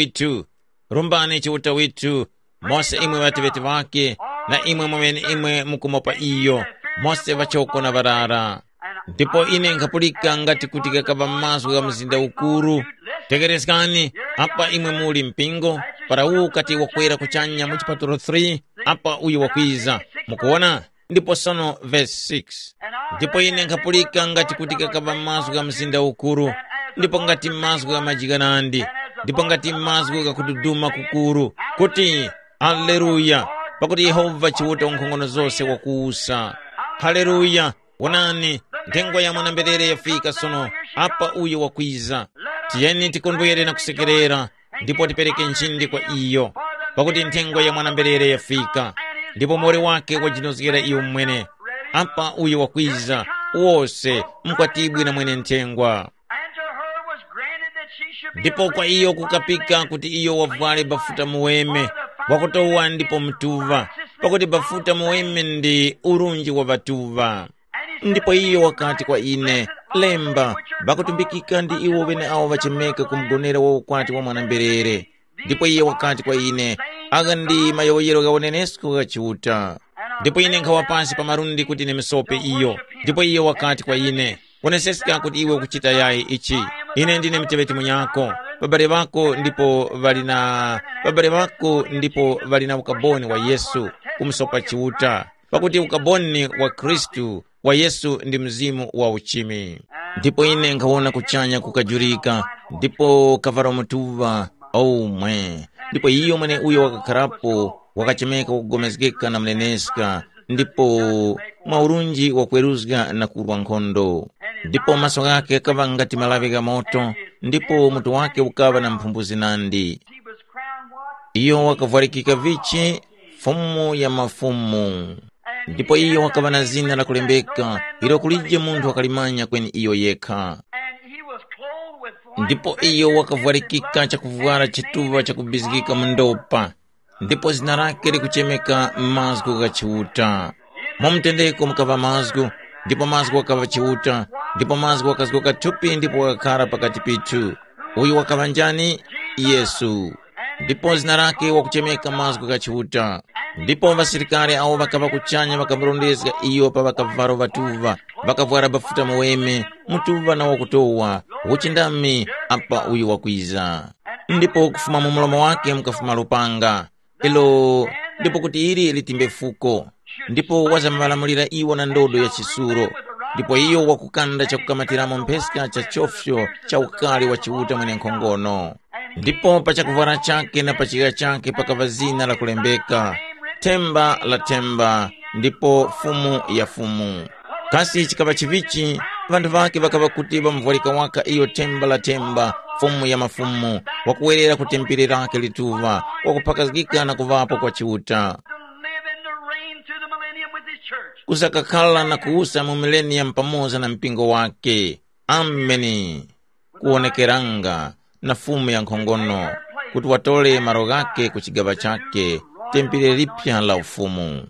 witu, Mose imwe vateveti vake, na imwe mwamene imwe mukumopa iyo, Mose vachoko na varara. Ndipo ine nkapulika ngati kuti kakava maso ga mzinda ukuru. Tegerezkani, apa imwe muli mpingo, para uwu kati wakwera kuchanya mu chipatulo 3, apa uyu wakwiza. Mukuona? Ndipo sono verse 6. Ndipo ine nkapulika ngati kuti kakava maso ga mzinda ukuru, ndipo ngati maso ga majiganandi, ndipo ngati maso ga kududuma kukuru, kuti Alleluya, pakuti Yehova chiuta nkhongono zose wakuusa. Haleluya, wonani, ntengo ya mwanamberere yafika sono, apa uyo wakwiza. Tiyeni tikondwere na kusekerera, ndipo tipereke nchindi kwa iyo, pakuti ntengo ya mwanamberere yafika, ndipo mori wake wajinozekera iyo mwene. Apa uyo wakwiza, wose mkwatibwi na mwene ntengwa. Ndipo kwa iyo kukapika kuti iyo wavale bafuta muweme, wakutowa ndipo mtuva, pakuti bafuta muweme ndi urunji wa batuva. Ndipo iyo wakati kwa ine, lemba, bakutumbikika ndi iwo wene awo vachemeka kumgonera wa ukwati wa mwanamberere. Ndipo iyo wakati kwa ine, aga ndi mayoyero ga unenesko ga chiuta. Ndipo ine nkawapasi pa marundi kuti nemisope iyo. Ndipo iyo wakati kwa ine, kunesesika kuti iwe kuchita yayi ichi. Ine ndine mteveti munyako, babare wako ndipo valina ukaboni wa Yesu kumsopa chiuta, pakuti ukaboni wa Kristu wa Yesu ndi mzimu wa uchimi. Ndipo ine nkawona kuchanya kukajurika, ndipo kavara mutuva, ndipo iyo mwene uyo wakakharapo wakachemeka kugomezgeka na mneneska, ndipo maurunji wakweruzga na kurwa nkhondo. Ndipo maso gake kava ngati malavi ga moto, ndipo mutu wake ukava na mphumbuzi nandi. Iyo wakavalikika vichi, fumu ya mafumu. Ndipo iyo wakava na zina la kulembeka, ilo kulije muntu akalimanya kweni iyo yekha. Ndipo iyo wakavalikika chakuvuara chituva chakubizikika mundopa, ndipo zina lake likuchemeka mazgu ga chiuta. Momtendeko mukava mazgu, ndipo mazgu wakava chiuta, ndipo mazgu wakazgoka tupi, ndipo wakakhala pakati pitu. uyu wakavanjani Yesu. Ndipo zina lake wakuchemeka maziko kachiuta. Ndipo vasilikali awo vakava kuchanya vakamurondezga iyo pa vakavaro vatuva vakavwara bafuta muweme mutuva na wakutowa uchindami apa uyu wakwiza. Ndipo kufuma mu mulomo wake mukafuma lupanga ilo ndipo kuti ili litimbe fuko. Ndipo wazamalamulira iwo na ndodo ya chisuro. Ndipo iyo wakukanda chakukamatiramu mpheska cha chofyo cha ukali wa chiuta mwene nkhongono. Ndipo pachakuvara chake na pachika chake pakava zina la kulembeka Temba la Temba, ndipo Fumu ya Fumu. Kasi chikava chivichi vandu vake vakava kuti vamvwalika waka iyo Temba la Temba, Fumu ya mafumu, wakuwerera kutempere lake lituva, wakupakazgika na kuvapo kwa chiuta, kusakakhala na kuusa mu millennium pamoza na mpingo wake. Ameni. Kuonekeranga na fumu ya nkhongono kuti watole maro gake kuchigava chake tempere lipya la ufumu.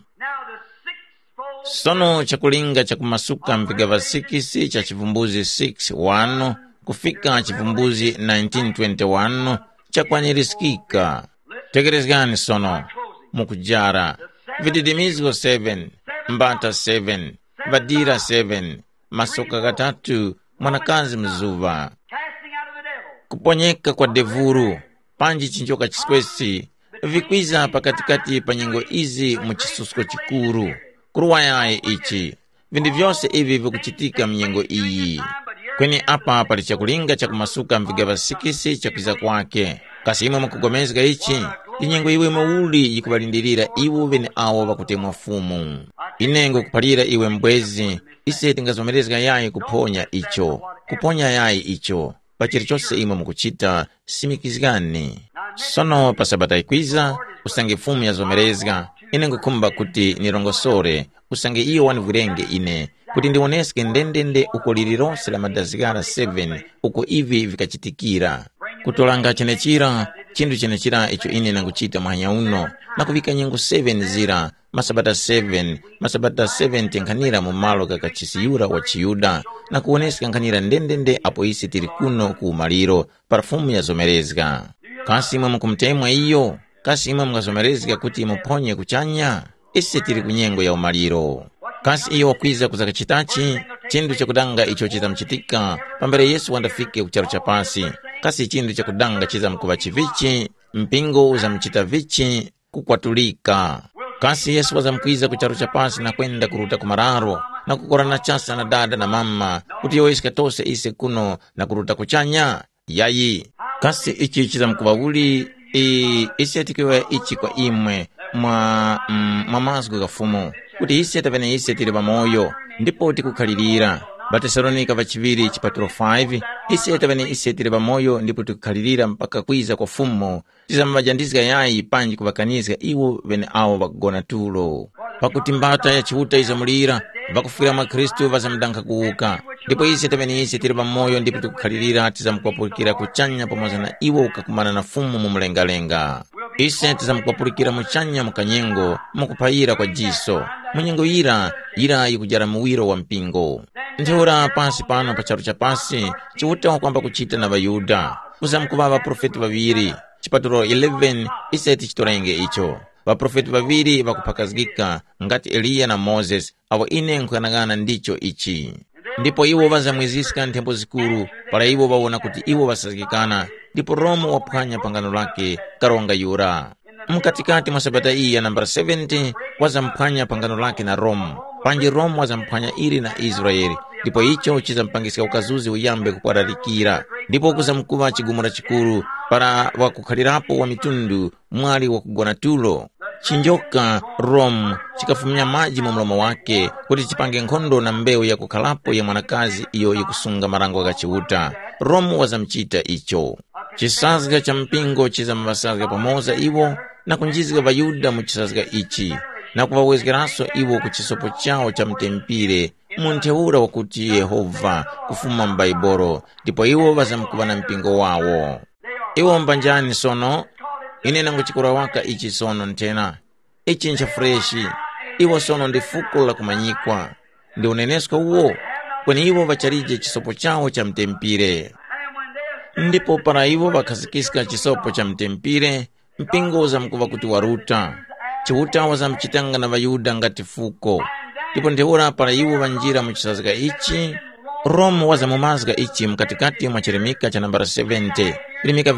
Sono chakulinga chakumasuka mpigava 6 cha chivumbuzi 6:1 kufika chivumbuzi 19:21 chakwanyirisikika. Tegerezgani sono mukujara vididimizgo 7, mbata 7, vadira 7, masoka gatatu, mwanakazi mzuva. Kuponyeka kwa devuru panji chinjoka chiskwesi vikwiza pakatikati pa nyengo izi muchisusko chikuru. Kuruwayaye ichi vindi vyose ivi vikuchitika mnyengo iyi. Kweni apa pali chakulinga chakumasuka mvigava 6 chakwiza kwake. Kasi imwe mukugomezga ichi inyengo iwe mauli yikubalindirira iwo vene awo vakutemwa fumu. Inengo kupalira iwe mbwezi ise tingazomerezga yaye kuponya icho. Kuponya yaye icho pachiri chose imwe mukuchita simikizgani. Sono pasabata ikwiza usange fumu ya zomerezga inengo kumba kuti nirongosore usange iyo wanivurenge ine kuti ndioneske ndendende uko lilironse la madazigara 7 uko ivi vikachitikira. Kutolanga chenechira chindu chenechira icho ine nanguchita mwanya uno na kuvika nyengo 7 zira masabata 7 tenkanira mu malo kakachisiyura wa chiyuda na kuoneska nkanira ndendende apo isi tiri kuno kuumaliro parafumu ya zomerezga. Kasi imwe mukumtemwa iyo, kasi imwe mkazomerezga kuti muponye kuchanya isi tiri kunyengo ya umaliro. Kasi iyo wakwiza kuzaka chitachi chindu chakudanga icho chitamchitika pambere Yesu wandafike kucharo chapasi. Kasi chindu chakudanga chiza mkuva chivichi mpingo za mchita vichi kukwatulika. Kasi Yesu waza mkwiza kucharo chapasi na kwenda kuruta kumararo na kukorana chasa na dada na mama kuti yoisi katose ise kuno na kuruta kuchanya yayi. Kasi ichi chiza mkuva uli isi atikiwe ichi kwa imwe mwa mazgu gafumu kuti isi atavene isi atiri pamoyo ndipo tikukhalirira. Batesalonika vachiviri chipatulo 5 isi atavene isi atiri pamoyo ndipo tikukhalirira mpaka kwiza kwa fumu tizamavajandizga yayi panji kuvakanizga iwo vene awo vakugona tulo. Pakuti mbata ya chiuta izamulira vakufira mwa Kristu vazamdanka kuuka ndipo isi atavene isi atiri pamoyo ndipo tikukhalirira tizamkwapurikira kuchanya pamoza na iwo ukakumana na fumu mumulengalenga. Ise tizamkwapurikira muchanya mukanyengo mukupayira kwa jiso munyengo ira yikujara muwiro wa mpingo. Ntheura pasi pano pacharo chapasi chiuta kwamba kuchita na vayuda uzamkuva vaprofeti vaviri chipatulo 11 ise tichitorenge icho. Vaprofeti vaviri vakupakazgika ngati Eliya na Moses awo ine nkukanagana ndicho ichi. Ndipo iwo vazamwiziska nthembo zikuru para iwo vawona kuti iwo vasazikikana ndipo Romu waphwanya pangano lake karonga yura. Mkatikati mwa sabata iyi ya nambara 70 wazamphwanya pangano lake na Romu. Panji Romu wazamphwanya iri na Israeli ndipo icho chizampangisika ukazuzi uyambe kukwararikira. Ndipo kuzamkuva chigumura chikuru para wakukhalirapo wa mitundu mwali wakugona tulo. Chinjoka Romu chikafumia maji mu mlomo wake kuti chipange nkhondo na mbeu ya kukhalapo ya mwanakazi iyo yikusunga marango akachiuta. Romu wazamchita icho. Chisazga cha mpingo chizamvasazga pamoza iwo na kunjizga vayuda muchisazga ichi na kuvawezgeraso iwo kuchisopo chao cha mtempire muntheura wakuti Yehova kufuma mbaiboro ndipo iwo vazamkuva na mpingo wawo. Iwo mbanjani sono ine nangu chikura waka ichi sono ntena ichi ncha freshi. Iwo sono ndi fuko la kumanyikwa ndi unenesko uwo kweni iwo vacharije chisopo chao cha mtempire. ndipo para iwo vakhazikisika chisopo cha mtempire mpingo zamkuva kuti waruta chiuta wazamchitanga na vayuda ngati fuko ndipo ndeura para iwo vanjira muchisazika ichi Rome wazamumazika ichi mkatikati mwa chirimika cha nambara 70 virimika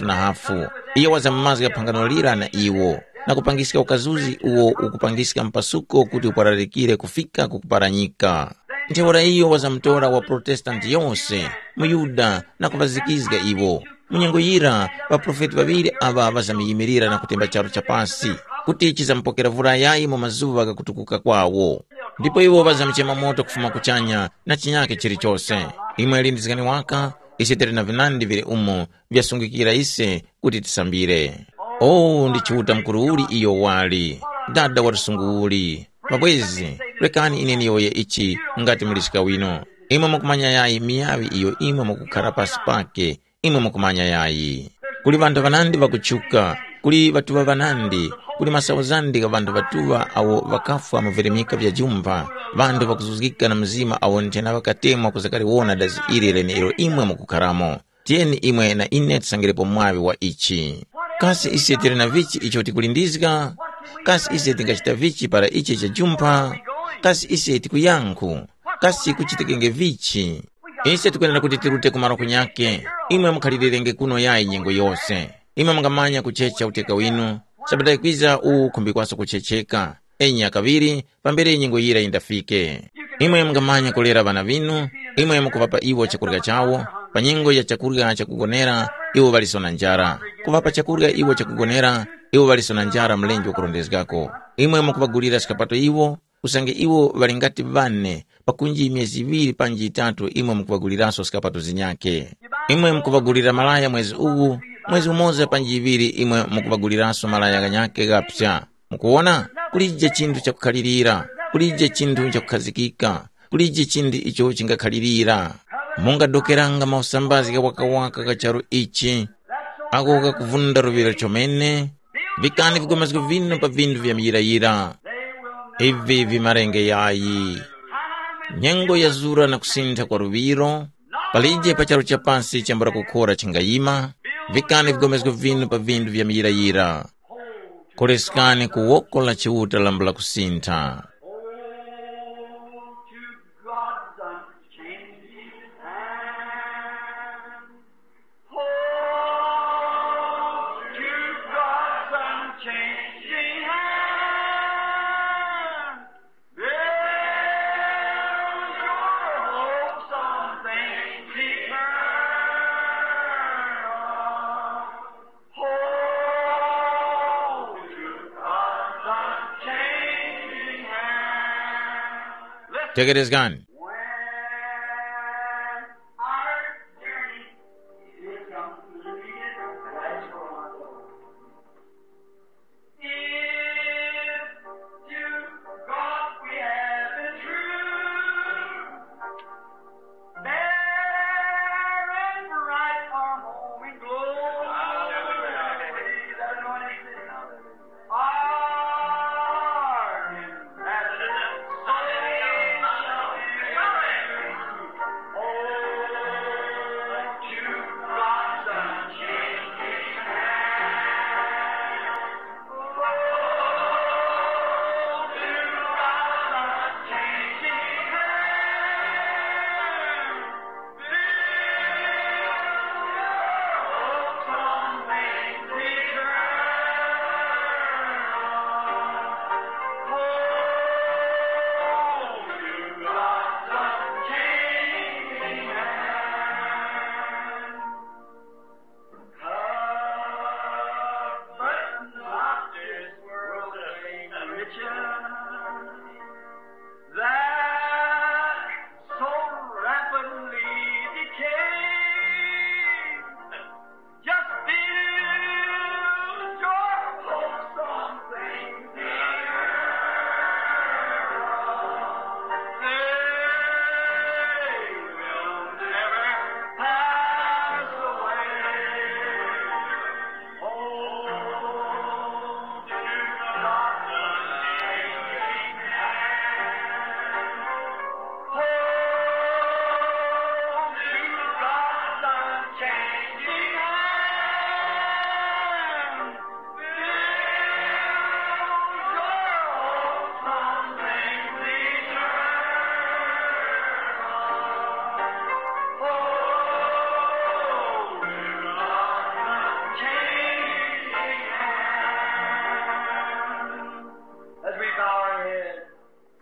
3.5 iyo wazamumazika phangano lira na iwo na kupangisika ukazuzi uwo ukupangisika mpasuko kuti upararikire kufika kukuparanyika nteura iyo wazamtora wa protestanti yonse muyuda na kuvazikizika iwo munyengo yira vaprofeti vaviri ava vazamiyimirira na kutemba charo cha pasi kuti chizampokera vura yayi mu mazuva kakutukuka kwawo ndipo iwo vazamchema moto kufuma kuchanya na chinyake chilichonse imwe lindizikani waka ise tiri na vinandi vili umo vyasungikira ise kuti tisambire ndi chiuta mkuru uli iyo wali dada watusungu uli mabwezi lekani ineni yoye ichi ngati mulisika wino imwe mukumanya yayi miyavi iyo imwe mukukhala pasi pake imwe mukumanya yayi kuli vantu vanandi vakuchuka kuli vatuva vanandi kuli masauzandi ka vantu vatuva awo vakafwa muvirimika vya jumba vantu vakuzuzikika na mzima awo ntena vakatemwa kuzakali wona dazi ilileni ilo imwe mukukhalamo tiyeni imwe na ine tisangirepo mwavi wa ichi kasi ise tiri na vichi icho tikulindizika kasi ise tingachita vichi para ichi cha jumba kasi ise tikuyanku kasi kuchitikenge vichi ise tukuyenera kuti tirute kumaro kunyake imwe mukhalilirenge kuno yayi nyengo yose imwe mungamanya kuchecha uteka winu sabata kwiza kumbikwaso kuchecheka enya kaviri pambere nyengo yira indafike imwe mungamanya kulera vana vinu imwe mukuvapa iwo chakurya chawo pa nyengo ya chakurya chakugonera iwo valisona njara kuvapa chakurya iwo chakugonera iwo valisona njara mlengi wakurondezgako imwe mukuvagulira sikapato iwo usange iwo valingati vane pakunji miezi 2 panji 3 imwe mukuvaguliraso sikapato zinyake imwe mukuvagulira malaya mwezi uwu mwezi umoza panji 2 imwe mukuvaguliraso malaya ganyake gapsa mukuona kulije chindu chakukhalirira kulije chindu chakukhazikika kulije chindu icho chingakhalirira mungadokeranga mausambazi wakawaka kacharo ichi ako kakuvunda ruvira chomene vikani vigomezgo vino pa vindu vya miyirayira ivi vimarenge yayi nyengo ya zura na kusintha kwa ruviro palije pacharo cha pansi chambara kukhora chingayima vikani vigomezgo vino pa vindu vya miyirayira koleskani kuwokola chiuta lambula kusintha Take it as gone.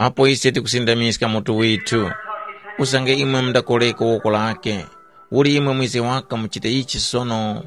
apo ise tikusindamiska mutu witu usange imwe mdakoleka woko lake uli imwe mwize waka muchite ichi sono.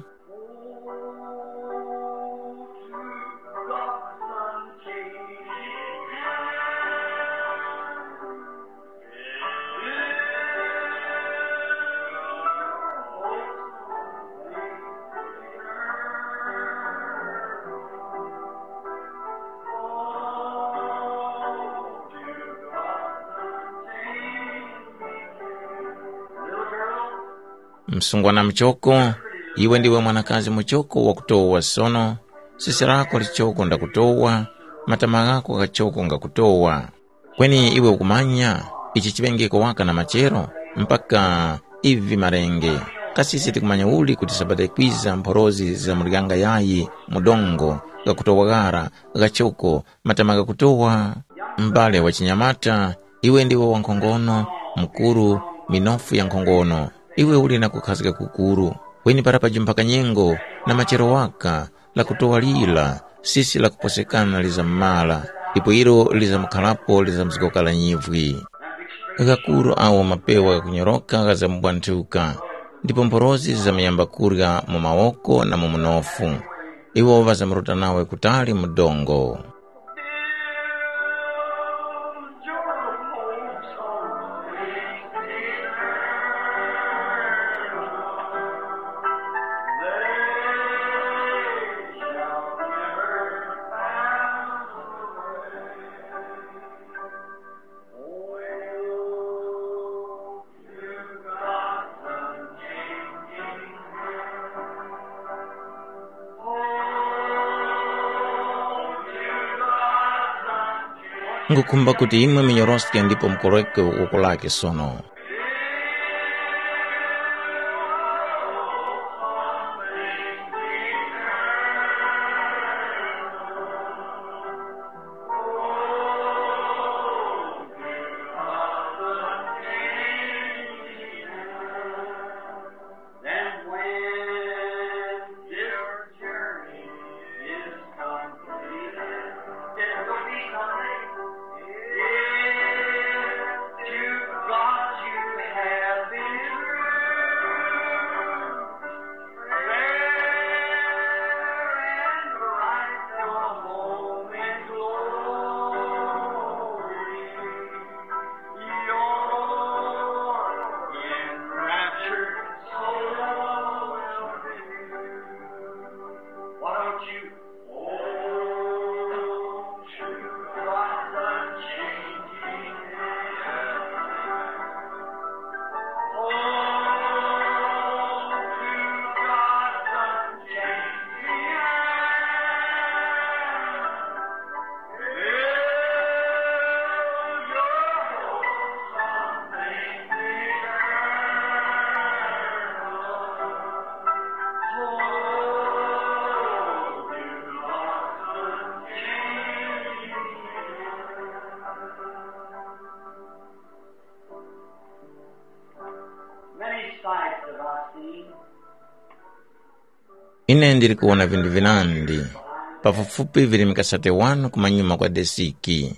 Msungwana mchoko, iwe ndiwe mwanakazi mchoko wa kutowa sono. Sisi lako lichoko nda kutowa, matama yako kachoko nga kutowa. Kweni iwe ukumanya, ichi chibengeko waka na machero, mpaka ivi marenge. Kasisi tikumanya uli kutisabate kwiza mporozi za muriganga yayi, mudongo, ga kutowa gara, gachoko, matama ga kutowa. Mbale wa chinyamata, iwe ndiwe wa nkongono, mkuru, minofu ya nkongono. Iwe uli na kukazika kukuru, weni parapaji mpaka nyengo, na machero waka, la kutowa lila, sisi la kuposekana liza mmala, ipo hilo liza mkalapo liza mzikokala nyivwi. Gakuru awo mapewa kunyoroka gaza mbwantuka, ndipo mporozi za miyamba kurga mumawoko na mumunofu, iwo vaza mruta nawe kutali mudongo. Ngukumba kuti imwe minyoroske ndipo mkoreke ukulake sono. Ine ndiri kuona vindu vinandi, pafufupi vili mikasate wanu kumanyuma kwa desiki.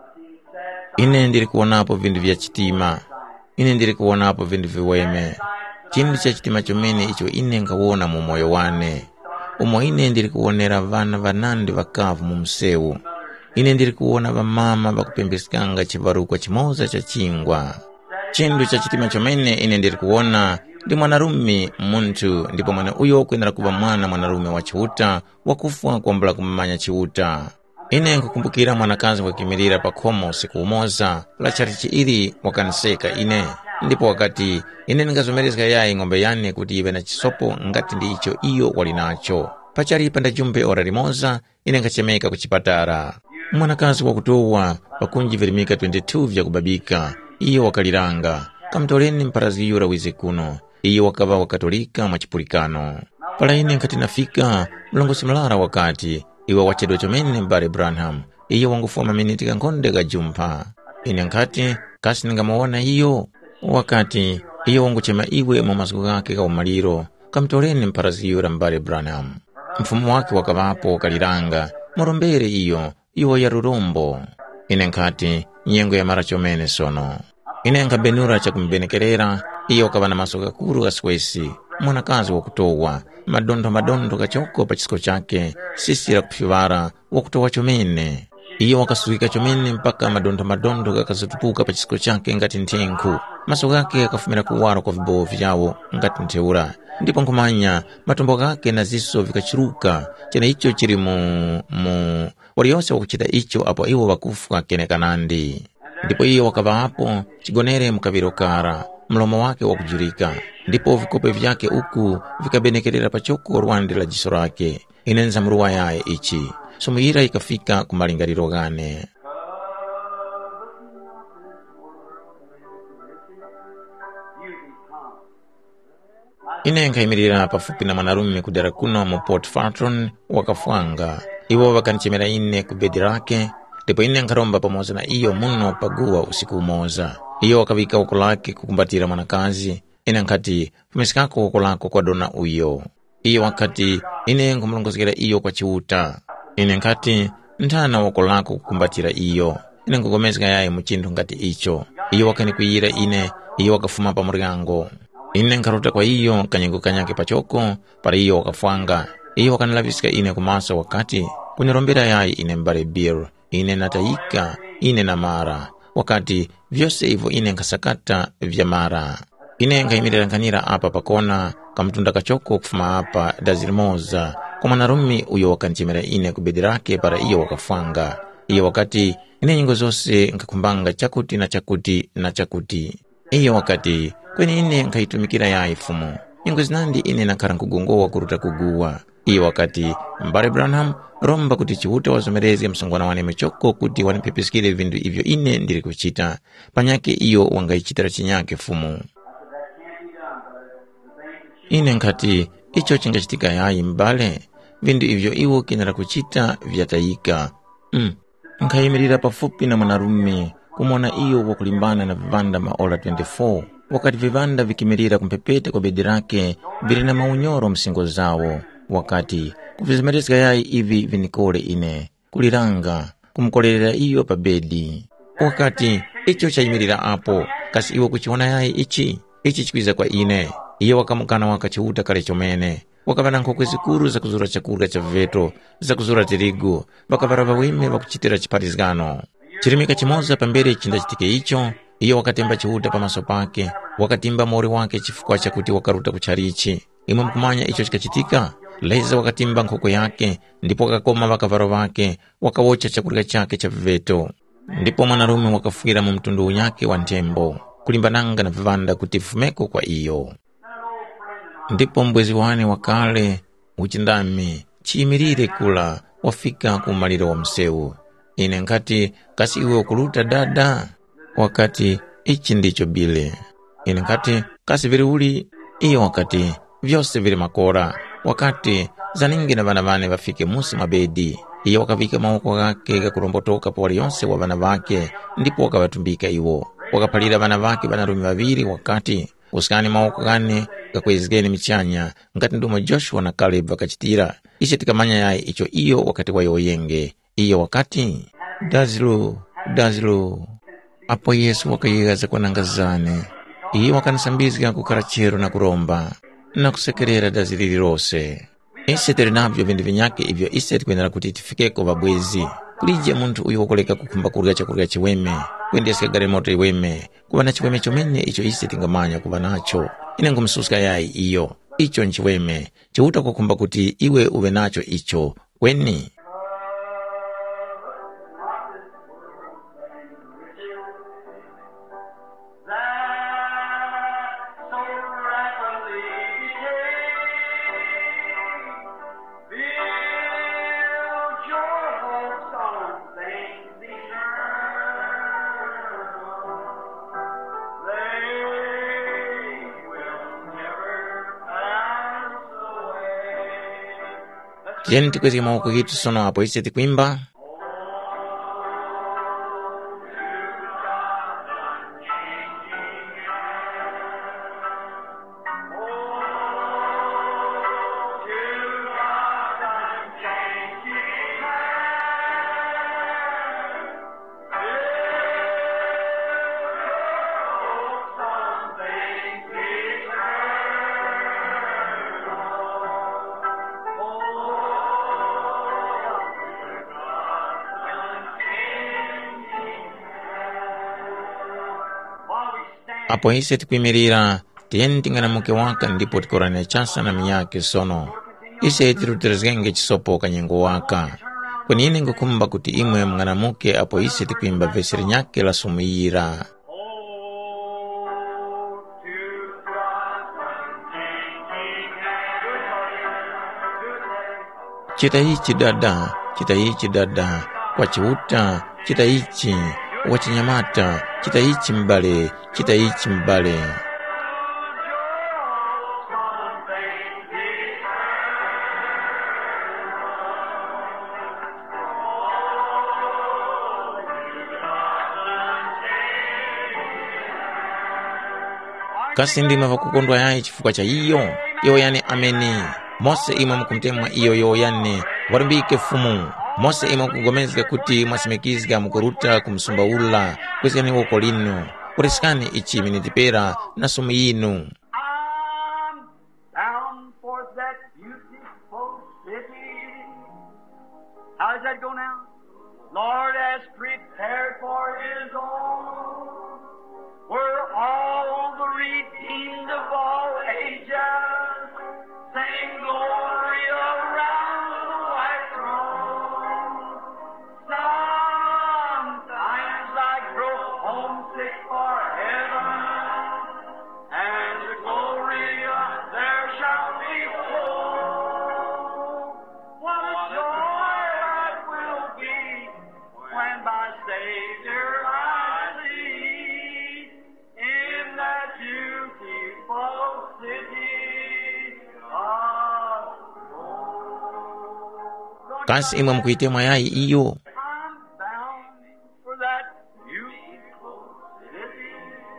Ine ndiri kuonapo vindu vya chitima, ine ndiri kuonapo vindu viweme. Chindu cha chitima chomene icho ine nkawona mu moyo wane. Umo ine ndiri kuonera vana vanandi vakavu mu msewu. Ine ndiri kuona vamama vakupembesikanga chivaruko chimoza cha chingwa. Chindu cha chitima chomene ine ndiri kuona ndi mwanarume muntu, ndipo mwana uyo kuendera kuba mwanarume wa chiuta wakufua kuambula kumamanya chiuta. Ine nkukumbukira mwanakazi wakimirira pakomo siku umoza la charichi ili wakaniseka ine. Ndipo wakati ine ningazomerezeka yayi ngombe yane kuti iwe na chisopo ngati ndi icho iyo walinacho. Pachari panda jumbe ora limoza ine ngachemeka kuchipatara. Mwanakazi wakutowa pakunji virimika 22 vya kubabika iyo wakaliranga. Kamtoleni mparazi yura wize kuno. Iyo wakava wakatolika machipulikano. Pala ine nkati nafika mlongo simlara wakati iwa wachedo chomene Mbale Branham. Iyo wangufuwa maminiti kankonde gajumpa. Ine nkati kasi ningamawona iyo. Wakati iyo wanguchema iwe mamasiku gake ka umaliro. Kamtoleni mparazi yura Mbale Branham. Mfumu wake wakavapo wakaliranga. Morombere iyo ya rurombo. Ine nkati nyengo ya mara chomene sono. Ine nkabenura cha kumbenekerera, iyo kava na maso kakuru kasikwesi, mwanakazi wa kutowa, madondo kachoko pa chisiko chake, sisi la kupivara, wa kutowa chomene. Iyo wakasuika chomene mpaka madondo kakazitupuka pa chisiko chake ngati ntenku. Maso gake yakafumira kuwara kwa vibowo vyawo ngati nteura. Ndipo nkumanya matumbo gake na ziso vikachiruka, chena icho chiri mu waliyose wakuchita icho apo iwo wakufa kene kanandi. Ndipo iyo wakava hapo chigonere mkaviro kara, mlomo wake wakujurika. Ndipo vikope vyake uku vikabenekerera pachoko rwande la jiso lake. Inenza mruwa yae ichi. Sumuhira ikafika kumalingaliro gane. Ine nkaimirira pafupi na mwanarume kudera kuno mu Port Farton wakafwanga. Iwo wakanichemera ine kubedi lake. Ndipo ine nkaromba pamoja na iyo muno paguwa usiku umoza. Iyo wakavika uko lake kukumbatira mwanakazi. Ine nkati fumesikako uko lako kwa dona uyo. Iyo wakati ine nkumulongozekera iyo kwa chiuta. Ine nkati ntana uko lako kukumbatira iyo. Ine nkugomezeka yae muchindu ngati icho. Iyo wakani kuyira ine. Iyo wakafuma pa muriango. Ine nkaruta kwa iyo kanyengo kanyake pachoko. Para iyo wakafwanga. Iyo wakanilavisika ine kumaso wakati kunirombera yae ine mbare beer. Ine natayika, ine na mara. Wakati vyose hivyo ine nkasakata vya mara. Ine nkaimirira nkanira apa pakona kamtunda kachoko kufuma hapa dazilimoza. Kwa mwanarumi uyo wakanichemera ine kubedirake para iyo wakafwanga. Iyo wakati ine nyingo zose nkakumbanga chakuti na chakuti na chakuti. Iyo wakati kweni ine nkaitumikira ya ifumu. Nyingo zinandi ine nakara nkugongowa kuruta kuguwa. Iyo wakati mbare Branham romba kuti chihuta wazomerezi ya msongwana wane mechoko kuti wanipepesikile vindu ivyo ine ndiri kuchita. Panyake iyo wangaichitara chinyake fumu. Ine nkati icho chingachitika yai mbale. Vindu ivyo iwo kinara kuchita vyatayika. Nkaimirira pafupi na mwanarume kumona iyo wakulimbana na vivanda maola 24. Wakati vivanda vikimirira kumpepete kwa bedi lake vili na maunyoro msingo zawo. Wakati kuvizimerezika yai ivi vinikole ine kuliranga kumkolelera iyo pa bedi. Wakati icho chayimirira apo kasi iwo kuchiona yai ichi chikwiza kwa ine. Iyo wakamukana wakachiuta kale chomene. Wakavana nkokwe zikuru za kuzura chakula cha veto za kuzura tirigu. Wakavara wawime wakuchitira chiparizgano. Chirimika chimoza pambere chinda chitike icho. Iyo wakatemba chihuta pa maso pake. Wakatimba mori wake chifukwa chakuti wakaruta kucharichi. Imwe mkumanya icho chikachitika. Leza wakatimba nkoko yake. Ndipo wakakoma wakavaro wake. Wakawocha chakula chake cha veto. Ndipo mwanarume wakafuira mumtundu yake wa ntembo. Kulimbananga na vivanda kutifumeko kwa iyo. Ndipo mbwezi wane wakale uchindami chimirire kula wafika kumaliro wa mseu. Ine nkati kasi iwe okuluta dada. Wakati ichi ndicho bile. Ine nkati kasi viri uli. Iyo wakati vyose viri makora. Wakati zaningi na vanavane wafike musi mabedi. Iyo wakavika mauko gake kakurombotoka po walionse wa vanavake. Ndipo wakavatumbika iwo. Wakapalira vanavake vanarumi waviri wakati usikani mauko gane kakwezigeni michanya. Ngati ndumo Joshua na Caleb wakachitira. Ishi tikamanya yai icho iyo wakati wa yoyenge. Iyo wakati Dazilu apo Yesu wakayigaza kwa nangazane. Iyo wakanisambizika kukarachero na kuromba na kusekerera dazilili rose. Ise tere navyo vindu vinyake ivyo ise tikwenera kuti tifikeko babwezi. Kulija muntu uyo wakoleka kukumba kurga chiweme. Kwendesika gari moto iweme. Kuwa na chiweme chomene icho ise tingamanya kuwa nacho. Ine ngumisuska yai iyo. Icho nchiweme. Chihuta kukumba kuti iwe uwe nacho icho. Weni. Jeni tikwezi mauko gitu sono hapo isi tikuimba. apo ise tikwimirira tiyeni ting'anamuke waka ndipo tikorane chasa na miyake sono ise tiruterezgenge chisopo kanyengo waka kweni ine ngukumba kuti imwe mng'anamuke apo ise tikwimba veseri nyake la sumuyira chita ichi dada kwa chiuta chita ichi wachinyamata chita ichi mbale kasi ndima vakukondwa yaye chifukwa cha iyo yani ameni Mose imwe mkumtemwa iyo yani warimbike fumu Mose imwe kugomezga kuti mwasimikizga mukuruta kumsumbaula kwezi yani woko lino kurisikani ichi minitipera na sumu yinu. I'm bound for that beautiful city. How does that go now? Lord has prepared for His own, where all the redeemed of all ages sing glory around the white throne. Sometimes I grow homesick for heaven, and the glory there shall be full. What a joy that will be when my Savior I see in that beautiful city of gold. Kasi imwe mkuitemwa yaye iyo I'm bound for that beautiful city.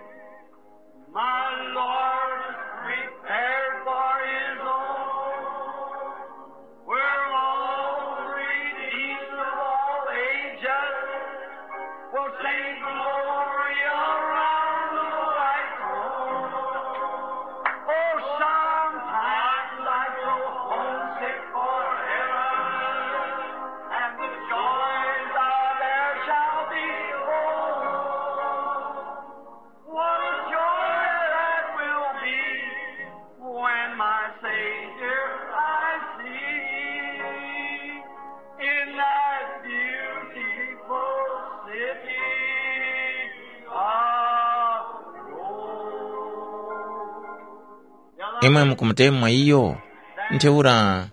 My Lord has prepared for His own, where all the redeemed of all ages will sing glory around the white throne. Oh, sometimes I grow homesick for heaven, and the joys of there shall be full. What a joy that will be when my Savior I see in that beautiful city of gold. imwe mkumtemwa iyo nteura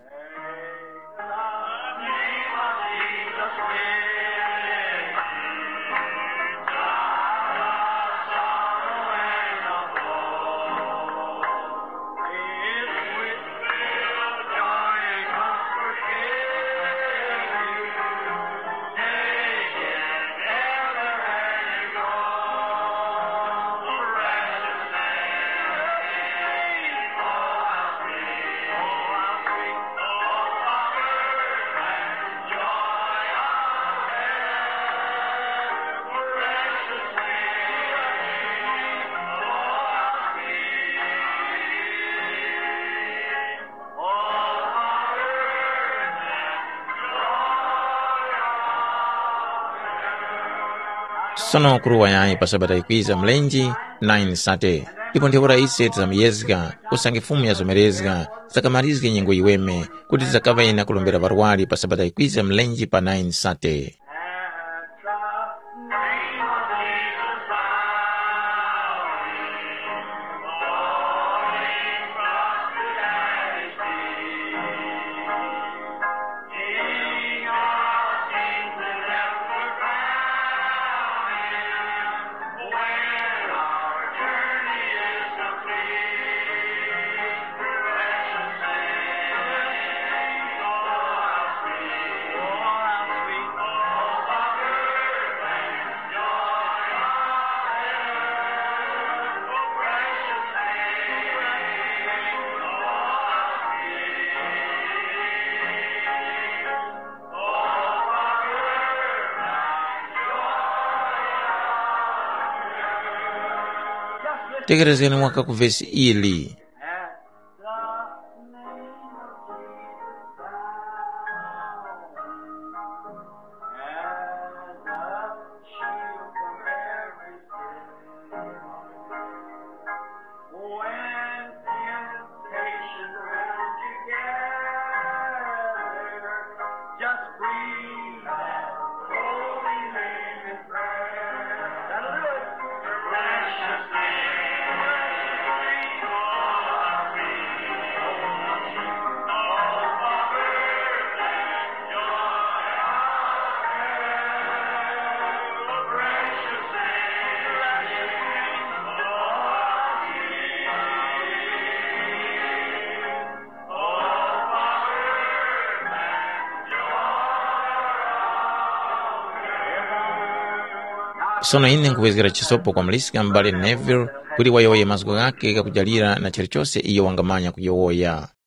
sono kuruwa yaye pasabata ikwiza mlenji 9 sate ipo ntheura ise tizamiyezga usange fumu yazomerezga zakamalizge nyengo iweme kuti zakava ina kulombera varwali pasabata ikwiza mlenji pa 9 sate. tegerezeni mwaka kuvesi ili sono ine nkuwezekera chisopo kwa mlisika mbale Neville kuti wayowoye maziko ake kakujalira na chilichonse iyo wangamanya kuyowoya.